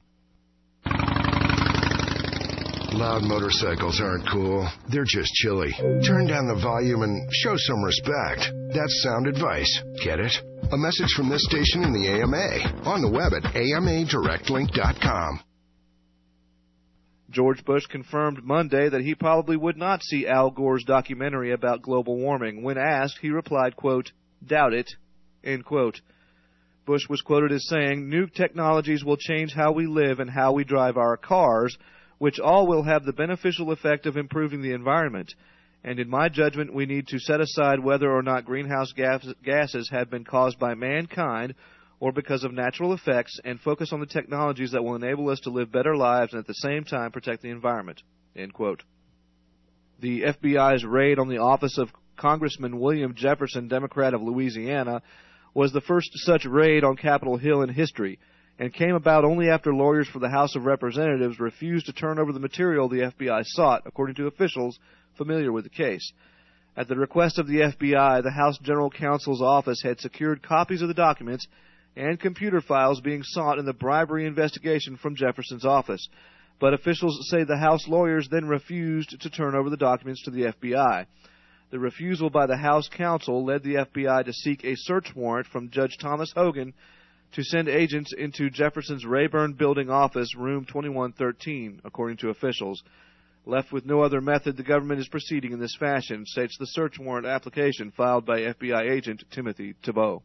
Loud motorcycles aren't cool. They're just chilly. Turn down the volume and show some respect. That's sound advice. Get it? A message from this station in the A M A. On the web at A M A direct link dot com. George Bush confirmed Monday that he probably would not see Al Gore's documentary about global warming. When asked, he replied, quote, "Doubt it," end quote. Bush was quoted as saying, "New technologies will change how we live and how we drive our cars, which all will have the beneficial effect of improving the environment. And in my judgment, we need to set aside whether or not greenhouse gas, gases have been caused by mankind or because of natural effects, and focus on the technologies that will enable us to live better lives and at the same time protect the environment," end quote. The F B I's raid on the office of Congressman William Jefferson, Democrat of Louisiana, was the first such raid on Capitol Hill in history, and came about only after lawyers for the House of Representatives refused to turn over the material the F B I sought, according to officials familiar with the case. At the request of the F B I, the House General Counsel's office had secured copies of the documents and computer files being sought in the bribery investigation from Jefferson's office. But officials say the House lawyers then refused to turn over the documents to the F B I. The refusal by the House counsel led the F B I to seek a search warrant from Judge Thomas Hogan to send agents into Jefferson's Rayburn Building office, room twenty-one thirteen, according to officials. Left with no other method, the government is proceeding in this fashion, states the search warrant application filed by F B I agent Timothy Thibault.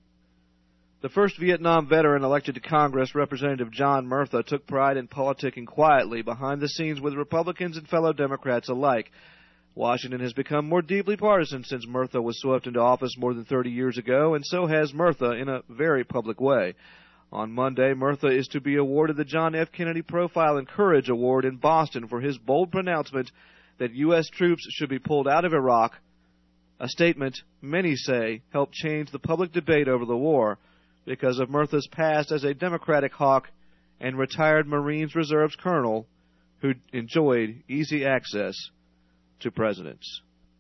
The first Vietnam veteran elected to Congress, Representative John Murtha, took pride in politicking quietly behind the scenes with Republicans and fellow Democrats alike. Washington has become more deeply partisan since Murtha was swept into office more than thirty years ago, and so has Murtha in a very public way. On Monday, Murtha is to be awarded the John F. Kennedy Profile and Courage Award in Boston for his bold pronouncement that U S troops should be pulled out of Iraq, a statement many say helped change the public debate over the war because of Murtha's past as a Democratic hawk and retired Marines Reserves colonel who enjoyed easy access to presidents.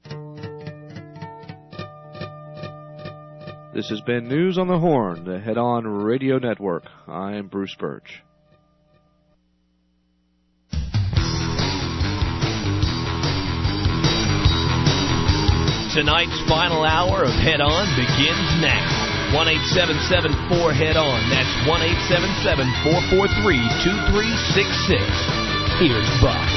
This has been News on the Horn, the Head On Radio Network. I am Bruce Birch. Tonight's final hour of Head On begins now. one eight seven seven four head on. That's one eight seven seven four four three two three six six. Here's Bob.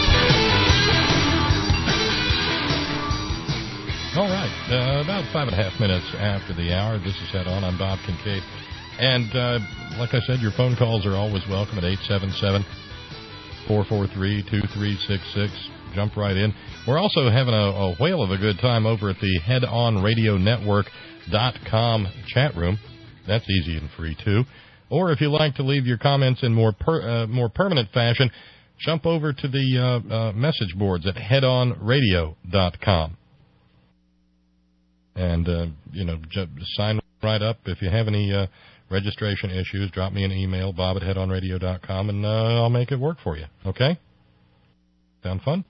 All right, uh, about five and a half minutes after the hour. This is Head On. I'm Bob Kincaid. And uh, like I said, your phone calls are always welcome at eight seven seven four four three two three six six. Jump right in. We're also having a, a whale of a good time over at the head on radio network dot com chat room. That's easy and free, too. Or if you like to leave your comments in more per, uh, more permanent fashion, jump over to the uh, uh, message boards at head on radio dot com. And, uh, you know, just sign right up. If you have any uh, registration issues, drop me an email, bob at head on radio dot com, and uh, I'll make it work for you. Okay? Sound fun?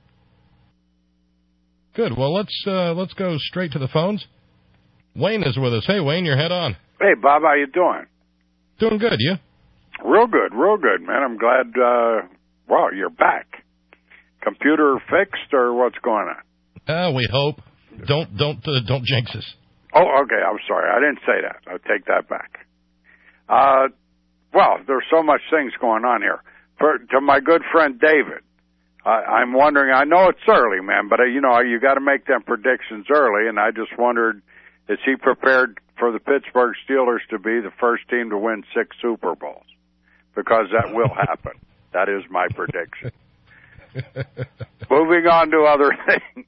Good. Well, let's uh, let's go straight to the phones. Wayne is with us. Hey, Wayne, you're Head On. Hey, Bob, how you doing? Doing good, you? Real good, real good, man. I'm glad, uh, well, you're back. Computer fixed, or what's going on? Uh, we hope. Don't don't uh, don't jinx us. Oh, okay. I'm sorry. I didn't say that. I'll take that back. Uh, well, there's so much things going on here. For, to my good friend David, I, I'm wondering. I know it's early, man, but uh, you know you got to make them predictions early, and I just wondered, is he prepared for the Pittsburgh Steelers to be the first team to win six Super Bowls? Because that will happen. That is my prediction. Moving on to other things.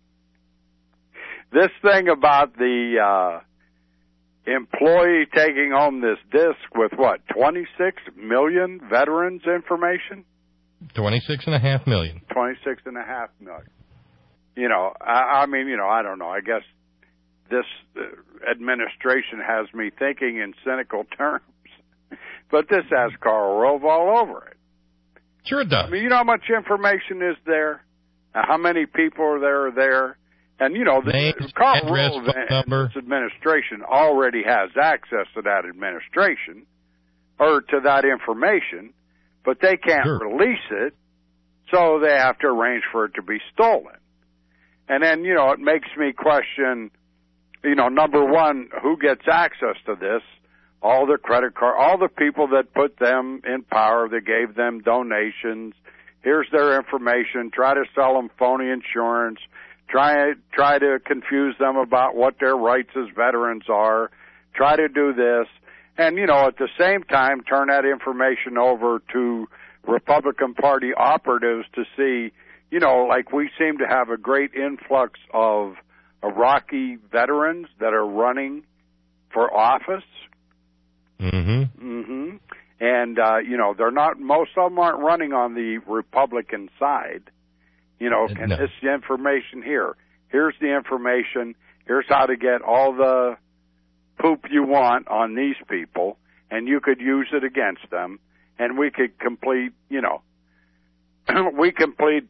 This thing about the uh, employee taking home this disc with, what, twenty-six million veterans information? twenty-six and a half million. twenty-six and a half million. You know, I, I mean, you know, I don't know. I guess this uh, administration has me thinking in cynical terms. But this has Karl Rove all over it. Sure it does. I mean, you know how much information is there? How many people are there are there? And, you know, the, Names, Karl address, Rove phone and number. this administration already has access to that administration or to that information, but they can't sure. release it, so they have to arrange for it to be stolen. And then, you know, it makes me question, you know, number one, who gets access to this? All the credit card, all the people that put them in power, that gave them donations. Here's their information. Try to sell them phony insurance. Try try to confuse them about what their rights as veterans are. Try to do this. And, you know, at the same time, turn that information over to Republican Party operatives to see, you know, like we seem to have a great influx of Iraqi veterans that are running for office. Mm-hmm. Mm-hmm. And, uh, you know, they're not, most of them aren't running on the Republican side. You know, and no. this is the information here. Here's the information. Here's how to get all the poop you want on these people, and you could use it against them, and we could complete, you know, we can plead,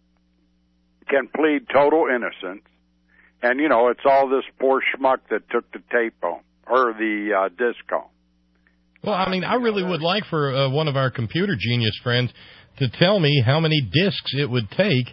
can plead total innocence, and, you know, it's all this poor schmuck that took the tape home, or the uh, disc home. Well, I mean, I really would like for uh, one of our computer genius friends to tell me how many discs it would take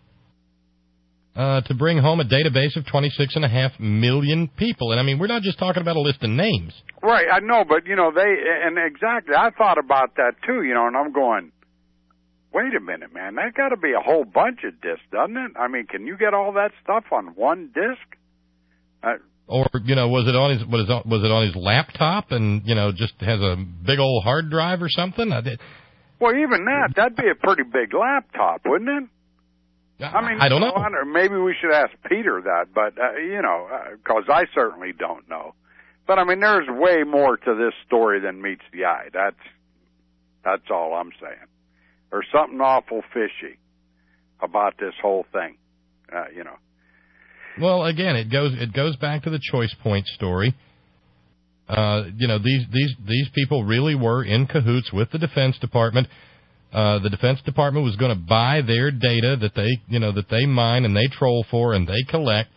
uh, to bring home a database of twenty-six and a half million people. And, I mean, we're not just talking about a list of names. Right, I know, but, you know, they, and exactly, I thought about that, too, you know, and I'm going, wait a minute, man, that got to be a whole bunch of discs, doesn't it? I mean, can you get all that stuff on one disc? Uh, Or, you know, was it on his was it, was it on his laptop and, you know, just has a big old hard drive or something? I did. Well, even that, that'd be a pretty big laptop, wouldn't it? I mean, I don't know. know. Maybe we should ask Peter that, but, uh, you know, because uh, I certainly don't know. But, I mean, there's way more to this story than meets the eye. That's, that's all I'm saying. There's something awful fishy about this whole thing, uh, you know. Well, again, it goes it goes back to the choice point story. Uh, you know, these these these people really were in cahoots with the Defense Department. Uh, the Defense Department was going to buy their data that they you know that they mine and they troll for and they collect.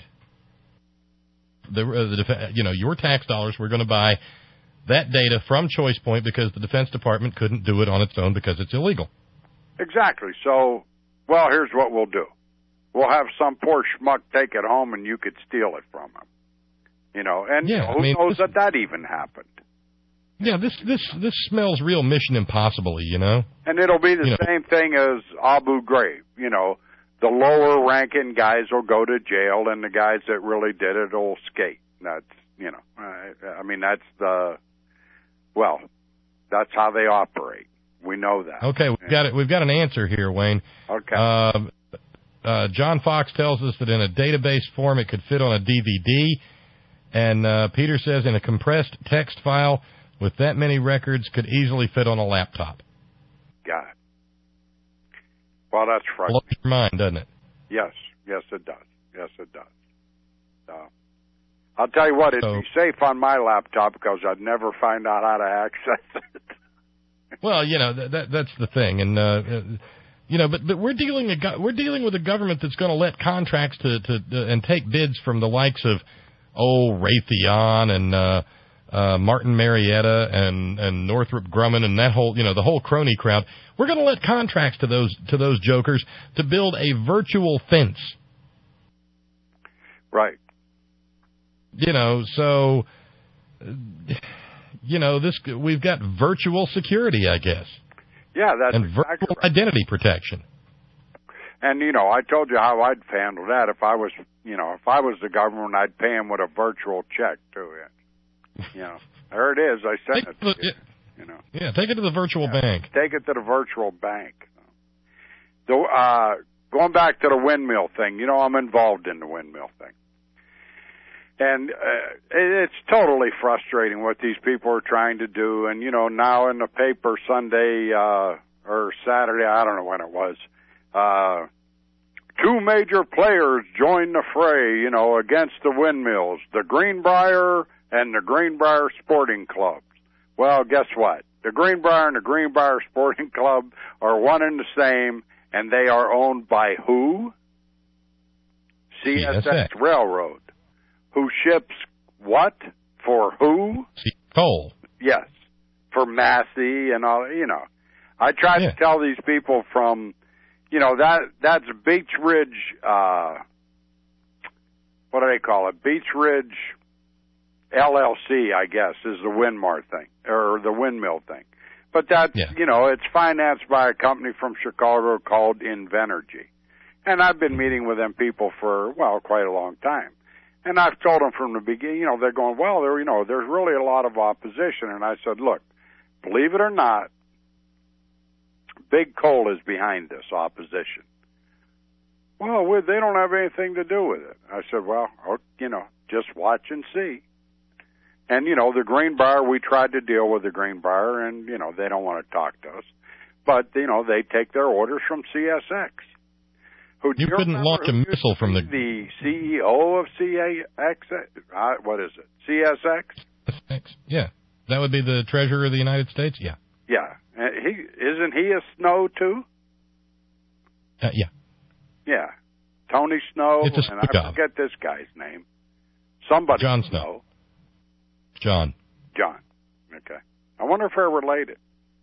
The, uh, the def- you know your tax dollars were going to buy that data from Choice Point because the Defense Department couldn't do it on its own because it's illegal. Exactly. So, well, here's what we'll do. We'll have some poor schmuck take it home, and you could steal it from him. You know, and Yeah, you know, I who mean, knows this- that that even happened? Yeah, this this this smells real Mission Impossible-y, you know. And it'll be the You know. same thing as Abu Ghraib. You know, the lower-ranking guys will go to jail, and the guys that really did it will skate. That's, you know, I, I mean, that's the, well, that's how they operate. We know that. Okay, we've got it. We've got an answer here, Wayne. Okay. Uh, uh, John Fox tells us that in a database form it could fit on a D V D, and uh, Peter says in a compressed text file with that many records could easily fit on a laptop. Got it. Well, that's Blows frustrating. your mind, doesn't it? Yes, yes, it does. Yes, it does. So, I'll tell you what, it'd So- be safe on my laptop because I'd never find out how to access it. Well, you know that, that that's the thing, and uh, uh, you know, but but we're dealing a go- we're dealing with a government that's going to let contracts to to uh, and take bids from the likes of oh Raytheon and uh, uh, Martin Marietta and and Northrop Grumman and that whole you know the whole crony crowd. We're going to let contracts to those to those jokers to build a virtual fence. Right. You know, so. Uh, You know, this we've got virtual security, I guess, Yeah, that's and exactly virtual right. identity protection. And, you know, I told you how I'd handle that. If I was, you know, if I was the government, I'd pay him with a virtual check to it. You know, there it is. I sent it to you. You know. Yeah, take it to the virtual Yeah, bank. Take it to the virtual bank. The, uh, going back to the windmill thing, you know, I'm involved in the windmill thing. And uh, it's totally frustrating what these people are trying to do. And, you know, now in the paper Sunday uh, or Saturday, I don't know when it was, uh, two major players joined the fray, you know, against the windmills, the Greenbrier and the Greenbrier Sporting Clubs. Well, guess what? The Greenbrier and the Greenbrier Sporting Club are one and the same, and they are owned by who? C S X, C S X. Railroad. Who ships what? For who? Coal. Yes. For Massey and all, you know. I try Yeah. to tell these people from, you know, that that's Beach Ridge, uh, what do they call it? Beach Ridge L L C, I guess, is the Windmar thing, or the windmill thing. But that's, Yeah. you know, it's financed by a company from Chicago called Invenergy. And I've been meeting with them people for, well, quite a long time. And I've told them from the beginning, you know, they're going, well, there, you know, there's really a lot of opposition. And I said, look, believe it or not, Big Coal is behind this opposition. Well, we, they don't have anything to do with it. I said, well, okay, you know, just watch and see. And, you know, the Greenbrier, we tried to deal with the Greenbrier, and, you know, they don't want to talk to us. But, you know, they take their orders from C S X. Who, do You couldn't remember launch a who used missile to from be the- the C E O of C A X. Uh, what is it? C S X? Yeah, that would be the Treasurer of the United States. Yeah, Yeah. Uh, he isn't he a Snow too? uh, yeah. Yeah. Tony Snow, It's a and I job. forget this guy's name. Somebody. John Snow. John. John. Okay. I wonder if they're related.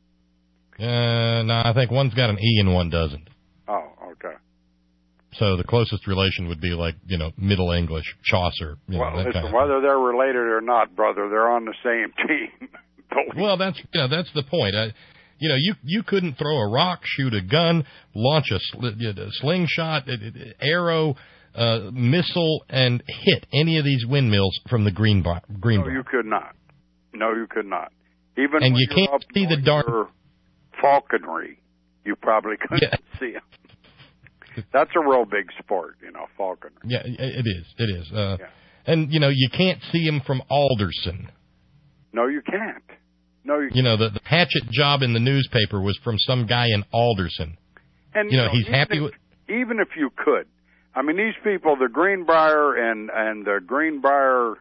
Uh, no, I think one's got an E and one doesn't. Oh, okay. So the closest relation would be like, you know, Middle English, Chaucer. You Well, know, that listen, kind of whether they're related or not, brother, they're on the same team. Well, that's you know that's the point. I, you know, you you couldn't throw a rock, shoot a gun, launch a, sl- a slingshot, a- a- arrow, uh, missile, and hit any of these windmills from the green bar, green No, bar. you could not. No, you could not. Even And when you you're can't up see the on dark- your falconry, you probably couldn't see them. That's a real big sport, you know, falconry. Yeah, it is. It is. Uh, Yeah. And you know, you can't see him from Alderson. No, you can't. No, you. You know, the, the hatchet job in the newspaper was from some guy in Alderson. And you know, he's even happy if, with. even if you could. I mean, these people, the Greenbrier and and the Greenbrier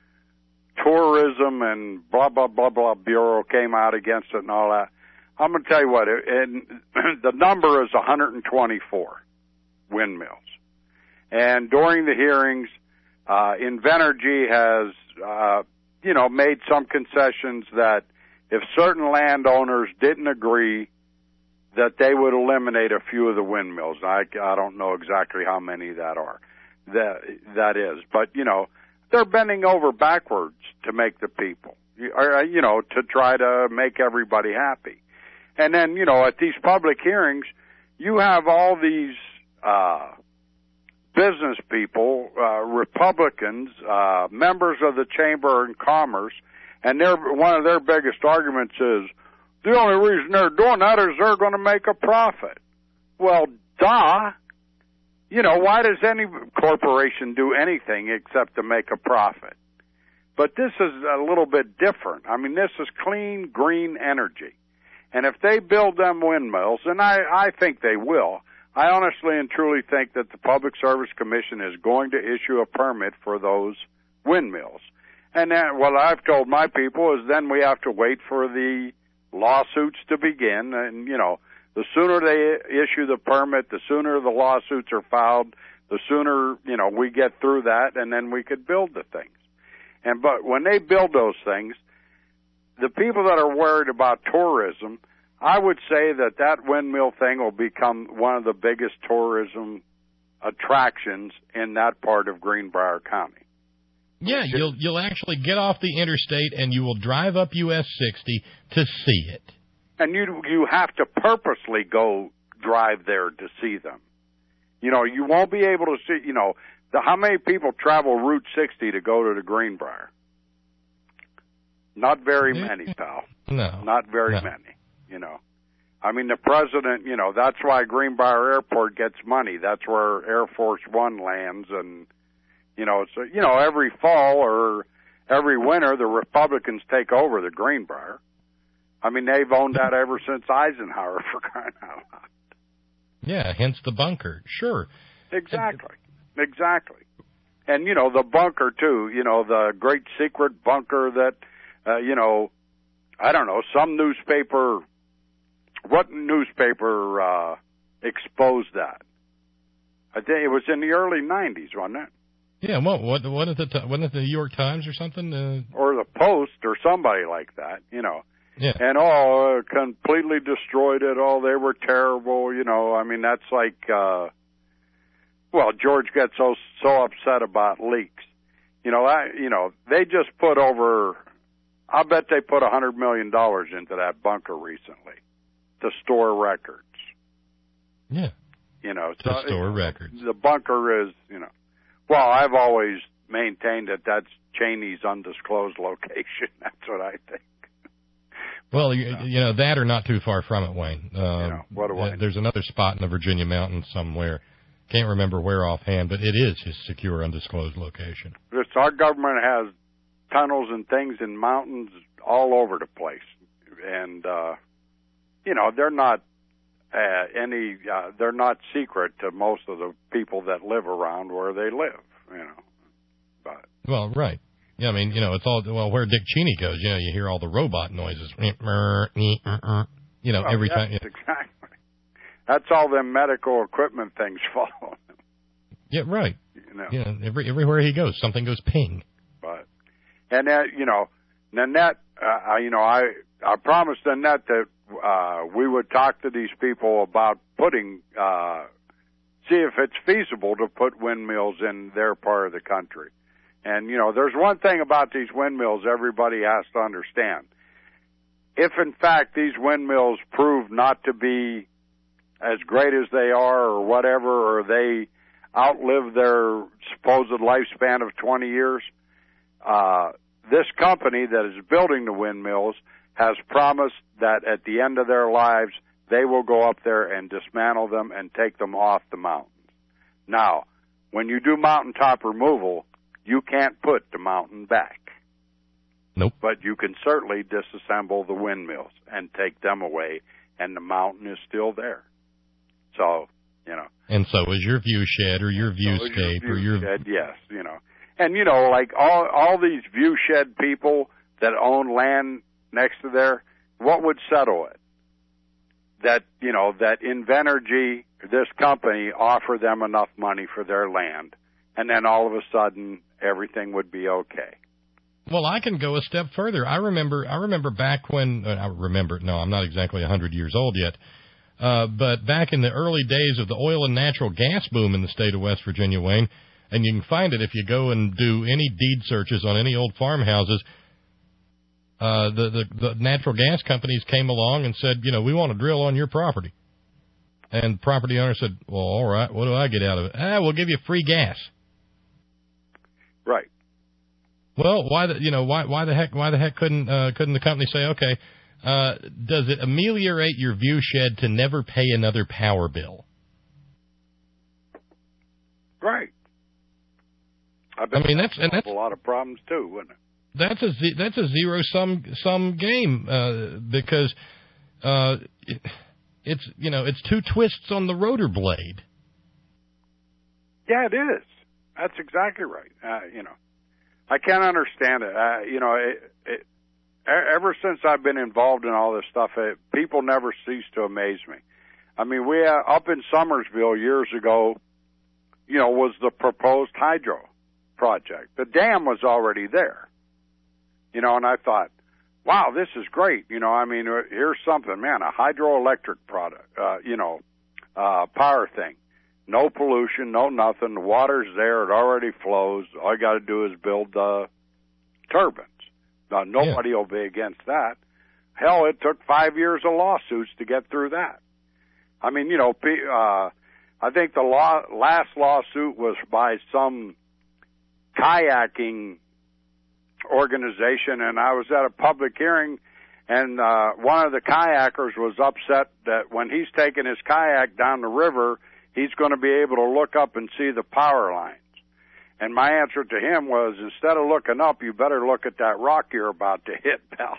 Tourism and blah blah blah blah Bureau came out against it and all that. I'm going to tell you what, it, and the number is one hundred twenty-four windmills. And during the hearings, uh, Invenergy has, uh, you know, made some concessions that if certain landowners didn't agree, that they would eliminate a few of the windmills. I, I don't know exactly how many that are. That that is, but you know, they're bending over backwards to make the people, or, you know, to try to make everybody happy. And then, you know, at these public hearings, you have all these uh, business people, uh, Republicans, uh, members of the Chamber of Commerce, and their one of their biggest arguments is the only reason they're doing that is they're going to make a profit. Well, duh. You know, why does any corporation do anything except to make a profit? But this is a little bit different. I mean, this is clean, green energy. And if they build them windmills, and I, I think they will, I honestly and truly think that the Public Service Commission is going to issue a permit for those windmills. And then what I've told my people is then we have to wait for the lawsuits to begin. And, you know, the sooner they issue the permit, the sooner the lawsuits are filed, the sooner, you know, we get through that, and then we could build the things. And but when they build those things, the people that are worried about tourism, I would say that that windmill thing will become one of the biggest tourism attractions in that part of Greenbrier County. Yeah, you'll you'll actually get off the interstate and you will drive up U S sixty to see it. And you you have to purposely go drive there to see them. You know, you won't be able to see, you know, the, how many people travel Route sixty to go to the Greenbrier? Not very many, pal. No. Not very no. many, you know. I mean, the president, you know, that's why Greenbrier Airport gets money. That's where Air Force One lands. And, you know, so, you know, every fall or every winter, the Republicans take over the Greenbrier. I mean, they've owned that ever since Eisenhower, for crying out loud. Yeah, hence the bunker. Sure. Exactly. Exactly. And, you know, the bunker, too, you know, the great secret bunker that, uh, you know, I don't know, some newspaper, what newspaper uh, exposed that? I think it was in the early nineties, wasn't it? Yeah, what, what, what is it, wasn't it the New York Times or something? Uh... Or the Post or somebody like that, you know. Yeah. And, oh, uh, completely destroyed it. Oh, they were terrible, you know. I mean, that's like, uh, well, George gets so so upset about leaks. You know, I, you know, they just put over, I bet they put a hundred million dollars into that bunker recently to store records. Yeah. You know, to so store it, records. The bunker is, you know, well, I've always maintained that that's Cheney's undisclosed location. That's what I think. Well, you, you know, that or not too far from it, Wayne. Uh, you know, what do I know? There's another spot in the Virginia mountains somewhere. Can't remember where offhand, but it is his secure, undisclosed location. Just our government has tunnels and things in mountains all over the place. And, uh, you know, they're not uh, any, uh, they're not secret to most of the people that live around where they live, you know. But Well, right. Yeah, I mean, you know, it's all, well, where Dick Cheney goes, you know, you hear all the robot noises. You know, well, every yes, time. You know. Exactly. That's all them medical equipment things follow. Yeah, right. You know. Yeah, every, everywhere he goes, something goes ping. But, and that, you know, Nanette, uh, you know, I, I promised Nanette that, uh, we would talk to these people about putting, uh, see if it's feasible to put windmills in their part of the country. And, you know, there's one thing about these windmills everybody has to understand. If, in fact, these windmills prove not to be as great as they are or whatever, or they outlive their supposed lifespan of twenty years, uh, this company that is building the windmills has promised that at the end of their lives, they will go up there and dismantle them and take them off the mountains. Now, when you do mountaintop removal, you can't put the mountain back. Nope. But you can certainly disassemble the windmills and take them away, and the mountain is still there. So, you know. And so is your view shed or your viewscape so or your... Shed, yes, you know. And, you know, like all all these view shed people that own land next to there, what would settle it? That, you know, that Invenergy, this company, offer them enough money for their land, and then all of a sudden everything would be okay. Well, I can go a step further. I remember I remember back when, uh, I remember, no, I'm not exactly one hundred years old yet, uh, but back in the early days of the oil and natural gas boom in the state of West Virginia, Wayne, and you can find it if you go and do any deed searches on any old farmhouses. Uh, the, the, the natural gas companies came along and said, you know, we want to drill on your property. And the property owner said, well, all right, what do I get out of it? Ah, we'll give you free gas. Right. Well, why the, you know, why, why the heck, why the heck couldn't, uh, couldn't the company say, okay, uh, does it ameliorate your view shed to never pay another power bill? Right. I, bet I mean, that's, and that's a lot of problems too, wouldn't it? That's a, that's a zero sum, sum game, uh, because, uh, it, it's, you know, it's two twists on the rotor blade. Yeah, it is. That's exactly right. Uh, you know, I can't understand it. Uh, you know, it, it, ever since I've been involved in all this stuff, it, people never cease to amaze me. I mean, we uh, up in Summersville years ago, you know, was the proposed hydro project. The dam was already there, you know, and I thought, wow, this is great. You know, I mean, here's something, man, a hydroelectric product, uh, you know, uh, power thing. No pollution, no nothing. The water's there. It already flows. All you got to do is build uh, turbines. Now, nobody yeah. will be against that. Hell, it took five years of lawsuits to get through that. I mean, you know, uh, I think the law, last lawsuit was by some kayaking organization, and I was at a public hearing, and uh, one of the kayakers was upset that when he's taking his kayak down the river, he's going to be able to look up and see the power lines. And my answer to him was, instead of looking up, you better look at that rock you're about to hit, pal.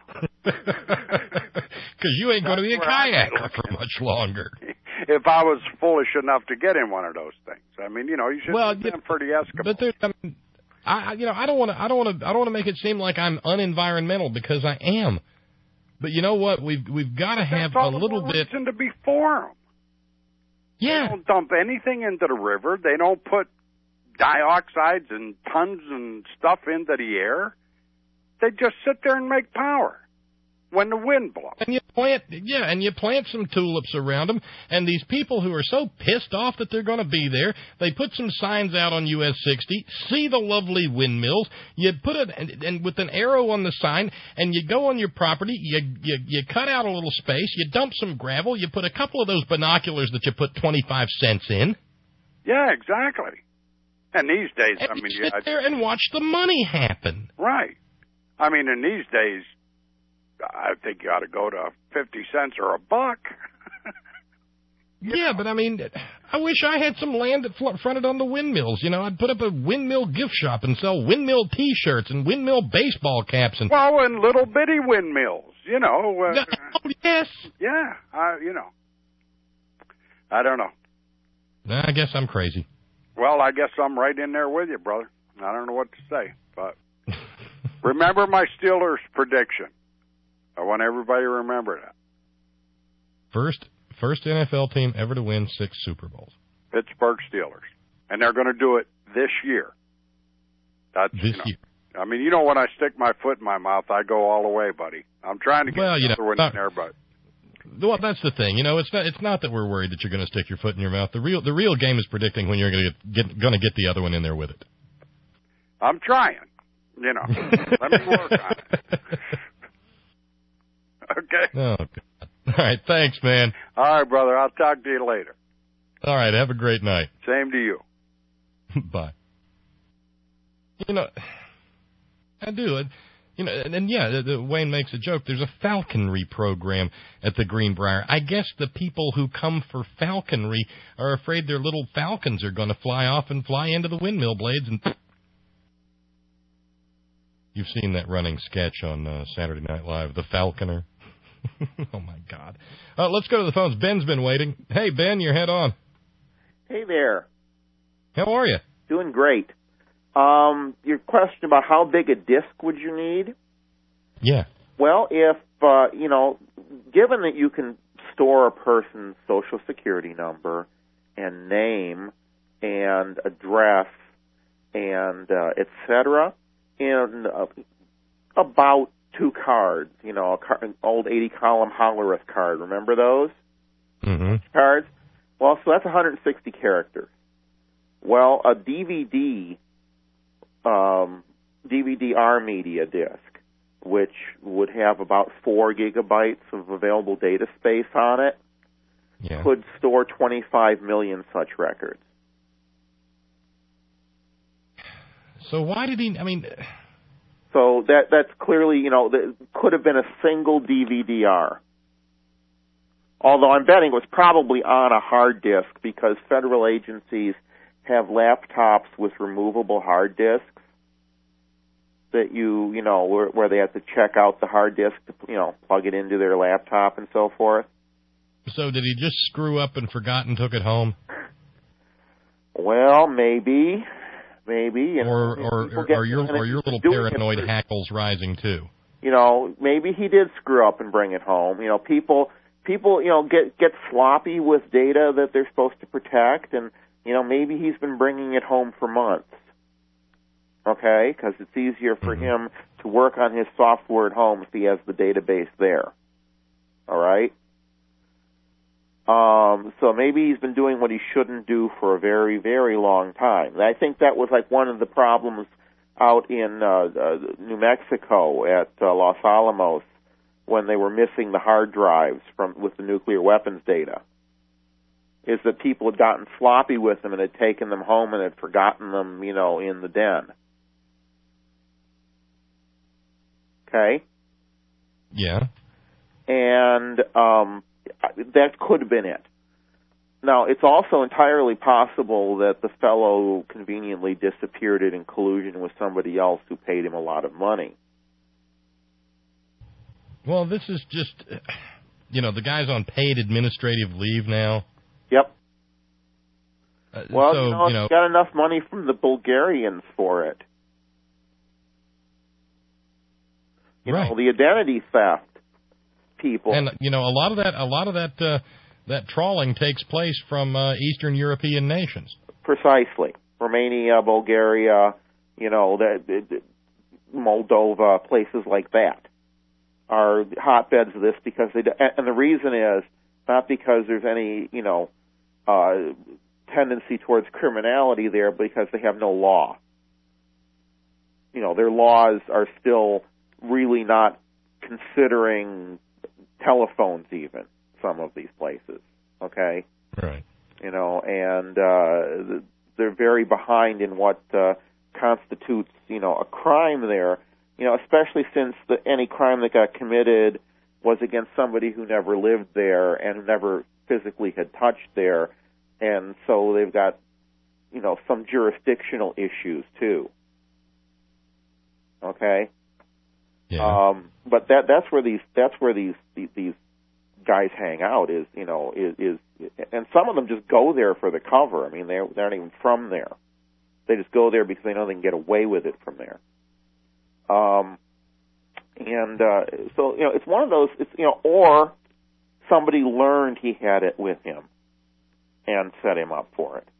Because you ain't going to be a kayaker for much longer. If I was foolish enough to get in one of those things, I mean, you know, you should well, have been for the Eskimo. But there, I mean, I, you know, I don't want to, I don't want to, I don't want to make it seem like I'm unenvironmental, because I am. But you know what? We've we've got to have That's all a little the bit. reason to be for them. Yeah. They don't dump anything into the river. They don't put dioxides and tons and stuff into the air. They just sit there and make power when the wind blows. And you plant, yeah, and you plant some tulips around them. And these people who are so pissed off that they're going to be there, they put some signs out on U S sixty, see the lovely windmills. You put it, and, and with an arrow on the sign, and you go on your property. You, you you cut out a little space. You dump some gravel. You put a couple of those binoculars that you put twenty-five cents in. Yeah, exactly. And these days, and I mean, you sit yeah, there and watch the money happen. Right. I mean, in these days, I think you ought to go to fifty cents or a buck. Yeah, know. But I mean, I wish I had some land that fl- fronted on the windmills. You know, I'd put up a windmill gift shop and sell windmill T-shirts and windmill baseball caps and well, and little bitty windmills. You know. Uh, oh, yes. Yeah. Uh, you know. I don't know. I guess I'm crazy. Well, I guess I'm right in there with you, brother. I don't know what to say, but remember my Steelers prediction. I want everybody to remember that. First, first N F L team ever to win six Super Bowls. Pittsburgh Steelers, and they're going to do it this year. That's this you know, year. I mean, you know, when I stick my foot in my mouth, I go all the way, buddy. I'm trying to get well, you another know, one not, in there, but. Well, that's the thing. You know, it's not. It's not that we're worried that you're going to stick your foot in your mouth. The real, the real game is predicting when you're going to get, get going to get the other one in there with it. I'm trying. You know, let me work on it. Okay. Oh, God. All right. Thanks, man. All right, brother. I'll talk to you later. All right. Have a great night. Same to you. Bye. You know, I do. You know, and, and yeah, the, the, Wayne makes a joke. There's a falconry program at the Greenbrier. I guess the people who come for falconry are afraid their little falcons are going to fly off and fly into the windmill blades. And you've seen that running sketch on uh, Saturday Night Live, The Falconer. Oh, my God. Uh, let's go to the phones. Ben's been waiting. Hey, Ben, your head on. Hey there. How are you? Doing great. Um, your question about how big a disc would you need? Yeah. Well, if, uh, you know, given that you can store a person's social security number and name and address and uh, et cetera in uh, about two cards, you know, a car, an old eighty-column Hollerith card. Remember those? Mm-hmm. Cards? Well, so that's one hundred sixty characters. Well, a D V D, um, D V D R media disc, which would have about four gigabytes of available data space on it, yeah. could store twenty-five million such records. So why did he, I mean... So that that's clearly, you know, that could have been a single D V D R. Although I'm betting it was probably on a hard disk because federal agencies have laptops with removable hard disks that you, you know, where, where they have to check out the hard disk to, you know, plug it into their laptop and so forth. So did he just screw up and forgot and took it home? Well, maybe. Maybe. You know, or or, or, or your, or your little paranoid hackles rising, too. You know, maybe he did screw up and bring it home. You know, people, people, you know, get, get sloppy with data that they're supposed to protect, and, you know, maybe he's been bringing it home for months. Okay? Because it's easier for mm-hmm. him to work on his software at home if he has the database there. All right? Um, so maybe he's been doing what he shouldn't do for a very, very long time. And I think that was like one of the problems out in uh, uh, New Mexico at uh, Los Alamos when they were missing the hard drives from with the nuclear weapons data. Is that people had gotten sloppy with them and had taken them home and had forgotten them, you know, in the den. Okay? Yeah. And um that could have been it. Now, it's also entirely possible that the fellow conveniently disappeared it in collusion with somebody else who paid him a lot of money. Well, this is just, you know, the guy's on paid administrative leave now. Yep. Uh, well, so, you know, you know, he got enough money from the Bulgarians for it. You right. know, the identity theft. People. And you know, a lot of that, a lot of that, uh, that trawling takes place from uh, Eastern European nations. Precisely, Romania, Bulgaria, you know, the, the, Moldova, places like that are hotbeds of this because they. And the reason is not because there's any, you know, uh, tendency towards criminality there, but because they have no law. You know, their laws are still really not considering telephones even, some of these places, okay? Right. You know, and uh, they're very behind in what uh, constitutes, you know, a crime there, you know, especially since the, any crime that got committed was against somebody who never lived there and who never physically had touched there, and so they've got, you know, some jurisdictional issues too, okay? Yeah. Um, but that that's where these that's where these, these these guys hang out is you know is, is and some of them just go there for the cover. I mean they they're not even from there. They just go there because they know they can get away with it from there. Um, and uh, so you know it's one of those it's you know or somebody learned he had it with him and set him up for it.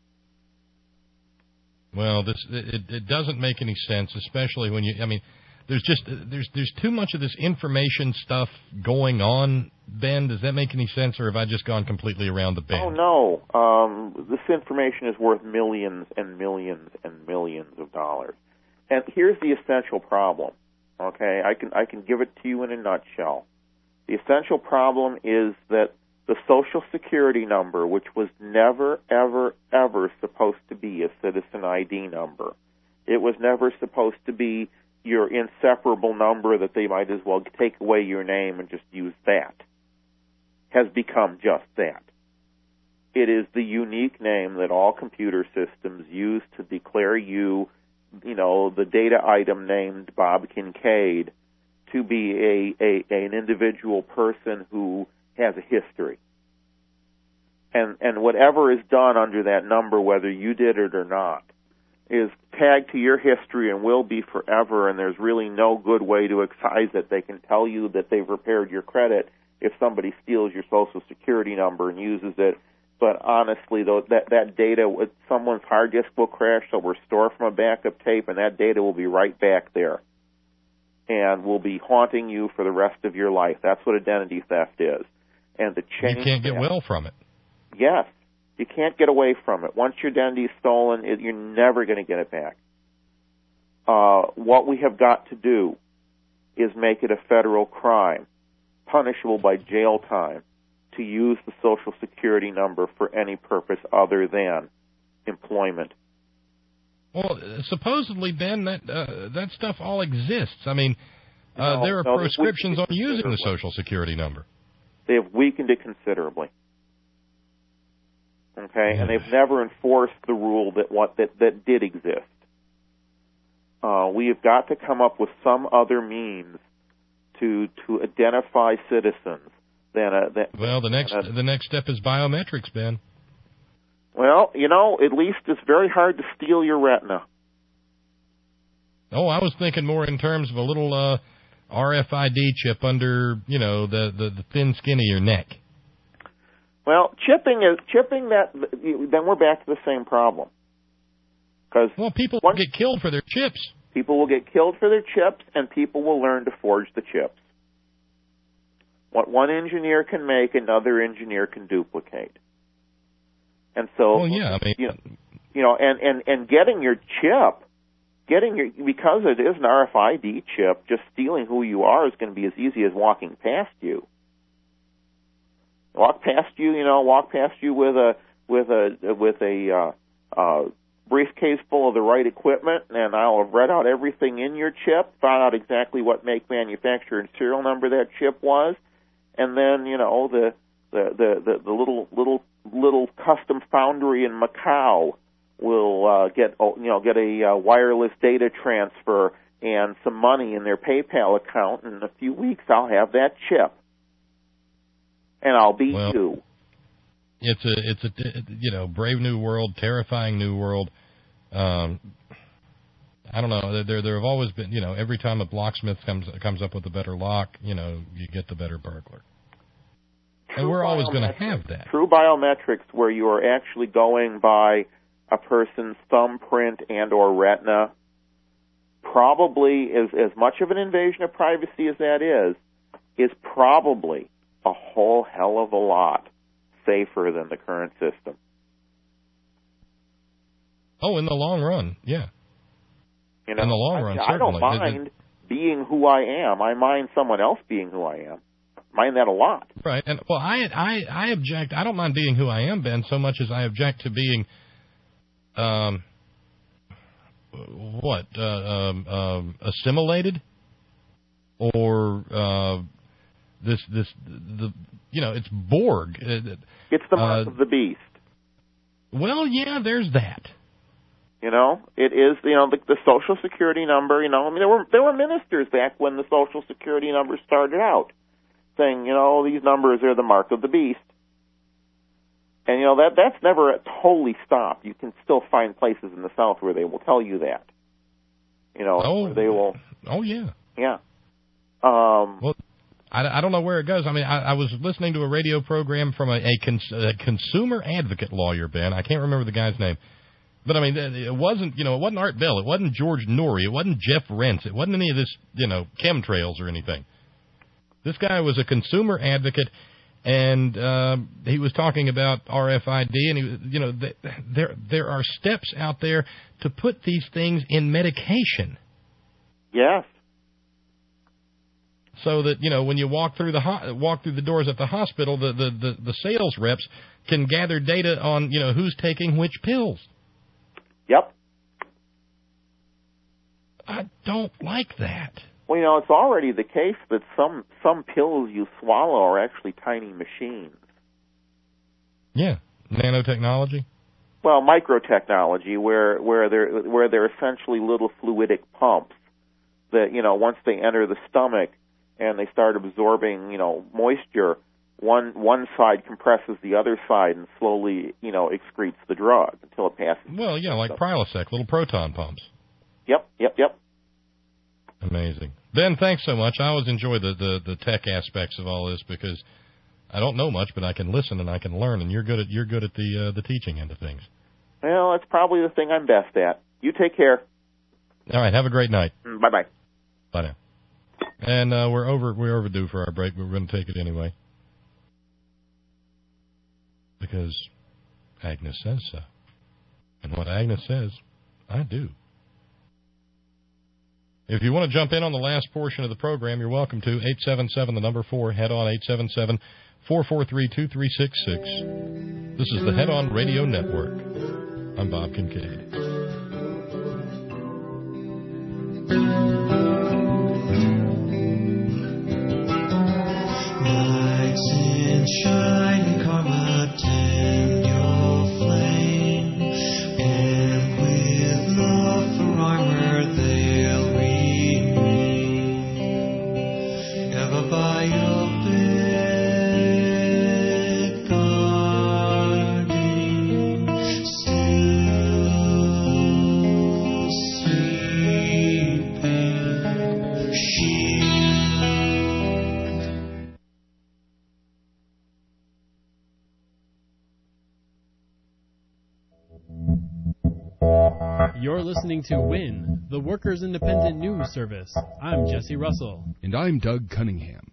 Well, this it, it doesn't make any sense, especially when you I mean. There's just there's there's too much of this information stuff going on, Ben. Does that make any sense, or have I just gone completely around the bend? Oh no, um, this information is worth millions and millions and millions of dollars. And here's the essential problem. Okay, I can I can give it to you in a nutshell. The essential problem is that the Social Security number, which was never ever ever supposed to be a citizen I D number, it was never supposed to be your inseparable number that they might as well take away your name and just use that, has become just that. It is the unique name that all computer systems use to declare you, you know, the data item named Bob Kincaid to be a, a an individual person who has a history. And and whatever is done under that number, whether you did it or not, is tagged to your history and will be forever, and there's really no good way to excise it. They can tell you that they've repaired your credit if somebody steals your Social Security number and uses it, but honestly, though, that, that data, someone's hard disk will crash, so we're stored from a backup tape, and that data will be right back there and will be haunting you for the rest of your life. That's what identity theft is. And to change you can't get that, well from it. Yes. You can't get away from it. Once your identity is stolen, it, you're never going to get it back. Uh, what we have got to do is make it a federal crime, punishable by jail time, to use the Social Security number for any purpose other than employment. Well, supposedly, Ben, that uh, that stuff all exists. I mean, uh, No, there are no, prescriptions on we- using the Social Security number. They have weakened it considerably. Okay, and they've never enforced the rule that what that, that did exist. Uh, we have got to come up with some other means to to identify citizens. Than a, that, Well, the next than a, the next step is biometrics, Ben. well, you know, at least it's very hard to steal your retina. Oh, I was thinking more in terms of a little uh, R F I D chip under, you know, the, the, the thin skin of your neck. Well, chipping is chipping that. Then we're back to the same problem. Because well, people will get killed for their chips. People will get killed for their chips, and people will learn to forge the chips. What one engineer can make, another engineer can duplicate. And so, well, yeah, I mean, you know, you know, and, and, and getting your chip, getting your because it is an R F I D chip, just stealing who you are is going to be as easy as walking past you. Walk past you, you know, walk past you with a with a with a uh, uh, briefcase full of the right equipment, and I'll have read out everything in your chip, found out exactly what make, manufacturer, and serial number that chip was, and then you know the the the, the, the little little little custom foundry in Macau will uh, get you know get a uh, wireless data transfer and some money in their PayPal account, and in a few weeks I'll have that chip. And I'll beat well, you. It's a, it's a, you know, brave new world, terrifying new world. Um, I don't know. There, there have always been, you know, every time a locksmith comes comes up with a better lock, you know, you get the better burglar. True and we're always going to have that. True biometrics, where you are actually going by a person's thumbprint and or retina, probably is as much of an invasion of privacy as that is, is probably a whole hell of a lot safer than the current system. Oh, in the long run, yeah. You know, in the long I, run, I certainly. don't mind it, being who I am. I mind someone else being who I am. Mind that a lot. Right, and well, I I I object. I don't mind being who I am, Ben, so much as I object to being, um, what, uh, um, um, assimilated, or uh. This, this, the, you know, it's Borg. It's the mark uh, of the beast. Well, yeah, there's that. You know, it is, you know, the, the Social Security number, you know, I mean, there were, there were ministers back when the Social Security number started out saying, you know, these numbers are the mark of the beast. And, you know, that, that's never totally stopped. You can still find places in the South where they will tell you that. You know, oh, where they will. Oh, yeah. Yeah. Um, well, I, I don't know where it goes. I mean, I, I was listening to a radio program from a, a, cons, a consumer advocate lawyer, Ben. I can't remember the guy's name. But, I mean, it wasn't, you know, it wasn't Art Bell. It wasn't George Norrie. It wasn't Jeff Rentz. It wasn't any of this, you know, chemtrails or anything. This guy was a consumer advocate, and uh, he was talking about R F I D, and, he, you know, th- there there are steps out there to put these things in medication. Yes. So that, you know, when you walk through the ho- walk through the doors at the hospital, the, the, the, the sales reps can gather data on, you know, who's taking which pills. Yep. I don't like that. Well, you know, it's already the case that some some pills you swallow are actually tiny machines. Yeah, nanotechnology. Well, microtechnology, where where they're where they're essentially little fluidic pumps that, you know, once they enter the stomach and they start absorbing, you know, moisture, one one side compresses the other side and slowly, you know, excretes the drug until it passes. Well, yeah, like Prilosec, little proton pumps. Yep, yep, yep. Amazing. Ben, thanks so much. I always enjoy the, the, the tech aspects of all this because I don't know much, but I can listen and I can learn, and you're good at you're good at the uh, the teaching end of things. Well, that's probably the thing I'm best at. You take care. All right, have a great night. Bye bye. Bye now. And uh, we're over we're overdue for our break, but we're going to take it anyway because Agnes says so. And what Agnes says, I do. If you want to jump in on the last portion of the program, you're welcome to. eight seven seven, the number four, head on, eight seven seven, four four three, two three six six. This is the Head On Radio Network. I'm Bob Kincaid. Lights in shining karma, tend your flame, and with love for armor they'll remain, ever by your bed guarding, still sleeping, shield. You're listening to W I N, the Workers' Independent News Service. I'm Jesse Russell. And I'm Doug Cunningham.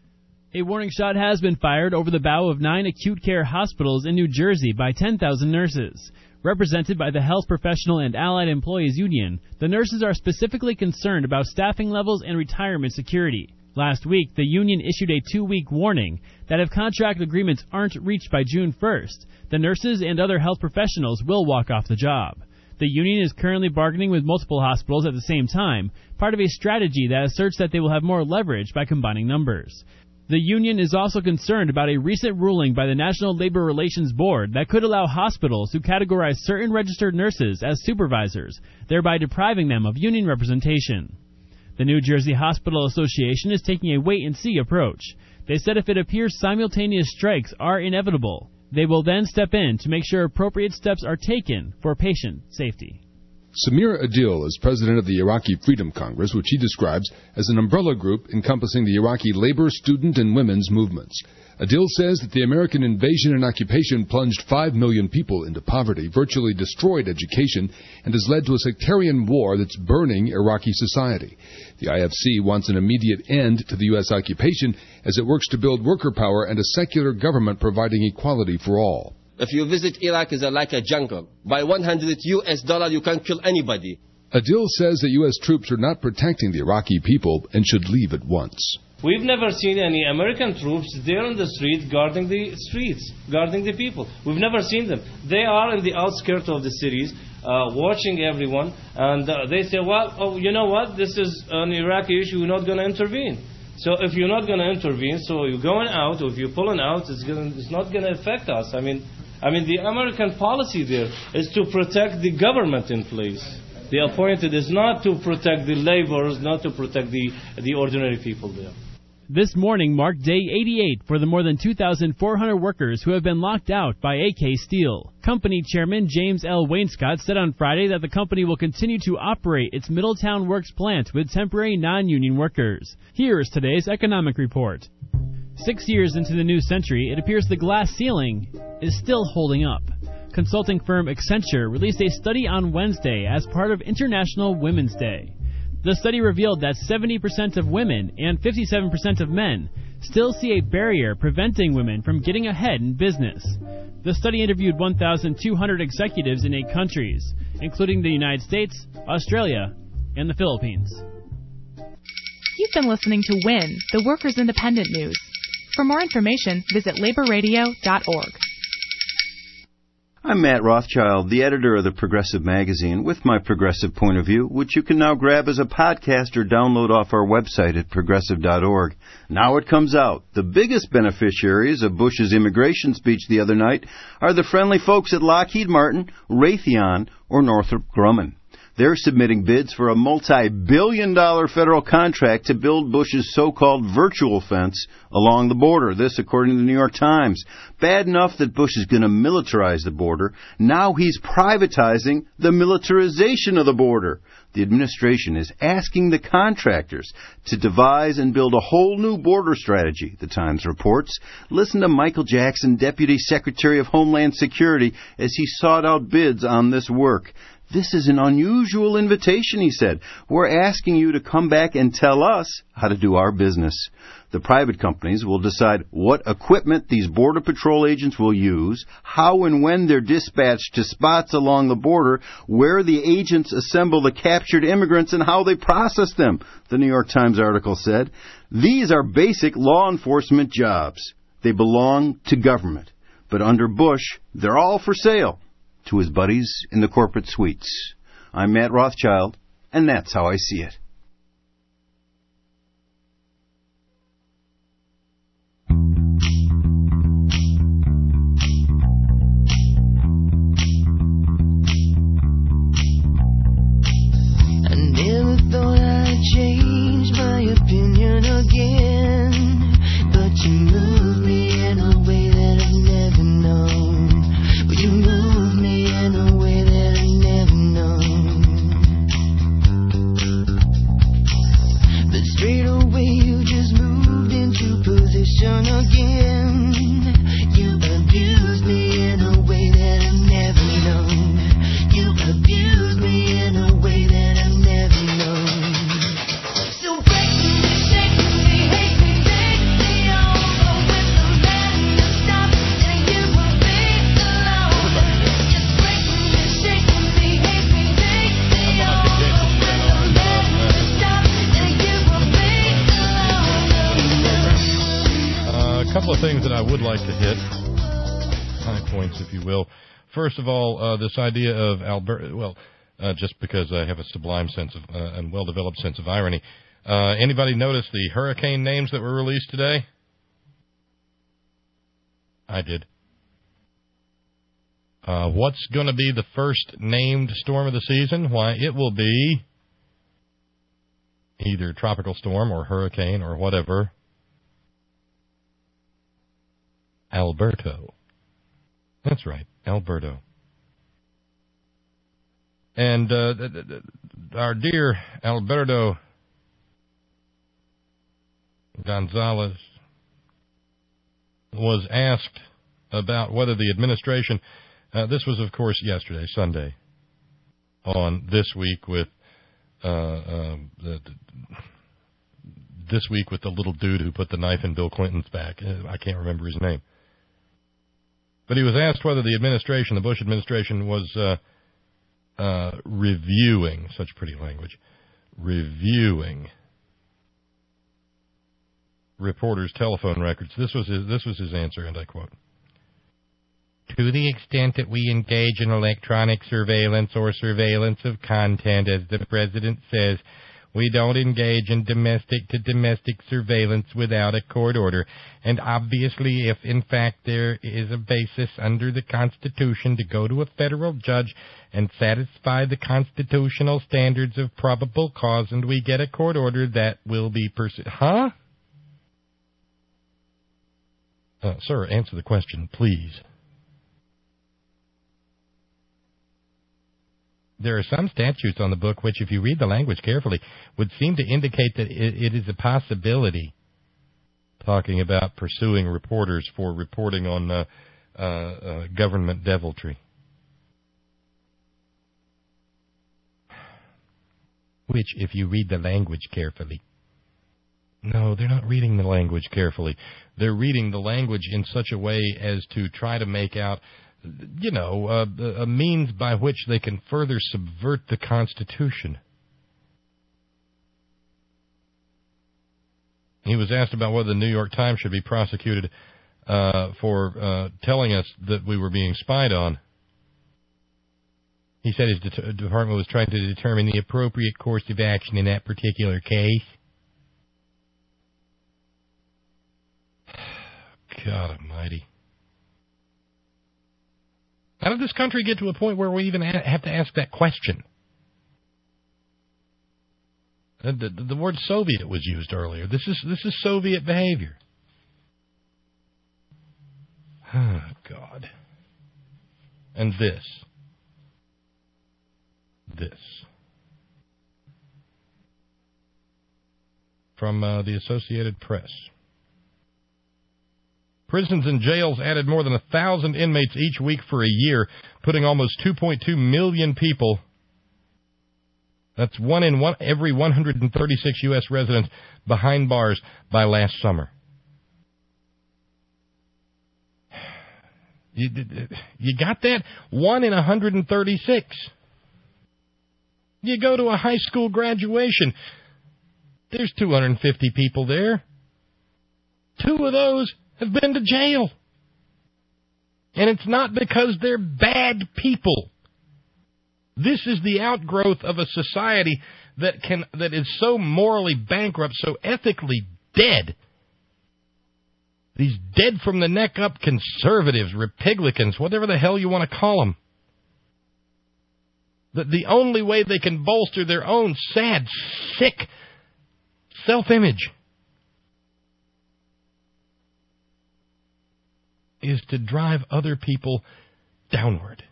A warning shot has been fired over the bow of nine acute care hospitals in New Jersey by ten thousand nurses. Represented by the Health Professional and Allied Employees Union, the nurses are specifically concerned about staffing levels and retirement security. Last week, the union issued a two-week warning that if contract agreements aren't reached by June first, the nurses and other health professionals will walk off the job. The union is currently bargaining with multiple hospitals at the same time, part of a strategy that asserts that they will have more leverage by combining numbers. The union is also concerned about a recent ruling by the National Labor Relations Board that could allow hospitals to categorize certain registered nurses as supervisors, thereby depriving them of union representation. The New Jersey Hospital Association is taking a wait-and-see approach. They said if it appears simultaneous strikes are inevitable, they will then step in to make sure appropriate steps are taken for patient safety. Samir Adil is president of the Iraqi Freedom Congress, which he describes as an umbrella group encompassing the Iraqi labor, student, and women's movements. Adil says that the American invasion and occupation plunged five million people into poverty, virtually destroyed education, and has led to a sectarian war that's burning Iraqi society. The I F C wants an immediate end to the U S occupation as it works to build worker power and a secular government providing equality for all. If you visit Iraq, it's like a jungle. By one hundred U S dollar, you can kill anybody. Adil says that U S troops are not protecting the Iraqi people and should leave at once. We've never seen any American troops there on the street guarding the streets, guarding the people. We've never seen them. They are in the outskirts of the cities, uh, watching everyone, and uh, they say, well, oh, you know what, this is an Iraqi issue, we're not going to intervene. So if you're not going to intervene, so you're going out, or if you're pulling out, it's, gonna, it's not going to affect us. I mean, I mean, the American policy there is to protect the government in place. The appointed is not to protect the laborers, not to protect the, the ordinary people there. This morning marked day eighty-eight for the more than two thousand four hundred workers who have been locked out by A K Steel. Company chairman James L. Wainscott said on Friday that the company will continue to operate its Middletown Works plant with temporary non-union workers. Here is today's economic report. Six years into the new century, it appears the glass ceiling is still holding up. Consulting firm Accenture released a study on Wednesday as part of International Women's Day. The study revealed that seventy percent of women and fifty-seven percent of men still see a barrier preventing women from getting ahead in business. The study interviewed one thousand two hundred executives in eight countries, including the United States, Australia, and the Philippines. You've been listening to W I N, the Workers' Independent News. For more information, visit labor radio dot org. I'm Matt Rothschild, the editor of the Progressive Magazine, with my progressive point of view, which you can now grab as a podcast or download off our website at progressive dot org. Now it comes out. The biggest beneficiaries of Bush's immigration speech the other night are the friendly folks at Lockheed Martin, Raytheon, or Northrop Grumman. They're submitting bids for a multi-billion dollar federal contract to build Bush's so-called virtual fence along the border. This, according to the New York Times. Bad enough that Bush is going to militarize the border. Now he's privatizing the militarization of the border. The administration is asking the contractors to devise and build a whole new border strategy, the Times reports. Listen to Michael Jackson, Deputy Secretary of Homeland Security, as he sought out bids on this work. This is an unusual invitation, he said. We're asking you to come back and tell us how to do our business. The private companies will decide what equipment these Border Patrol agents will use, how and when they're dispatched to spots along the border, where the agents assemble the captured immigrants, and how they process them, the New York Times article said. These are basic law enforcement jobs. They belong to government. But under Bush, they're all for sale to his buddies in the corporate suites. I'm Matt Rothschild, and that's how I see it. I never thought I'd change my opinion again, but you moved me in a way that I've never known. But you moved me in a way that I've never known. But straight away you just moved into position again. You abused me in a way that I've never known. You abused me in a way that I've never known. So break me, shake me, hate me, take me over with the man to stop and you will be alone. Just break me, shake me, hate me, take me over with the man to stop and you will be alone. Uh, a couple of things that I would like to hit, high points, if you will. First of all, uh, this idea of Albert, well, uh, just because I have a sublime sense of, uh, and well-developed sense of irony. Uh, anybody notice the hurricane names that were released today? I did. Uh, what's going to be the first named storm of the season? Why, it will be either tropical storm or hurricane or whatever. Alberto. That's right, Alberto. And uh, th- th- th- our dear Alberto Gonzalez was asked about whether the administration, uh, this was, of course, yesterday, Sunday, on This Week with uh, uh, the, This Week with the little dude who put the knife in Bill Clinton's back. I can't remember his name. But he was asked whether the administration, the Bush administration, was uh, uh, reviewing, such pretty language, reviewing reporters' telephone records. This was his, this was his answer, and I quote, "To the extent that we engage in electronic surveillance or surveillance of content, as the President says, we don't engage in domestic-to-domestic surveillance without a court order. And obviously, if in fact there is a basis under the Constitution to go to a federal judge and satisfy the constitutional standards of probable cause and we get a court order, that will be pursued." Huh? Uh, sir, answer the question, please. There are some statutes on the book which, if you read the language carefully, would seem to indicate that it, it is a possibility, talking about pursuing reporters for reporting on uh, uh, uh, government deviltry. Which, if you read the language carefully. No, they're not reading the language carefully. They're reading the language in such a way as to try to make out, you know, uh, a means by which they can further subvert the Constitution. He was asked about whether the New York Times should be prosecuted uh, for uh, telling us that we were being spied on. He said his de- department was trying to determine the appropriate course of action in that particular case. God almighty. How did this country get to a point where we even have to ask that question? The, the, the word Soviet was used earlier. This is this is Soviet behavior. Oh, God. And this. This. From uh, the Associated Press. Prisons and jails added more than one thousand inmates each week for a year, putting almost two point two million people That's one in one every one hundred thirty-six U S residents behind bars by last summer. You, you got that? One in one hundred thirty-six. You go to a high school graduation. There's two hundred fifty people there. Two of those have been to jail. And it's not because they're bad people. This is the outgrowth of a society that can that is so morally bankrupt, so ethically dead. These dead from the neck up conservatives, Republicans, whatever the hell you want to call them. The, the only way they can bolster their own sad, sick self-image is to drive other people downward.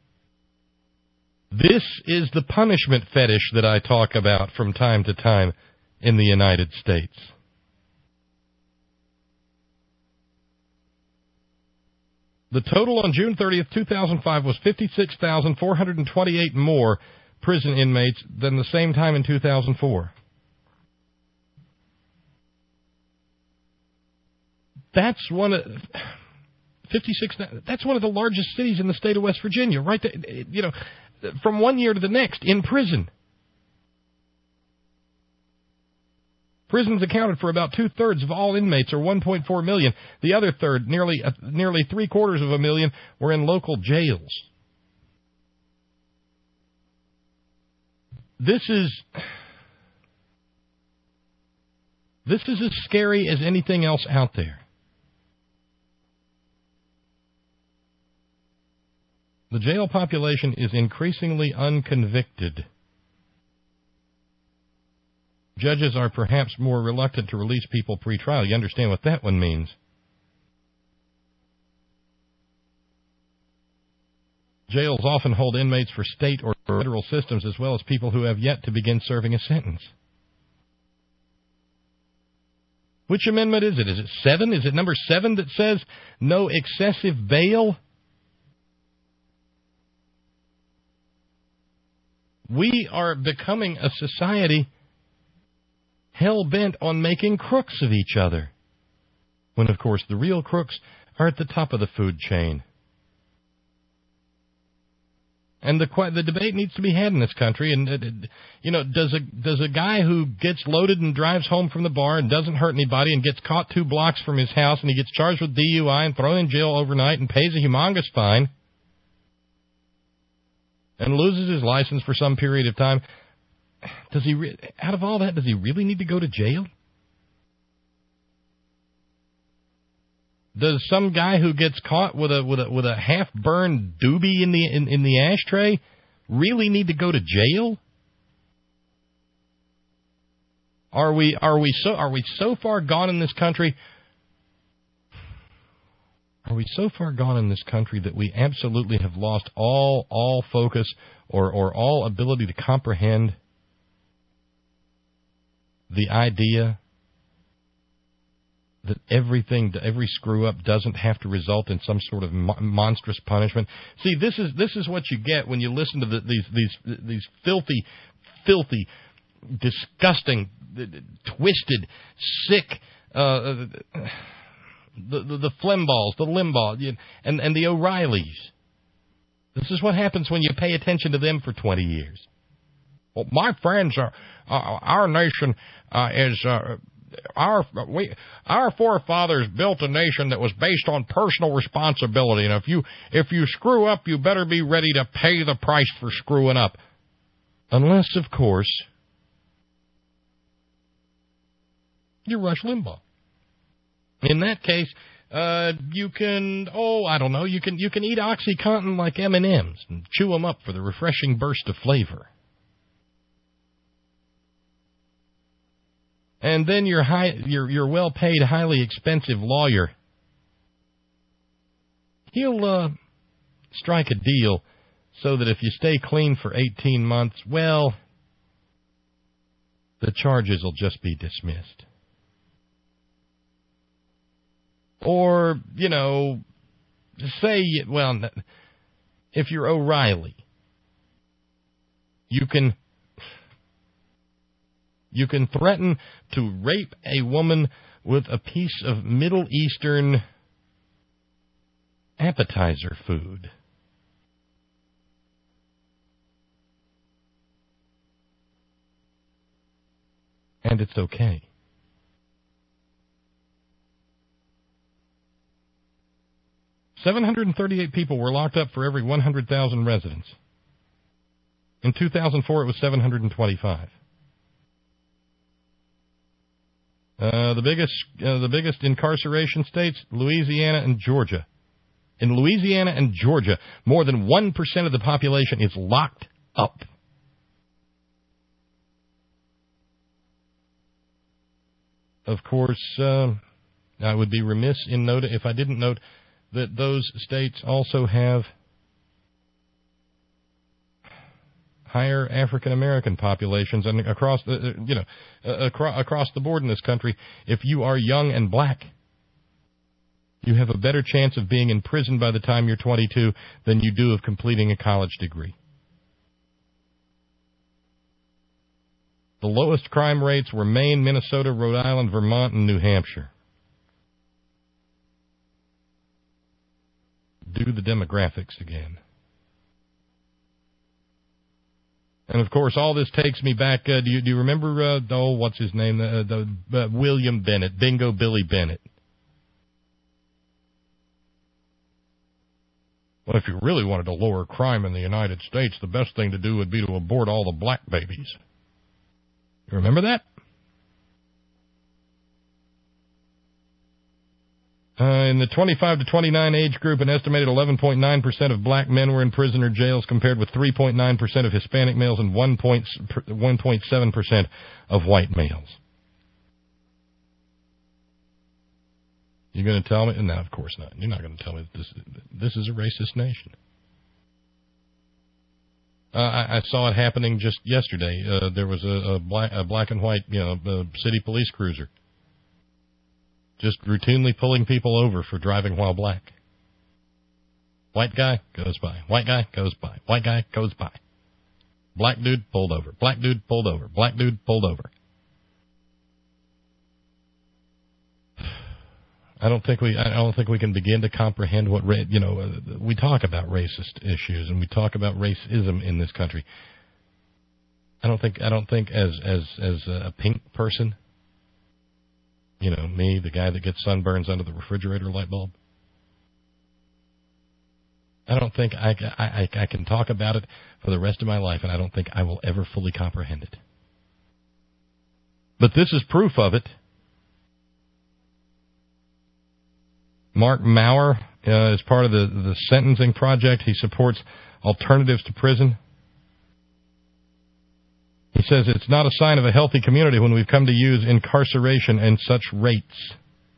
This is the punishment fetish that I talk about from time to time in the United States. The total on June thirtieth, two thousand five was fifty-six thousand four hundred twenty-eight more prison inmates than the same time in two thousand four. That's one of fifty-six. That's one of the largest cities in the state of West Virginia, right there, you know, from one year to the next in prison. Prisons accounted for about two-thirds of all inmates, or one point four million. The other third, nearly uh, nearly three-quarters of a million, were in local jails. This is this is as scary as anything else out there. The jail population is increasingly unconvicted. Judges are perhaps more reluctant to release people pre-trial. You understand what that one means. Jails often hold inmates for state or federal systems as well as people who have yet to begin serving a sentence. Which amendment is it? Is it seven? Is it number seven that says no excessive bail? We are becoming a society hell-bent on making crooks of each other, when, of course, the real crooks are at the top of the food chain. And the the debate needs to be had in this country. And uh, you know, does a does a guy who gets loaded and drives home from the bar and doesn't hurt anybody and gets caught two blocks from his house and he gets charged with D U I and thrown in jail overnight and pays a humongous fine and loses his license for some period of time, does he, re- out of all that, does he really need to go to jail? Does some guy who gets caught with a with a with a half-burned doobie in the in, in the ashtray really need to go to jail? Are we are we so are we so far gone in this country? Are we so far gone in this country that we absolutely have lost all all focus or or all ability to comprehend the idea that everything, every screw-up doesn't have to result in some sort of mo- monstrous punishment? See, this is this is what you get when you listen to the, these these these filthy, filthy, disgusting, twisted, sick, uh, the, the the Flimballs, the Limbaugh, and and the O'Reillys. This is what happens when you pay attention to them for twenty years. Well, my friends, are, uh, our nation uh, is uh, our we our forefathers built a nation that was based on personal responsibility, and if you if you screw up, you better be ready to pay the price for screwing up, unless, of course, you're Rush Limbaugh. In that case, uh, you can oh I don't know you can you can eat OxyContin like M and M's and chew them up for the refreshing burst of flavor. And then your high, your your well-paid, highly expensive lawyer, he'll uh, strike a deal so that if you stay clean for eighteen months, well, the charges will just be dismissed. Or, you know, say, well, if you're O'Reilly, you can You can threaten to rape a woman with a piece of Middle Eastern appetizer food. And it's okay. seven hundred thirty-eight people were locked up for every one hundred thousand residents. In two thousand four, it was seven hundred twenty-five. Uh, the biggest, uh, the biggest incarceration states, Louisiana and Georgia. In Louisiana and Georgia, more than one percent of the population is locked up. Of course, uh, I would be remiss in note if I didn't note that those states also have higher African American populations, and across the you know uh, across across the board in this country, if you are young and black, you have a better chance of being in prison by the time you're twenty-two than you do of completing a college degree. The lowest crime rates were Maine, Minnesota, Rhode Island, Vermont, and New Hampshire. Do the demographics again. And, of course, all this takes me back. Uh, do, you, do you remember, uh, oh, what's his name? Uh, the, uh, William Bennett, Bingo Billy Bennett. Well, if you really wanted to lower crime in the United States, the best thing to do would be to abort all the black babies. You remember that? Uh, in the twenty-five to twenty-nine age group, an estimated eleven point nine percent of black men were in prison or jails, compared with three point nine percent of Hispanic males and one point seven percent of white males. You're going to tell me? No, of course not. You're not going to tell me that this, this is a racist nation. Uh, I, I saw it happening just yesterday. Uh, there was a, a, black, a black and white, you know, uh, city police cruiser just routinely pulling people over for driving while black. White guy goes by. White guy goes by. White guy goes by. Black dude pulled over. Black dude pulled over. Black dude pulled over. I don't think we. I don't think we can begin to comprehend what ra- you know. Uh, we talk about racist issues and we talk about racism in this country. I don't think. I don't think as as as a pink person. You know, me, the guy that gets sunburns under the refrigerator light bulb. I don't think I, I, I can talk about it for the rest of my life, and I don't think I will ever fully comprehend it. But this is proof of it. Mark Maurer uh, is part of the, the sentencing project. He supports alternatives to prison. He says it's not a sign of a healthy community when we've come to use incarceration and such rates.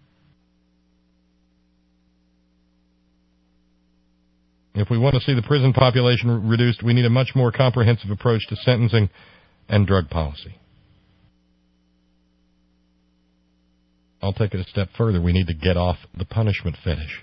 If we want to see the prison population reduced, we need a much more comprehensive approach to sentencing and drug policy. I'll take it a step further. We need to get off the punishment fetish.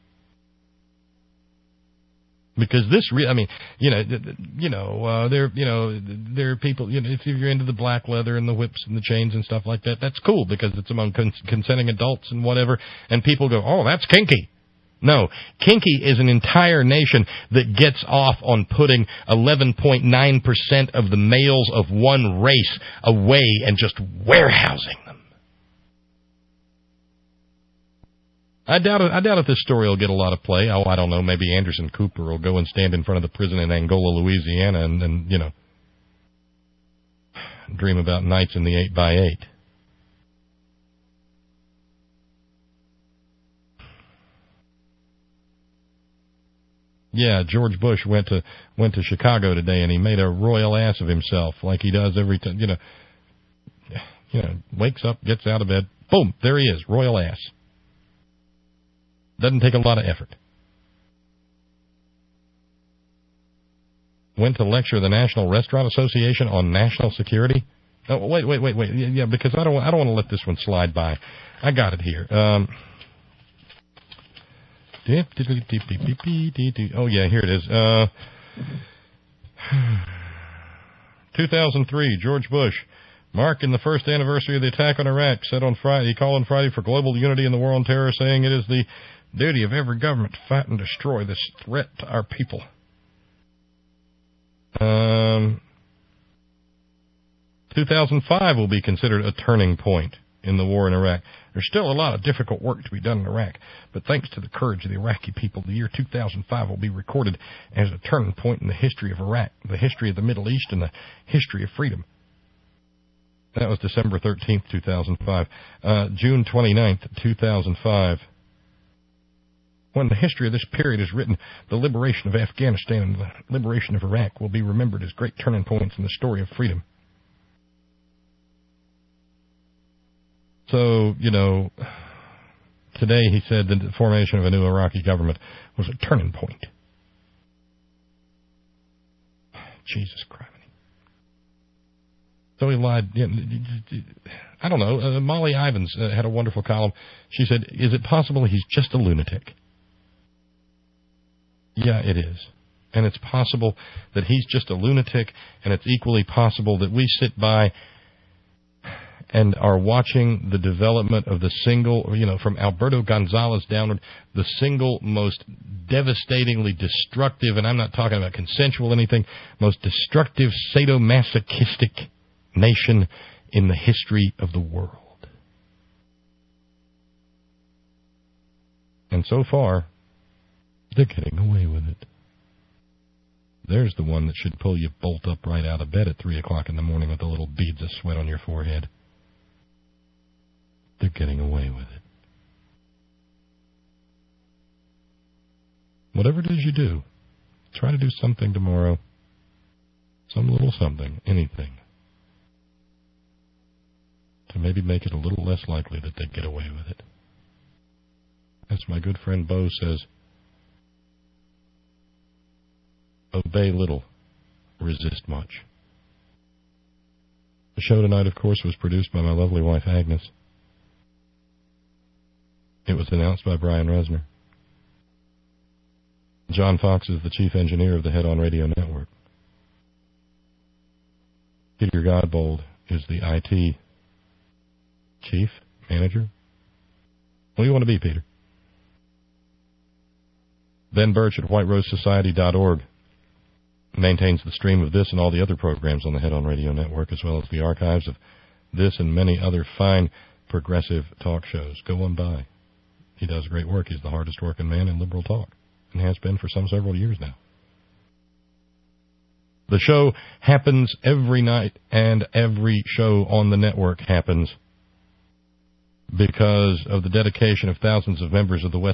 Because this, re- I mean, you know, you know, uh, there, you know, there are people. You know, if you're into the black leather and the whips and the chains and stuff like that, that's cool because it's among cons- consenting adults and whatever. And people go, "Oh, that's kinky." No, kinky is an entire nation that gets off on putting eleven point nine percent of the males of one race away and just warehousing them. I doubt it. I doubt if this story will get a lot of play. Oh, I don't know. Maybe Anderson Cooper will go and stand in front of the prison in Angola, Louisiana, and, and you know, dream about nights in the eight by eight. Yeah, George Bush went to went to Chicago today, and he made a royal ass of himself, like he does every time. You know, you know, wakes up, gets out of bed, boom, there he is, royal ass. Doesn't take a lot of effort. Went to lecture the National Restaurant Association on national security. Oh, wait, wait, wait, wait. Yeah, because I don't, I don't want to let this one slide by. I got it here. Um, oh yeah, here it is. Uh, two thousand three, George Bush Marking the first anniversary of the attack on Iraq, said on Friday, he called on Friday for global unity in the war on terror, saying it is the duty of every government to fight and destroy this threat to our people. Um, two thousand five will be considered a turning point in the war in Iraq. There's still a lot of difficult work to be done in Iraq, but thanks to the courage of the Iraqi people, the year two thousand five will be recorded as a turning point in the history of Iraq, the history of the Middle East, and the history of freedom. That was December thirteenth, two thousand five. Uh, June twenty-ninth, two thousand five. When the history of this period is written, the liberation of Afghanistan and the liberation of Iraq will be remembered as great turning points in the story of freedom. So, you know, today he said that the formation of a new Iraqi government was a turning point. Jesus Christ. So he lied. I don't know. Uh, Molly Ivins uh, had a wonderful column. She said, is it possible he's just a lunatic? Yeah, it is. And it's possible that he's just a lunatic, and it's equally possible that we sit by and are watching the development of the single, you know, from Alberto Gonzalez downward, the single most devastatingly destructive, and I'm not talking about consensual anything, most destructive sadomasochistic nation in the history of the world. And so far, they're getting away with it. There's the one that should pull you bolt upright out of bed at three o'clock in the morning with the little beads of sweat on your forehead. They're getting away with it. Whatever it is you do, try to do something tomorrow. Some little something, anything. To maybe make it a little less likely that they'd get away with it. As my good friend Bo says, obey little, resist much. The show tonight, of course, was produced by my lovely wife, Agnes. It was announced by Brian Resner. John Fox is the chief engineer of the Head On Radio Network. Peter Godbold is the I T chief, manager. What do you want to be, Peter? Ben Birch at white rose society dot org maintains the stream of this and all the other programs on the Head On Radio Network, as well as the archives of this and many other fine progressive talk shows. Go on by. He does great work. He's the hardest working man in liberal talk, and has been for some several years now. The show happens every night, and every show on the network happens because of the dedication of thousands of members of the West